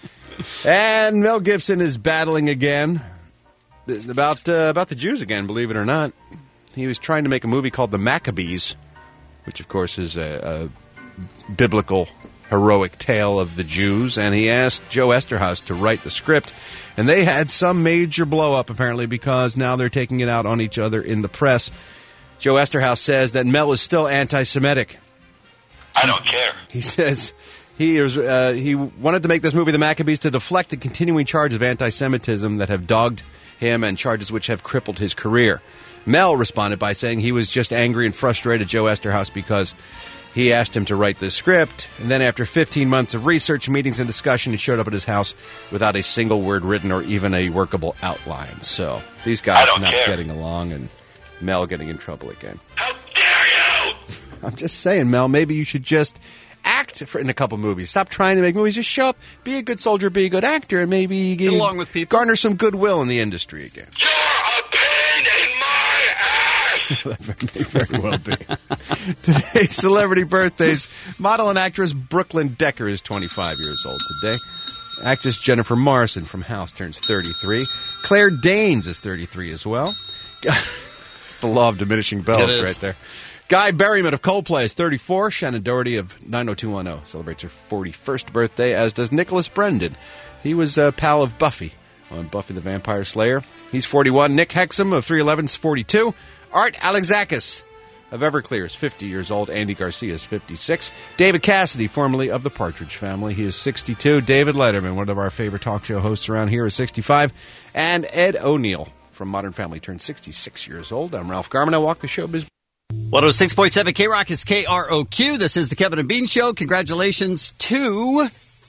And Mel Gibson is battling again th- about uh, about the Jews again, believe it or not. He was trying to make a movie called The Maccabees, which, of course, is a, a biblical heroic tale of the Jews, and he asked Joe Esterhaus to write the script, and they had some major blow-up, apparently, because now they're taking it out on each other in the press. Joe Esterhaus says that Mel is still anti-Semitic. I don't care. He says he was, uh, he wanted to make this movie, The Maccabees, to deflect the continuing charge of anti-Semitism that have dogged him and charges which have crippled his career. Mel responded by saying he was just angry and frustrated at Joe Esterhaus because he asked him to write this script, and then after fifteen months of research, meetings, and discussion, he showed up at his house without a single word written or even a workable outline. So these guys I don't not care. getting along, and Mel getting in trouble again. How dare you! I'm just saying, Mel, maybe you should just act for, in a couple movies. Stop trying to make movies. Just show up, be a good soldier, be a good actor, and maybe Get along with people. garner some goodwill in the industry again. You're a pain in my ass! That may very well be. Today's celebrity birthdays. Model and actress Brooklyn Decker is twenty-five years old today. Actress Jennifer Morrison from House turns thirty-three. Claire Danes is thirty-three as well. It's the law of diminishing It bells is. right there. Guy Berryman of Coldplay is thirty-four. Shannon Doherty of nine oh two one oh celebrates her forty-first birthday, as does Nicholas Brendan. He was a pal of Buffy on Buffy the Vampire Slayer. He's forty-one. Nick Hexum of three eleven is forty-two. Art Alexakis of Everclear is fifty years old. Andy Garcia is fifty-six. David Cassidy, formerly of the Partridge Family, he is sixty-two. David Letterman, one of our favorite talk show hosts around here, is sixty-five. And Ed O'Neill from Modern Family turned sixty-six years old. I'm Ralph Garman. I walk the showbiz. one oh six point seven K-Rock is K R O Q. This is the Kevin and Bean Show. Congratulations to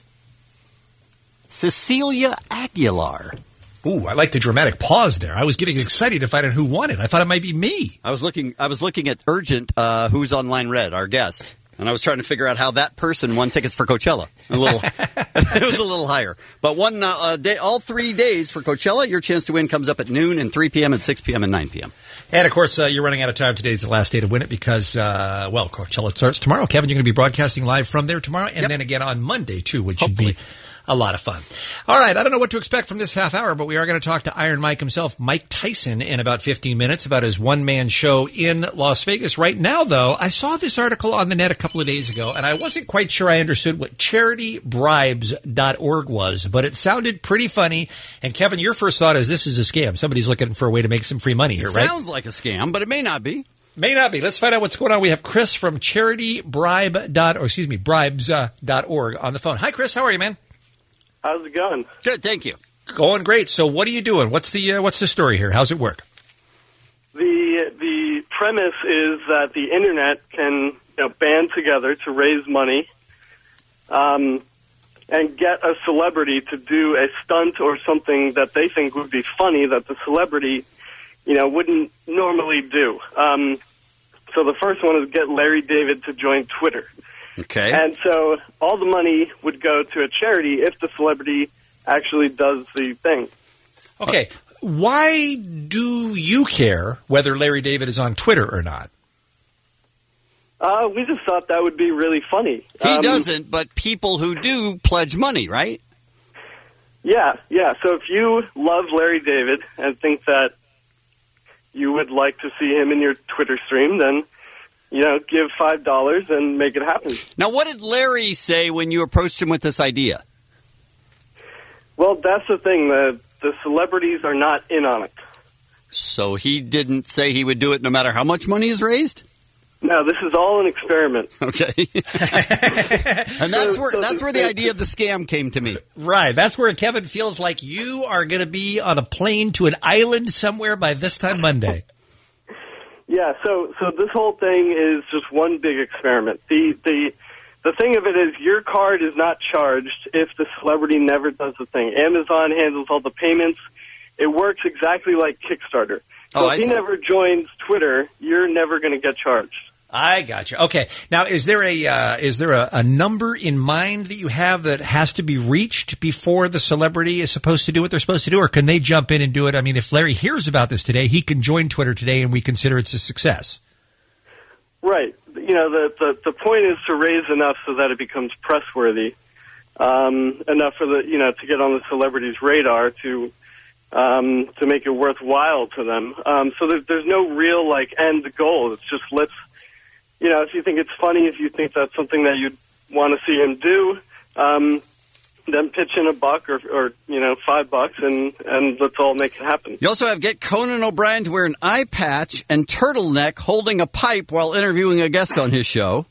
Cecilia Aguilar. Ooh, I like the dramatic pause there. I was getting excited to find out who won it. I thought it might be me. I was looking. I was looking at Urgent, uh, who's on line red, our guest, and I was trying to figure out how that person won tickets for Coachella. A little, it was a little higher, but one uh, uh, day, all three days for Coachella. Your chance to win comes up at noon and three p.m. and six p.m. and nine p.m. And, of course, uh, you're running out of time. Today's the last day to win it because, uh, well, Coachella starts tomorrow. Kevin, you're going to be broadcasting live from there tomorrow and Yep. then again on Monday, too, which should Hopefully. be a lot of fun. All right, I don't know what to expect from this half hour, but we are going to talk to Iron Mike himself, Mike Tyson, in about fifteen minutes about his one-man show in Las Vegas. Right now, though, I saw this article on the net a couple of days ago, and I wasn't quite sure I understood what charity bribes dot org was, but it sounded pretty funny. And Kevin, your first thought is this is a scam. Somebody's looking for a way to make some free money here, it right? Sounds like a scam, but it may not be. May not be. Let's find out what's going on. We have Chris from charity bribe dot or excuse me, bribes dot org on the phone. Hi, Chris. How are you, man? How's it going? Good, thank you. Going great. So, what are you doing? What's the uh, what's the story here? How's it work? The the premise is that the internet can you know, band together to raise money, um, and get a celebrity to do a stunt or something that they think would be funny that the celebrity, you know, wouldn't normally do. Um, so the first one is get Larry David to join Twitter. Okay. And so all the money would go to a charity if the celebrity actually does the thing. Okay. Why do you care whether Larry David is on Twitter or not? Uh, we just thought that would be really funny. He um, doesn't, but people who do pledge money, right? Yeah, yeah. So if you love Larry David and think that you would like to see him in your Twitter stream, then, you know, give five dollars and make it happen. Now, what did Larry say when you approached him with this idea? Well, that's the thing. The, the celebrities are not in on it. So he didn't say he would do it no matter how much money is raised? No, this is all an experiment. Okay. And that's where that's where the idea of the scam came to me. Right. That's where Kevin feels like you are going to be on a plane to an island somewhere by this time Monday. Yeah, so so this whole thing is just one big experiment. The the the thing of it is your card is not charged if the celebrity never does the thing. Amazon handles all the payments. It works exactly like Kickstarter. So Oh, if I he see. never joins Twitter, you're never going to get charged. I gotcha. Okay. Now, is there a uh, is there a, a number in mind that you have that has to be reached before the celebrity is supposed to do what they're supposed to do, or can they jump in and do it? I mean, if Larry hears about this today, he can join Twitter today, and we consider it's a success. Right. You know, the, the, the point is to raise enough so that it becomes pressworthy, um, enough for the, you know, to get on the celebrity's radar to, um, to make it worthwhile to them. Um, so there's, there's no real, like, end goal. It's just let's, you know, if you think it's funny, if you think that's something that you'd want to see him do, um, then pitch in a buck or, or you know, five bucks, and, and let's all make it happen. You also have get Conan O'Brien to wear an eye patch and turtleneck holding a pipe while interviewing a guest on his show.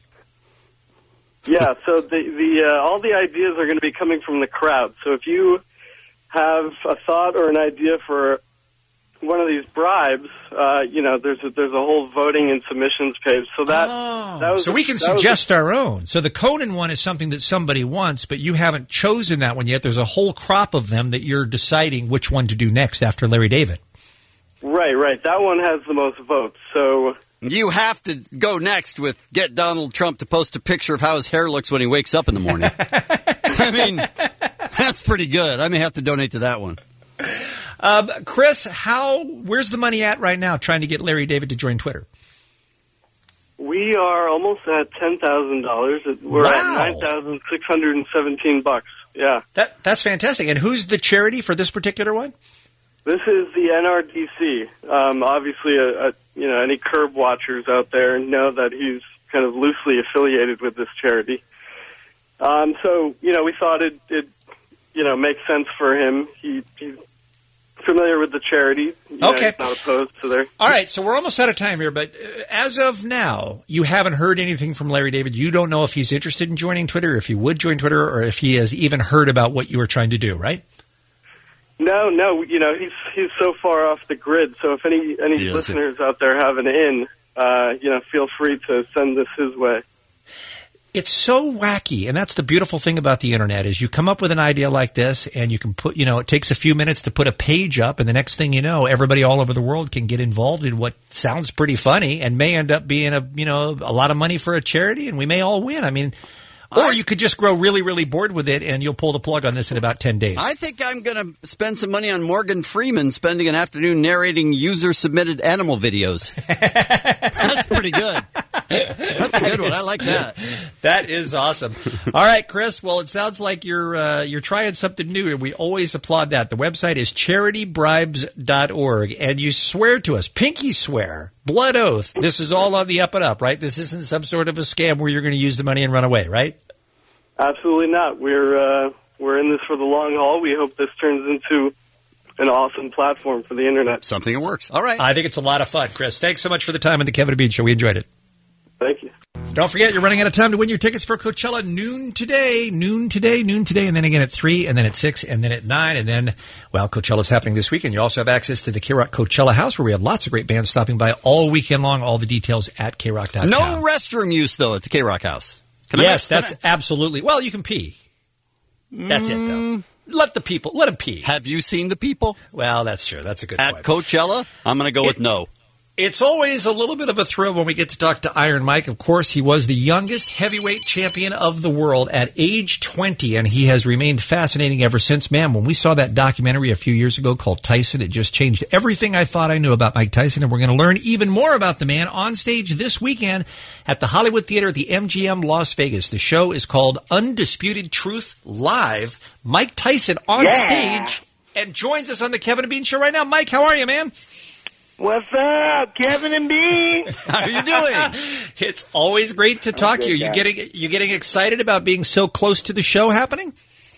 Yeah, so the, the uh, all the ideas are going to be coming from the crowd. So if you have a thought or an idea for one of these bribes, uh, you know, there's a, there's a whole voting and submissions page. So that, Oh, that was so we can that was suggest our own. So the Conan one is something that somebody wants, but you haven't chosen that one yet. There's a whole crop of them that you're deciding which one to do next after Larry David. right, right. That one has the most votes. So You have to go next with get Donald Trump to post a picture of how his hair looks when he wakes up in the morning. I mean, that's pretty good. I may have to donate to that one. Um, Chris, how? Where's the money at right now trying to get Larry David to join Twitter? we are almost at ten thousand dollars. We're Wow. at nine thousand six hundred and seventeen bucks. Yeah. That that's fantastic. And who's the charity for this particular one? This is the N R D C. Um, obviously, a, a, you know, any curb watchers out there know that he's kind of loosely affiliated with this charity. Um, so, you know, we thought it, it, you know, makes sense for him. He, he's familiar with the charity. You know, Okay. he's not opposed to their. All right, so we're almost out of time here, but uh, as of now, you haven't heard anything from Larry David. You don't know if he's interested in joining Twitter, if he would join Twitter, or if he has even heard about what you were trying to do, right? No, no, you know, he's he's so far off the grid. So if any any He is. listeners out there have an in, uh, you know, feel free to send this his way. It's so wacky, and that's the beautiful thing about the internet is you come up with an idea like this, and you can put, you know, it takes a few minutes to put a page up, and the next thing you know, everybody all over the world can get involved in what sounds pretty funny and may end up being a, you know, a lot of money for a charity, and we may all win. I mean, or you could just grow really, really bored with it, and you'll pull the plug on this in about ten days. I think I'm going to spend some money on Morgan Freeman spending an afternoon narrating user-submitted animal videos. That's pretty good. That's a good one. I like that. That is awesome. All right, Chris. Well, it sounds like you're uh, you're trying something new, and we always applaud that. The website is charity bribes dot org, and you swear to us, pinky swear, blood oath. This is all on the up and up, right? This isn't some sort of a scam where you're going to use the money and run away, right? Absolutely not. We're uh, we're in this for the long haul. We hope this turns into an awesome platform for the internet. Something that works. All right. I think it's a lot of fun, Chris. Thanks so much for the time on the Kevin and Bean Show. We enjoyed it. Thank you. Don't forget, you're running out of time to win your tickets for Coachella noon today, noon today, noon today, and then again at three, and then at six, and then at nine, and then, well, Coachella's happening this weekend. You also have access to the K-Rock Coachella House, where we have lots of great bands stopping by all weekend long. All the details at K Rock dot com. No restroom use, though, at the K-Rock House. Can yes, I, that's I? absolutely. Well, you can pee. That's it, though. Let the people, let them pee. Have you seen the people? Well, that's true. That's a good At point. Coachella? I'm going to go It- with no. It's always a little bit of a thrill when we get to talk to Iron Mike. Of course, he was the youngest heavyweight champion of the world at age twenty, and he has remained fascinating ever since. Man, when we saw that documentary a few years ago called Tyson, it just changed everything I thought I knew about Mike Tyson, and we're going to learn even more about the man on stage this weekend at the Hollywood Theater at the M G M Las Vegas. The show is called Undisputed Truth Live. Mike Tyson on Yeah. stage and joins us on the Kevin and Bean Show right now. Mike, how are you, man? What's up, Kevin and Bean? How are you doing? It's always great to talk to you. You guy. getting you getting excited about being so close to the show happening?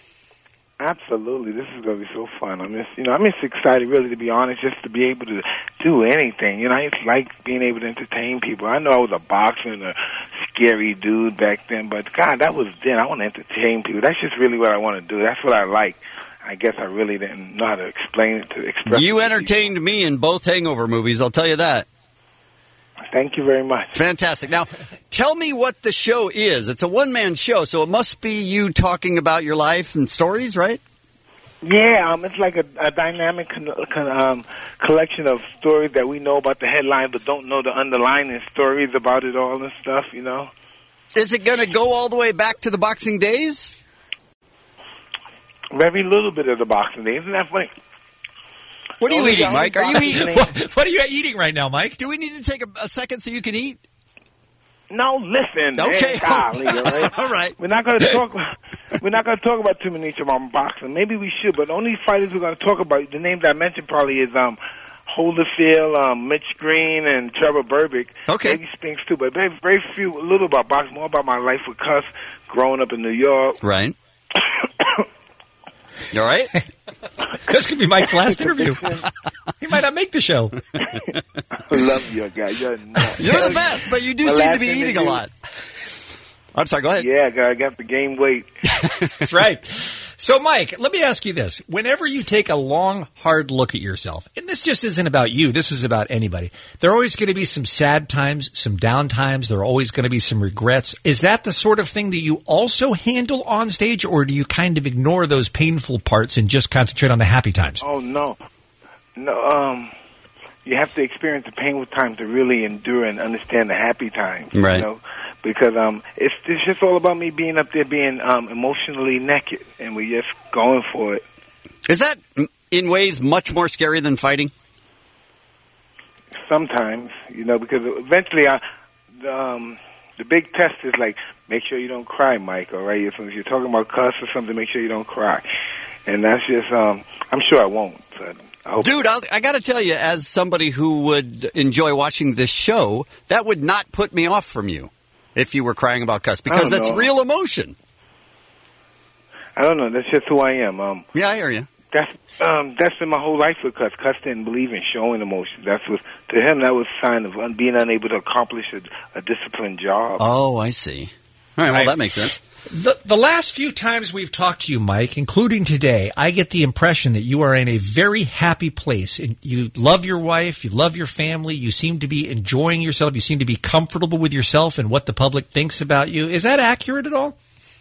Absolutely. This is going to be so fun. I'm just, you know, I'm just excited, really, to be honest, just to be able to do anything. You know, I just like being able to entertain people. I know I was a boxer and a scary dude back then, but, God, that was then. I want to entertain people. That's just really what I want to do. That's what I like. I guess I really didn't know how to explain it, to express You it to entertained me in both Hangover movies, I'll tell you that. people. Thank you very much. Fantastic. Now, tell me what the show is. It's a one-man show, so it must be you talking about your life and stories, right? Yeah, um, it's like a, a dynamic con- con- um, collection of stories that we know about the headline but don't know the underlying stories about it all and stuff, you know. Is it going to go all the way back to the boxing days? Very little bit of the boxing day. Isn't that funny? What are you Only- eating, only Mike? Are you boxing eating? day- What, what are you eating right now, Mike? Do we need to take a, a second so you can eat? No, listen. Okay. Man, golly, all right. All right. We're not going to talk. We're not going to talk about too many about boxing. Maybe we should, but the only fighters we're going to talk about, the names I mentioned probably is um, Holyfield, um, Mitch Green, and Trevor Berbick. Okay. Maybe Spinks too, but very, very few. A little about boxing, more about my life with Cuss, growing up in New York. Right. You all right? This could be Mike's last interview. He might not make the show. I love you guys. You're, You're the best, but you do My seem to last be eating a interview- lot. I'm sorry, go ahead. Yeah, I got the game weight. That's right. So, Mike, let me ask you this. Whenever you take a long, hard look at yourself, and this just isn't about you, this is about anybody, there are always going to be some sad times, some down times, there are always going to be some regrets. Is that the sort of thing that you also handle on stage, or do you kind of ignore those painful parts and just concentrate on the happy times? Oh, no. No, um, you have to experience the painful times to really endure and understand the happy times. Right. You know? Because um, it's, it's just all about me being up there being um, emotionally naked, and we're just going for it. Is that, in ways, much more scary than fighting? Sometimes, you know, because eventually I, the, um, the big test is like, make sure you don't cry, Mike, all right? If you're talking about cuss or something, make sure you don't cry. And that's just, um, I'm sure I won't. But I hope Dude, I'll, I got to tell you, as somebody who would enjoy watching this show, that would not put me off from you if you were crying about Cuss, because I don't that's know. real emotion. I don't know. That's just who I am. Um, Yeah, I hear you. That's um, that's been my whole life with Cuss. Cuss didn't believe in showing emotion. That's what to him that was a sign of un- being unable to accomplish a, a disciplined job. Oh, I see. All right, well, that makes sense. The, the last few times we've talked to you, Mike, including today, I get the impression that you are in a very happy place. And you love your wife, you love your family, you seem to be enjoying yourself, you seem to be comfortable with yourself and what the public thinks about you. Is that accurate at all?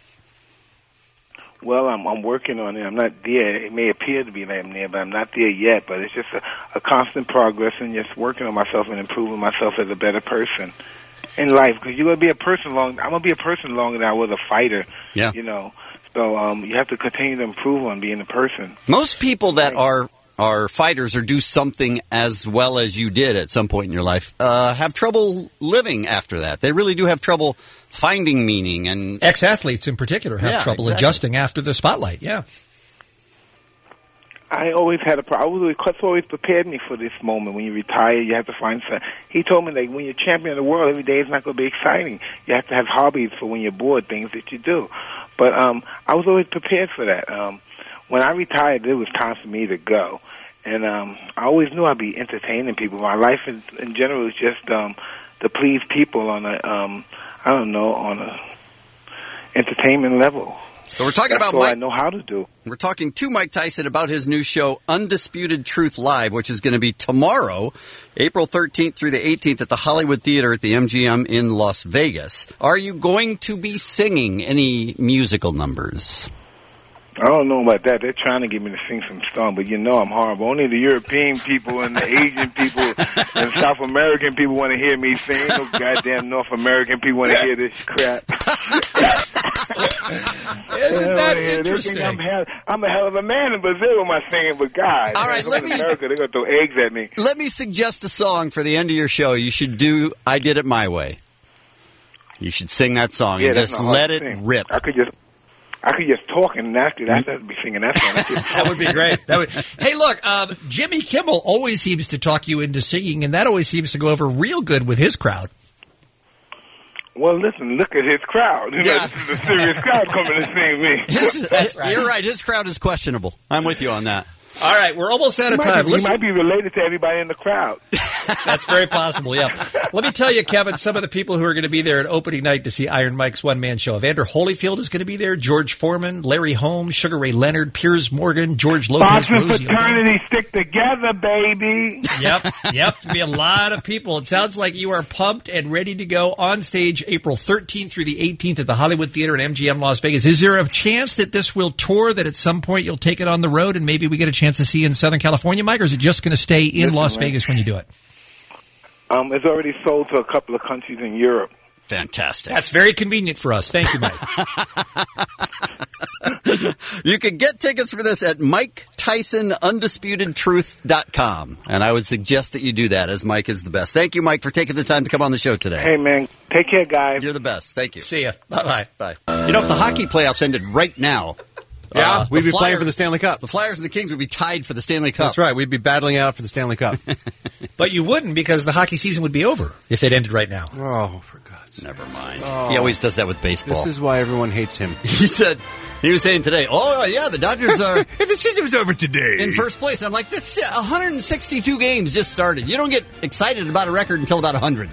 Well, I'm I'm working on it. I'm not there. It may appear to be that I'm there, but I'm not there yet. But it's just a, a constant progress and just working on myself and improving myself as a better person in life. Because you're gonna be a person long. I'm gonna be a person longer than I was a fighter. Yeah. You know. So um, you have to continue to improve on being a person. Most people that are are fighters or do something as well as you did at some point in your life uh, have trouble living after that. They really do have trouble finding meaning. And ex-athletes in particular have Yeah, trouble exactly. adjusting after the spotlight. Yeah. I always had a problem. I was always, Clutch always prepared me for this moment. When you retire, you have to find something. He told me that when you're champion of the world, every day is not going to be exciting. You have to have hobbies for when you're bored, things that you do. But um, I was always prepared for that. Um, when I retired, it was time for me to go. And um, I always knew I'd be entertaining people. My life in, in general is just um, to please people on a, um, I don't know, on a entertainment level. So we're talking That's about all Mike. I know how to do. We're talking to Mike Tyson about his new show, Undisputed Truth Live, which is going to be tomorrow, April thirteenth through the eighteenth at the Hollywood Theater at the M G M in Las Vegas. Are you going to be singing any musical numbers? I don't know about that. They're trying to get me to sing some song, but you know I'm horrible. Only the European people and the Asian people and South American people want to hear me sing. Ain't no goddamn North American people want to hear this crap. Isn't that They interesting? think I'm, hell, I'm a hell of a man in Brazil with my singing, but God, All right, in let me- America, they're going to throw eggs at me. Let me suggest a song for the end of your show. You should do I Did It My Way. You should sing that song Yeah, and that's just not hard let to it sing. rip. I could just, I could just talk and after that, I'd be singing that song. That's just- That would be great. That would. Hey, look, um, Jimmy Kimmel always seems to talk you into singing, and that always seems to go over real good with his crowd. Well, listen, look at his crowd. You know, Yeah. this is a serious crowd coming to see me. His- That's right. You're right. His crowd is questionable. I'm with you on that. All right, we're almost out He of might, time. be, he Listen- might be related to everybody in the crowd. That's very possible, yeah. Let me tell you, Kevin, some of the people who are going to be there at opening night to see Iron Mike's one-man show. Evander Holyfield is going to be there, George Foreman, Larry Holmes, Sugar Ray Leonard, Piers Morgan, George Lopez, Boston Rosie O'Donnell. fraternity stick together, baby. Yep, yep, to be a lot of people. It sounds like you are pumped and ready to go on stage April thirteenth through the eighteenth at the Hollywood Theater at M G M Las Vegas. Is there a chance that this will tour, that at some point you'll take it on the road and maybe we get a chance to see you in Southern California, Mike, or is it just going to stay in Listen, Las man. Vegas when you do it? Um, it's already sold to a couple of countries in Europe. Fantastic. That's very convenient for us. Thank you, Mike. You can get tickets for this at Mike Tyson Undisputed Truth dot com. And I would suggest that you do that, as Mike is the best. Thank you, Mike, for taking the time to come on the show today. Hey, man, take care, guys. You're the best. Thank you. See ya. Bye-bye. Bye. You know, if the hockey playoffs ended right now, Yeah, uh, we'd the be playing Flyers- for the Stanley Cup. The Flyers and the Kings would be tied for the Stanley Cup. That's right. We'd be battling out for the Stanley Cup. But you wouldn't, because the hockey season would be over if it ended right now. Oh, for God's sake. Never mind. Oh. He always does that with baseball. This is why everyone hates him. He said, he was saying today, oh, yeah, the Dodgers are If the season was over today. in first place. I'm like, that's one hundred sixty-two games just started. You don't get excited about a record until about one hundred.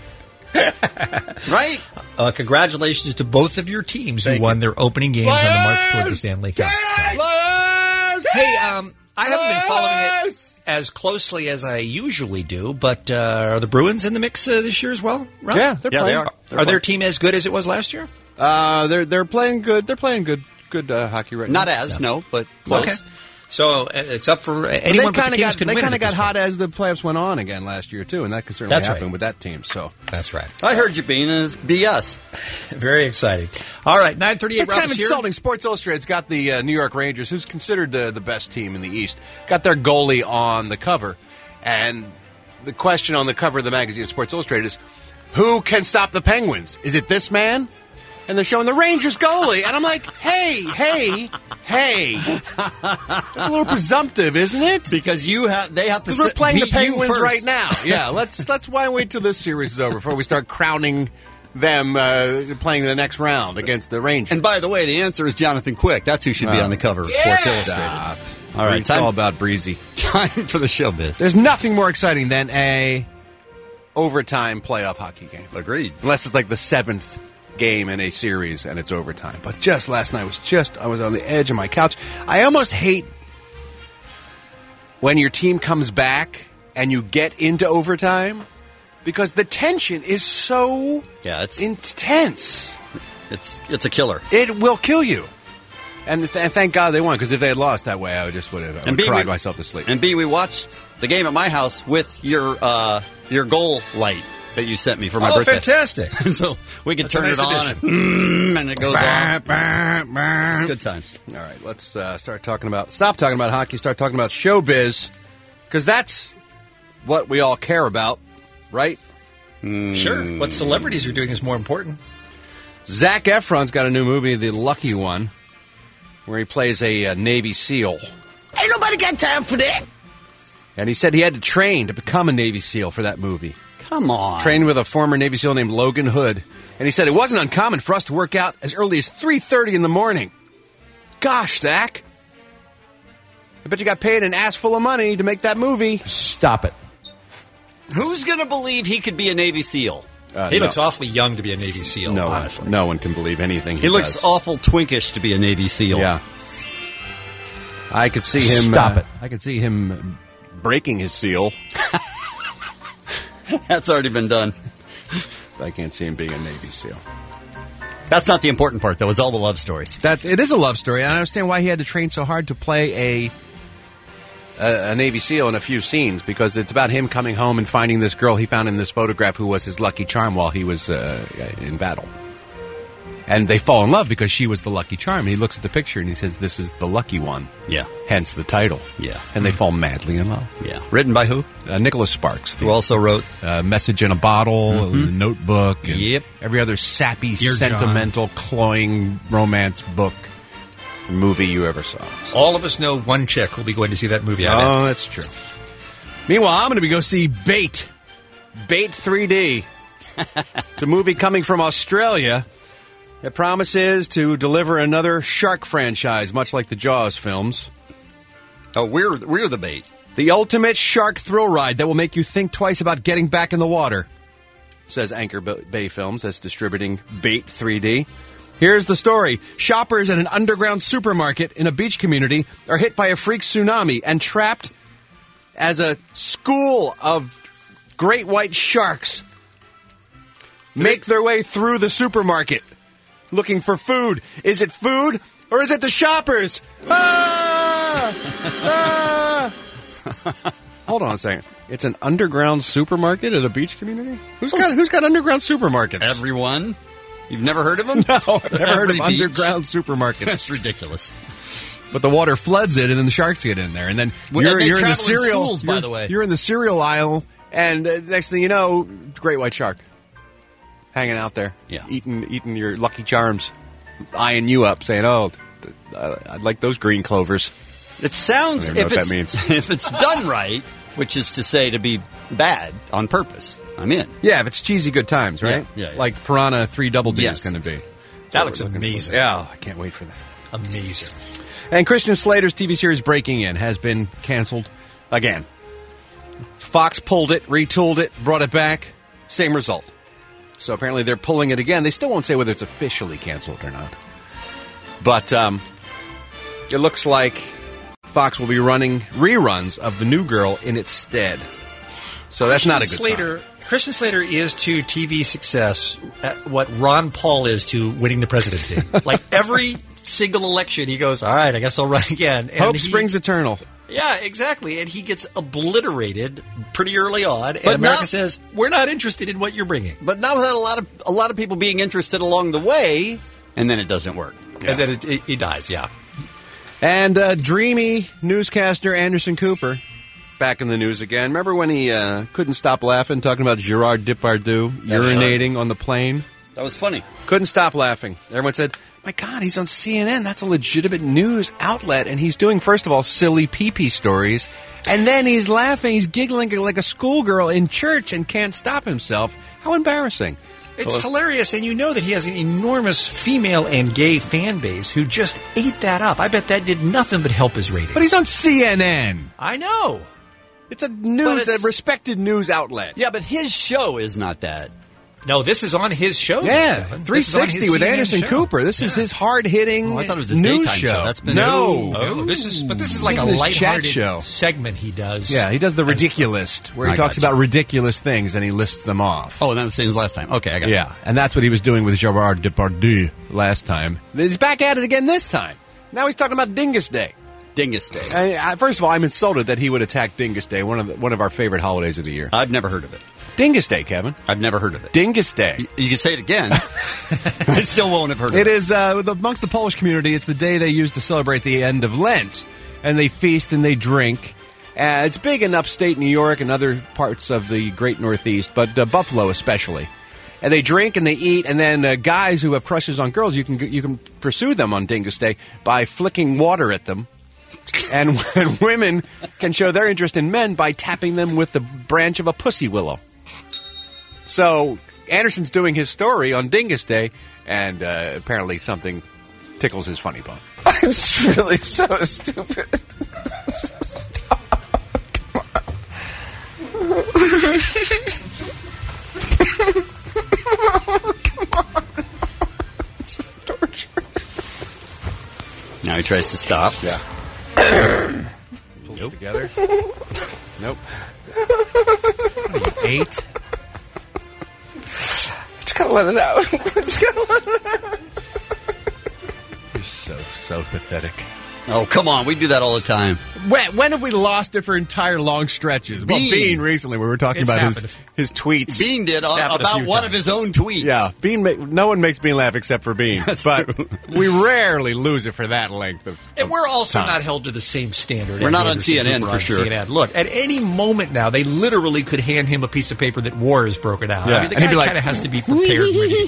Right? Uh, congratulations to both of your teams who won their opening games on the march toward the Stanley Cup. So- Hey, um, I haven't been following it as closely as I usually do, but uh, are the Bruins in the mix uh, this year as well? Ralph? Yeah, they're Yeah, they playing. are. They're Are their playing. team as good as it was last year? Uh, they're they're playing good. They're playing good good uh, hockey right Not now. as, no, but close. Okay. So uh, it's up for uh, But anyone they but kind the of Kings got can they win kind it of at got this hot point. as the playoffs went on again last year too, and that could certainly That's happen right. with that team. So That's right. I heard you, Bean, and it's B S. Very exciting. All right, nine thirty-eight. it's kind of insulting. Sports Illustrated's got the uh, New York Rangers, who's considered the the best team in the East, got their goalie on the cover, and the question on the cover of the magazine Sports Illustrated is, who can stop the Penguins? Is it this man? And they're showing the Rangers goalie, and I'm like, hey, hey, hey, that's a little presumptive, isn't it? Because you have, they have to. Because we're st- playing the beat you Penguins first. right now. Yeah, let's let's why wait till this series is over before we start crowning them uh, playing the next round against the Rangers. And by the way, the answer is Jonathan Quick. That's who should be Oh. on the cover of Sports Yeah. Illustrated. Stop. All right, It's time, all about Breezy. time for the showbiz. There's nothing more exciting than a overtime playoff hockey game. Agreed. Unless it's like the seventh game in a series and it's overtime. But just last night was just I was on the edge of my couch. I almost hate when your team comes back and you get into overtime because the tension is so Yeah, it's intense. it's it's a killer. It will kill you. And, th- and thank God they won, because if they had lost that way, I would just would have I would B, cried we- myself to sleep. And B, we watched the game at my house with your uh, your goal light that you sent me for my Oh, birthday. fantastic. So we could That's a turn nice it on and, mm, and it goes Bah, on. bah, bah. It's good times. All right, let's uh, start talking about. Stop talking about hockey. Start talking about showbiz. Because that's what we all care about, right? Sure. What celebrities are doing is more important. Zac Efron's got a new movie, The Lucky One, where he plays a, uh Navy SEAL. Ain't nobody got time for that. And he said he had to train to become a Navy SEAL for that movie. Come on. Trained with a former Navy SEAL named Logan Hood. And he said it wasn't uncommon for us to work out as early as three thirty in the morning. Gosh, Zach. I bet you got paid an ass full of money to make that movie. Stop it. Who's going to believe he could be a Navy SEAL? Uh, he no. looks awfully young to be a Navy SEAL, No, honestly. no one can believe anything he, He looks does. awful twinkish to be a Navy SEAL. Yeah. I could see him... Stop uh, it. I could see him breaking his seal. That's already been done. I can't see him being a Navy SEAL. That's not the important part, though. It's all the love story. That it is a love story. I understand why he had to train so hard to play a, a a Navy SEAL in a few scenes, because it's about him coming home and finding this girl he found in this photograph who was his lucky charm while he was uh, in battle. And they fall in love because she was the lucky charm. He looks at the picture and he says, "This is the lucky one." Yeah. Hence the title. Yeah. And they fall madly in love. Yeah. Written by who? Uh, Nicholas Sparks. Who also wrote uh, Message in a Bottle, Mhm. The Notebook, and Yep. every other sappy, Dear sentimental, cloying romance book movie you ever saw. All of us know one chick who'll be going to see that movie. I bet. Oh, that's true. Meanwhile, I'm going to go see Bait. Bait three D. It's a movie coming from Australia that promises to deliver another shark franchise, much like the Jaws films. Oh, we're we're the bait. The ultimate shark thrill ride that will make you think twice about getting back in the water, says Anchor Bay Films, that's distributing Bait three D. Here's the story. Shoppers at an underground supermarket in a beach community are hit by a freak tsunami and trapped as a school of great white sharks make their way through the supermarket looking for food. Is it food or is it the shoppers? Ah! Ah! Hold on a second. It's an underground supermarket at a beach community? Who's got who's got underground supermarkets? Everyone. You've never heard of them? No, I've never heard of Every beach. underground supermarkets. That's ridiculous. But the water floods it, and then the sharks get in there, and then Well, you're, they you're in the travel in cereal. schools, by you're- the way. You're in the cereal aisle, and uh, next thing you know, great white shark hanging out there, Yeah. eating eating your Lucky Charms, eyeing you up, saying, "Oh, th- uh, I'd like those green clovers." It sounds, I don't even if know what it's, that means. if it's done right, which is to say to be bad on purpose, I'm in. Yeah, if it's cheesy good times, right? Yeah, yeah, yeah. Like Piranha Three Double D Yes. is going to be. That looks amazing. Yeah, I can't wait for that. Amazing. And Christian Slater's T V series Breaking In has been canceled again. Fox pulled it, retooled it, brought it back. Same result. So apparently they're pulling it again. They still won't say whether it's officially canceled or not. But um, it looks like Fox will be running reruns of The New Girl in its stead. So that's not a good Slater, sign. Christian Slater is to T V success at what Ron Paul is to winning the presidency. Like every single election, he goes, "All right, I guess I'll run again." And Hope he- springs eternal. Yeah, exactly. And he gets obliterated pretty early on. And But America not- says, "We're not interested in what you're bringing." But not without a lot of a lot of people being interested along the way, and then it doesn't work. And then it, it, he dies. Yeah. And uh, dreamy newscaster Anderson Cooper back in the news again. Remember when he uh, couldn't stop laughing, talking about Gerard Depardieu urinating on the plane? That was funny. Couldn't stop laughing. Everyone said, "My God, he's on C N N. That's a legitimate news outlet." And he's doing, first of all, silly pee-pee stories. And then he's laughing. He's giggling like a schoolgirl in church and can't stop himself. How embarrassing. It's Well, hilarious, and you know that he has an enormous female and gay fan base who just ate that up. I bet that did nothing but help his ratings. But he's on C N N. I know. It's a news, it's- a respected news outlet. Yeah, but his show is not that. No, this is on his show. Yeah, Stephen. three This is on sixty his with C N N Anderson show. Cooper. This is his hard-hitting Oh, I thought it was his news daytime show. That's been- no. Oh, this is, but this is like This a is his chat lighthearted show. segment he does. Yeah, he does the ridiculous, where he I talks gotcha. about ridiculous things and he lists them off. Oh, and that was the same as last time. Okay, I got it. Yeah, and that's what he was doing with Gerard Depardieu last time. He's back at it again this time. Now he's talking about Dingus Day. Dingus Day. I, I, first of all, I'm insulted that he would attack Dingus Day, one of the, one of our favorite holidays of the year. I've never heard of it. Dingus Day, Kevin. I've never heard of it. Dingus Day. You, you can say it again. I still won't have heard of It it. is uh, amongst the Polish community. It's the day they use to celebrate the end of Lent, and they feast and they drink, Uh, it's big in upstate New York and other parts of the great Northeast, but uh, Buffalo especially. And they drink and they eat, and then uh, guys who have crushes on girls, you can you can pursue them on Dingus Day by flicking water at them. And when women can show their interest in men by tapping them with the branch of a pussy willow. So Anderson's doing his story on Dingus Day, and uh, apparently something tickles his funny bone. It's really so stupid. Come on. Torture. Now he tries to stop. Yeah. Pulls nope. it together. Nope. Eight. Just gotta let it out. Just gotta let it out. You're so, so pathetic. Oh, come on. We do that all the time. When, when have we lost it for entire long stretches? Bean. Well, Bean recently, we were talking It's about his, happened. his tweets. Bean did uh, about one times. of his own tweets. Yeah, Bean. Ma- no one makes Bean laugh except for Bean. That's but true. we rarely lose it for that length of. And we're also time. not held to the same standard. We're as not on Anderson C N N Cooper for on sure. C N N. Look, at any moment now, they literally could hand him a piece of paper that war is broken out. Yeah. I mean, the And he'd guy be like, kind of has to be prepared, ready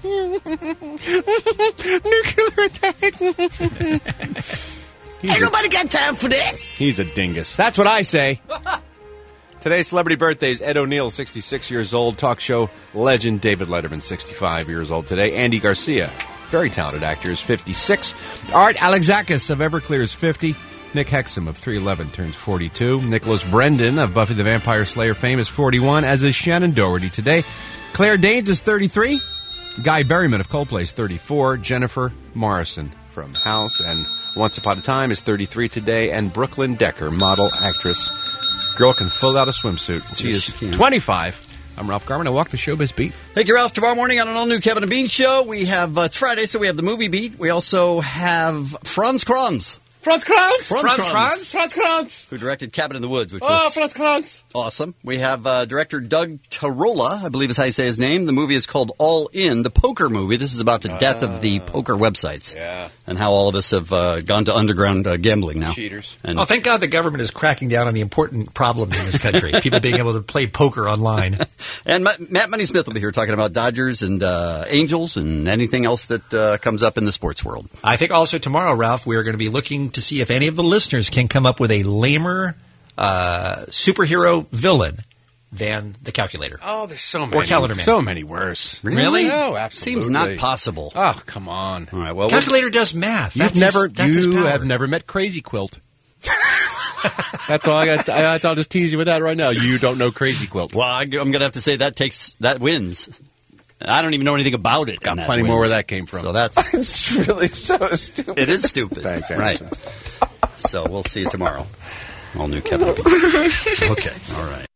to go. Nuclear attack. Ain't nobody got time for that. He's a dingus. That's what I say. Today's celebrity birthdays: Ed O'Neill, sixty-six years old. Talk show legend David Letterman, sixty-five years old today. Andy Garcia, very talented actor, is fifty-six. Art Alexakis of Everclear is fifty. Nick Hexum of three eleven turns forty-two. Nicholas Brendan of Buffy the Vampire Slayer fame is forty-one, as is Shannon Doherty today. Claire Danes is thirty-three. Guy Berryman of Coldplay is thirty-four. Jennifer Morrison from House and Once Upon a Time is thirty-three today. And Brooklyn Decker, model, actress. Girl can fill out a swimsuit. She Yes, is she can. twenty-five. I'm Ralph Garman. I walk the showbiz beat. Thank you, Ralph. Tomorrow morning on an all-new Kevin and Bean show, we have, uh, it's Friday, so we have the movie beat. We also have Franz Kranz. Franz Kranz? Franz Franz Kranz. Kranz? Franz Kranz. Who directed Cabin in the Woods, which Oh, looks Franz Kranz. awesome. We have uh, director Doug Tarola, I believe is how you say his name. The movie is called All In, the poker movie. This is about the death of the poker websites. Yeah. And how all of us have uh, gone to underground uh, gambling now. Cheaters. And Oh, thank God the government is cracking down on the important problems in this country. People being able to play poker online. And Ma- Matt Money Smith will be here talking about Dodgers and uh, Angels and anything else that uh, comes up in the sports world. I think also tomorrow, Ralph, we are going to be looking to see if any of the listeners can come up with a lamer uh, superhero villain than the Calculator. Oh, there's so many. Or Calendar Man. So many worse. Really? Oh, absolutely. Seems not possible. Oh, come on. All right, well, Calculator does math. You've That's never, his, that's his you power. have never met Crazy Quilt. That's all I got. I, I'll just tease you with that right now. You don't know Crazy Quilt. Well, I, I'm going to have to say that takes that wins. I don't even know anything about it. Got and plenty that more wins. where that came from. So that's It's really so stupid. it is stupid. Thanks, right? Anderson. So we'll see you tomorrow. All new Kevin. Okay. All right.